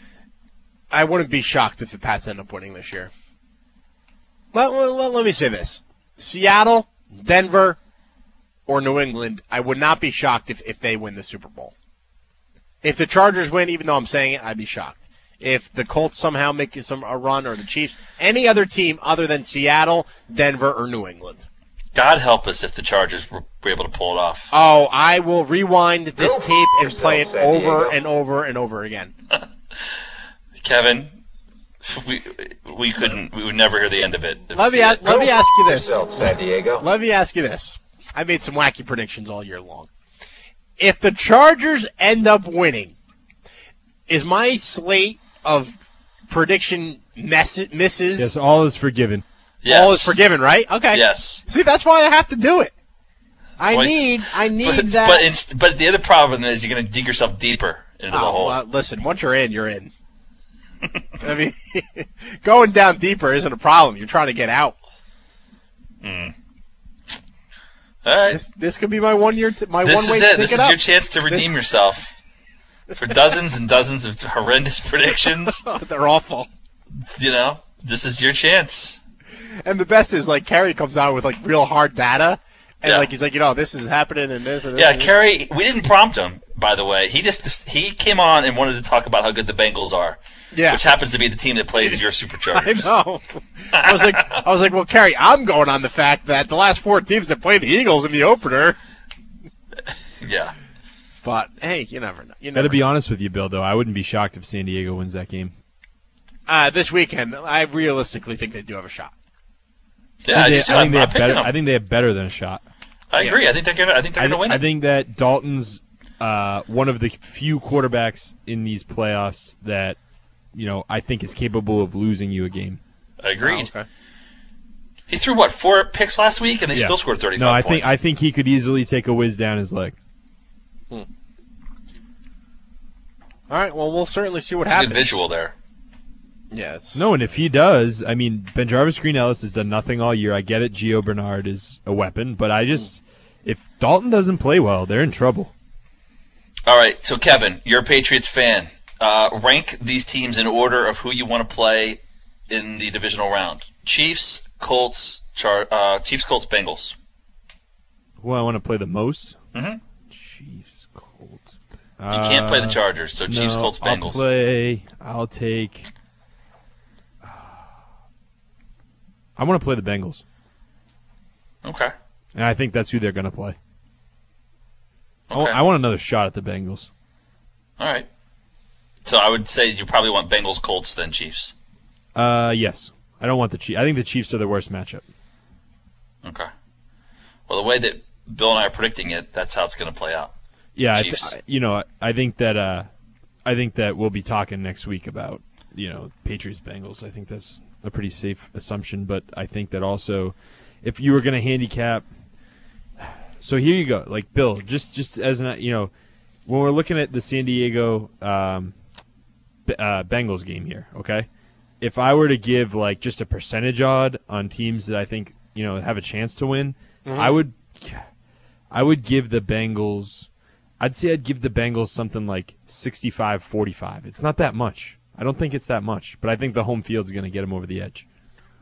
I wouldn't be shocked if the Pats end up winning this year. Let, let, let me say this. Seattle, Denver, or New England, I would not be shocked if, if they win the Super Bowl. If the Chargers win, even though I'm saying it, I'd be shocked. If the Colts somehow make some a run, or the Chiefs, any other team other than Seattle, Denver, or New England. God help us if the Chargers were able to pull it off. Oh, I will rewind this tape and play it over and over and over again. Kevin, we we couldn't, we would never hear the end of it. Let me, a, let me ask you this. San Diego. Let me ask you this. I made some wacky predictions all year long. If the Chargers end up winning, is my slate of prediction mess- misses? Yes, all is forgiven. Yes. All is forgiven, right? Okay. Yes. See, that's why I have to do it. That's I why- need, I need but, that. But, it's, but the other problem is you're going to dig yourself deeper into the Oh, hole. well, listen, once you're in, you're in. I mean, going down deeper isn't a problem. You're trying to get out. Mm. All right. This, this could be my one year. T- my This one way is to it. pick This it is up. your chance to redeem This- yourself for dozens and dozens of horrendous predictions. They're awful. You know, this is your chance. And the best is, like, Kerry comes out with, like, real hard data. And, Yeah. like, he's like, you know, this is happening and this and this. Yeah, and this. Kerry, we didn't prompt him, by the way. He just he came on and wanted to talk about how good the Bengals are. Yeah. Which happens to be the team that plays your I Superchargers. know. I was like, I was like, well, Kerry, I'm going on the fact that the last four teams that played the Eagles in the opener. Yeah. But, hey, you never know. You Got to never be know. honest with you, Bill, though. I wouldn't be shocked if San Diego wins that game. Uh, this weekend, I realistically think they do have a shot. Yeah, I, I do think, too. they, I, I'm think they not have picking better, them. I think they have better than a shot. I agree. I think they're gonna. I think they're I, gonna win I it. think that Dalton's uh, one of the few quarterbacks in these playoffs that, you know, I think is capable of losing you a game. Agreed. Oh, okay. He threw what four picks last week, and they Yeah. still scored thirty-five No, I points. think I think he could easily take a whiz down his leg. Hmm. All right, well, we'll certainly see what It's a happens. good visual there. Yes. No, and if he does, I mean, BenJarvus Green Ellis has done nothing all year. I get it, Gio Bernard is a weapon, but I just, if Dalton doesn't play well, they're in trouble. All right, so Kevin, you're a Patriots fan. Uh, rank these teams in order of who you want to play in the divisional round: Chiefs, Colts, Char- uh, Chiefs, Colts, Bengals. Who I want to play the most? Mm-hmm. Chiefs, Colts. You can't play the Chargers, so Chiefs, no, Colts, Bengals. I'll play. I'll take. I want to play the Bengals, Okay. and I think that's who they're going to play. I wa- Okay. I want another shot at the Bengals. All right. So I would say you probably want Bengals, Colts, then Chiefs. Uh, yes. I don't want the Chiefs. I think the Chiefs are the worst matchup. Okay. Well, the way that Bill and I are predicting it, that's how it's going to play out. Yeah, I th- Chiefs. I- you know, I think that uh, I think that we'll be talking next week about, you know, Patriots Bengals. I think that's a pretty safe assumption, but I think that also, if you were going to handicap, so here you go, like Bill, just just as an, you know, when we're looking at the San Diego um, B- uh, Bengals game here, okay, if I were to give like just a percentage odd on teams that I think, you know, have a chance to win, Mhm. I would, I would give the Bengals. I'd say I'd give the Bengals something like sixty-five forty-five. It's not that much. I don't think it's that much, but I think the home field's going to get them over the edge.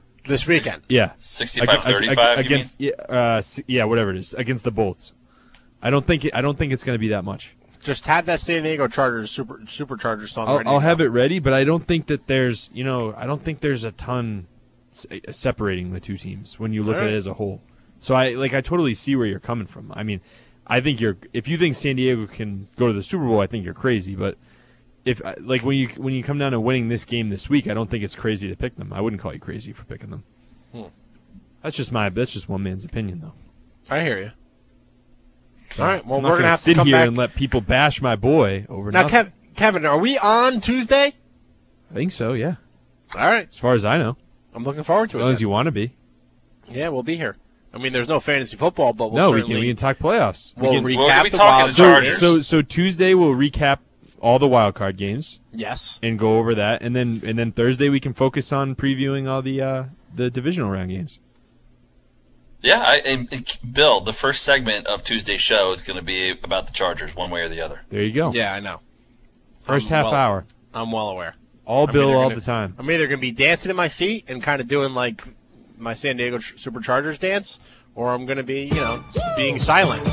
This weekend. Yeah. sixty-five thirty-five, you Against, yeah, uh, s- yeah, whatever it is. Against the Bolts. I don't think it, I don't think it's going to be that much. Just have that San Diego Chargers super supercharger song I'll, ready. I'll to have go. it ready, but I don't think that there's, you know, I don't think there's a ton se- separating the two teams when you look All at right. it as a whole. So I like I totally see where you're coming from. I mean, I think you're if you think San Diego can go to the Super Bowl, I think you're crazy. But if like when you when you come down to winning this game this week, I don't think it's crazy to pick them. I wouldn't call you crazy for picking them. Hmm. That's just my that's just one man's opinion, though. I hear you. All right. Well, I'm we're not gonna gonna have sit to come here back. and let people bash my boy over Now, nothing. Kev- Kevin, are we on Tuesday? I think so. Yeah. All right. As far as I know. I'm looking forward to As it. long as then. you want to be. Yeah, we'll be here. I mean, there's no fantasy football, but we'll no, we certainly can we can talk playoffs. We'll we can, recap We're gonna be the talking wild to so, Chargers. so so Tuesday we'll recap all the wild card games. Yes. And go over that, and then and then Thursday we can focus on previewing all the uh, the divisional round games. Yeah, I, and, and Bill, the first segment of Tuesday's show is going to be about the Chargers, one way or the other. There you go. Yeah, I know. First I'm half well- hour. I'm well aware. All I'm Bill either all gonna- the time. I'm either going to be dancing in my seat and kind of doing like my San Diego Ch- Superchargers dance, or I'm going to be, you know, being silent.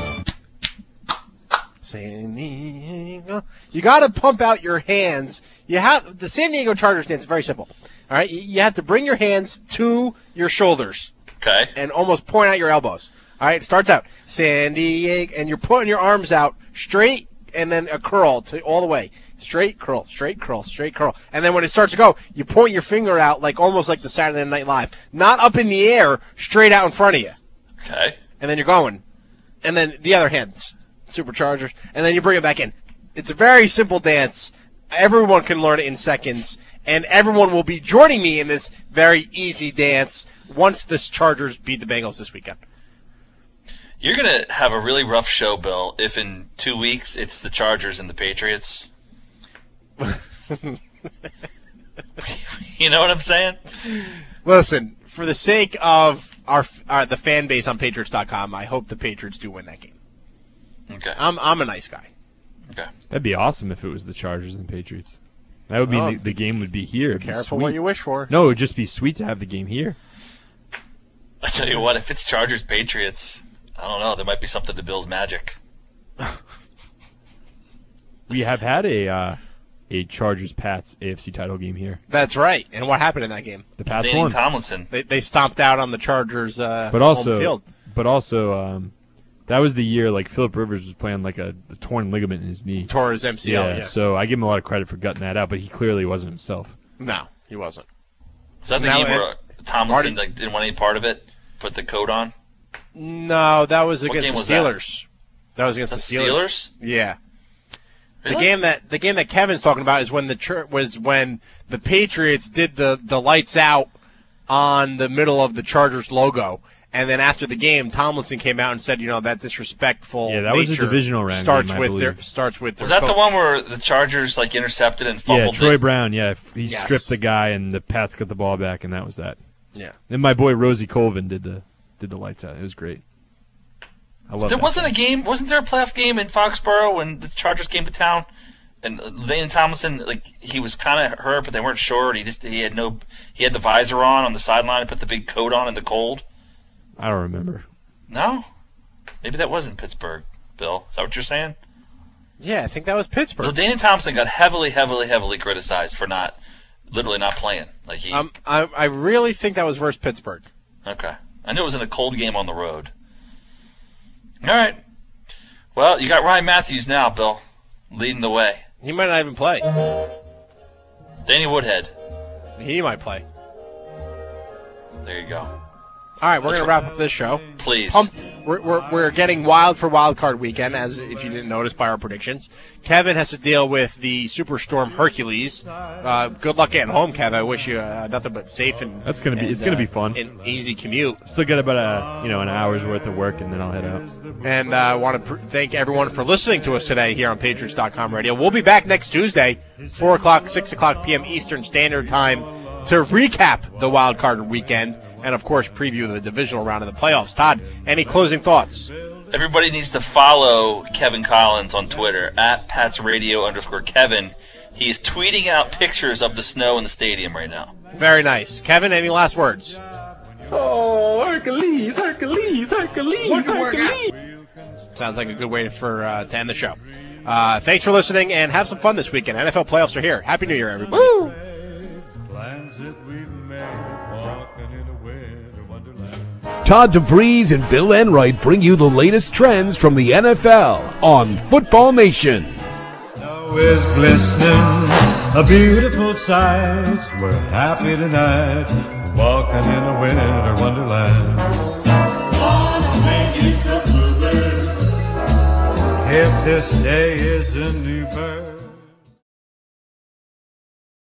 San Diego. You got to pump out your hands. You have the San Diego Chargers dance is very simple. All right, you- you have to bring your hands to your shoulders. Okay. And almost point out your elbows. All right, it starts out San Diego, and you're putting your arms out straight, and then a curl to all the way. Straight curl, straight curl, straight curl. And then when it starts to go, you point your finger out like almost like the Saturday Night Live. Not up in the air, straight out in front of you. Okay. And then you're going. And then the other hand, Superchargers. And then you bring it back in. It's a very simple dance. Everyone can learn it in seconds. And everyone will be joining me in this very easy dance once the Chargers beat the Bengals this weekend. You're going to have a really rough show, Bill, if in two weeks it's the Chargers and the Patriots. You know what I'm saying? Listen, for the sake of our, our the fan base on Patriots dot com, I hope the Patriots do win that game. Okay. I'm I'm a nice guy. Okay. That'd be awesome if it was the Chargers and Patriots. That would mean Oh. the, the game would be here. It'd be Careful what sweet. you wish for. No, it would just be sweet to have the game here. I tell you what, if it's Chargers Patriots, I don't know. There might be something to Bill's magic. We have had a uh, a Chargers Pats A F C title game here. That's right. And what happened in that game? The Pats Danny won. Tomlinson. They they stomped out on the Chargers uh, But home also, field. but also, um, that was the year like Phillip Rivers was playing like a, a torn ligament in his knee. Tore his M C L, yeah. So I give him a lot of credit for gutting that out, but he clearly wasn't himself. No, he wasn't. Is that the Now, game where and- Tomlinson Marty- like, didn't want any part of it? Put the coat on? No, that was What against game the was that? Steelers. That? was against The the Steelers. Steelers? Yeah. The Really? game that the game that Kevin's talking about is when the chur- was when the Patriots did the, the lights out on the middle of the Chargers logo, and then after the game, Tomlinson came out and said, you know, that disrespectful. Yeah, that was a nature divisional round Starts game, I with their believe. starts with their Was that the coach. one where the Chargers like intercepted and Yeah, fumbled? Troy it? Brown. Yeah, he Yes. stripped the guy, and the Pats got the ball back, and that was that. Yeah. And my boy Rosie Colvin did the did the lights out. It was great. I love There that. wasn't a game. Wasn't there a playoff game in Foxborough when the Chargers came to town? And Lane Tomlinson, like he was kind of hurt, but they weren't sure. And he just he had no he had the visor on on the sideline and put the big coat on in the cold. I don't remember. No, maybe that wasn't Pittsburgh. Bill, is that what you're saying? Yeah, I think that was Pittsburgh. Well, Daniel Thompson got heavily, heavily, heavily criticized for not literally not playing. Like he. Um, I I really think that was versus Pittsburgh. Okay, I knew it was in a cold game on the road. All right. Well, you got Ryan Matthews now, Bill, leading the way. He might not even play. Danny Woodhead. He might play. There you go. All right, we're Let's going to wrap up this show. Please. Pump, we're, we're, we're getting wild for Wild Card Weekend, as if you didn't notice by our predictions. Kevin has to deal with the Superstorm Hercules. Uh, good luck getting home, Kev. I wish you uh, nothing but safe and That's gonna be. and, It's gonna uh, be fun. An easy commute. Still got about a you know an hour's worth of work, and then I'll head out. And uh, I want to pr- thank everyone for listening to us today here on Patriots dot com Radio. We'll be back next Tuesday, four o'clock, six o'clock p.m. Eastern Standard Time, to recap the Wild Card Weekend and, of course, preview the divisional round of the playoffs. Todd, any closing thoughts? Everybody needs to follow Kevin Collins on Twitter, at PatsRadio underscore Kevin. He is tweeting out pictures of the snow in the stadium right now. Very nice. Kevin, any last words? Oh, Hercules, Hercules, Hercules, Hercules. Sounds like a good way for uh, to end the show. Uh, thanks for listening, and have some fun this weekend. N F L playoffs are here. Happy New Year, everybody. Woo! Todd DeVries and Bill Enright bring you the latest trends from the N F L on Football Nation. Snow is glistening, a beautiful sight. We're happy tonight, walking in a winter wonderland. Wanna make it so bluebird. If this day is a new bird.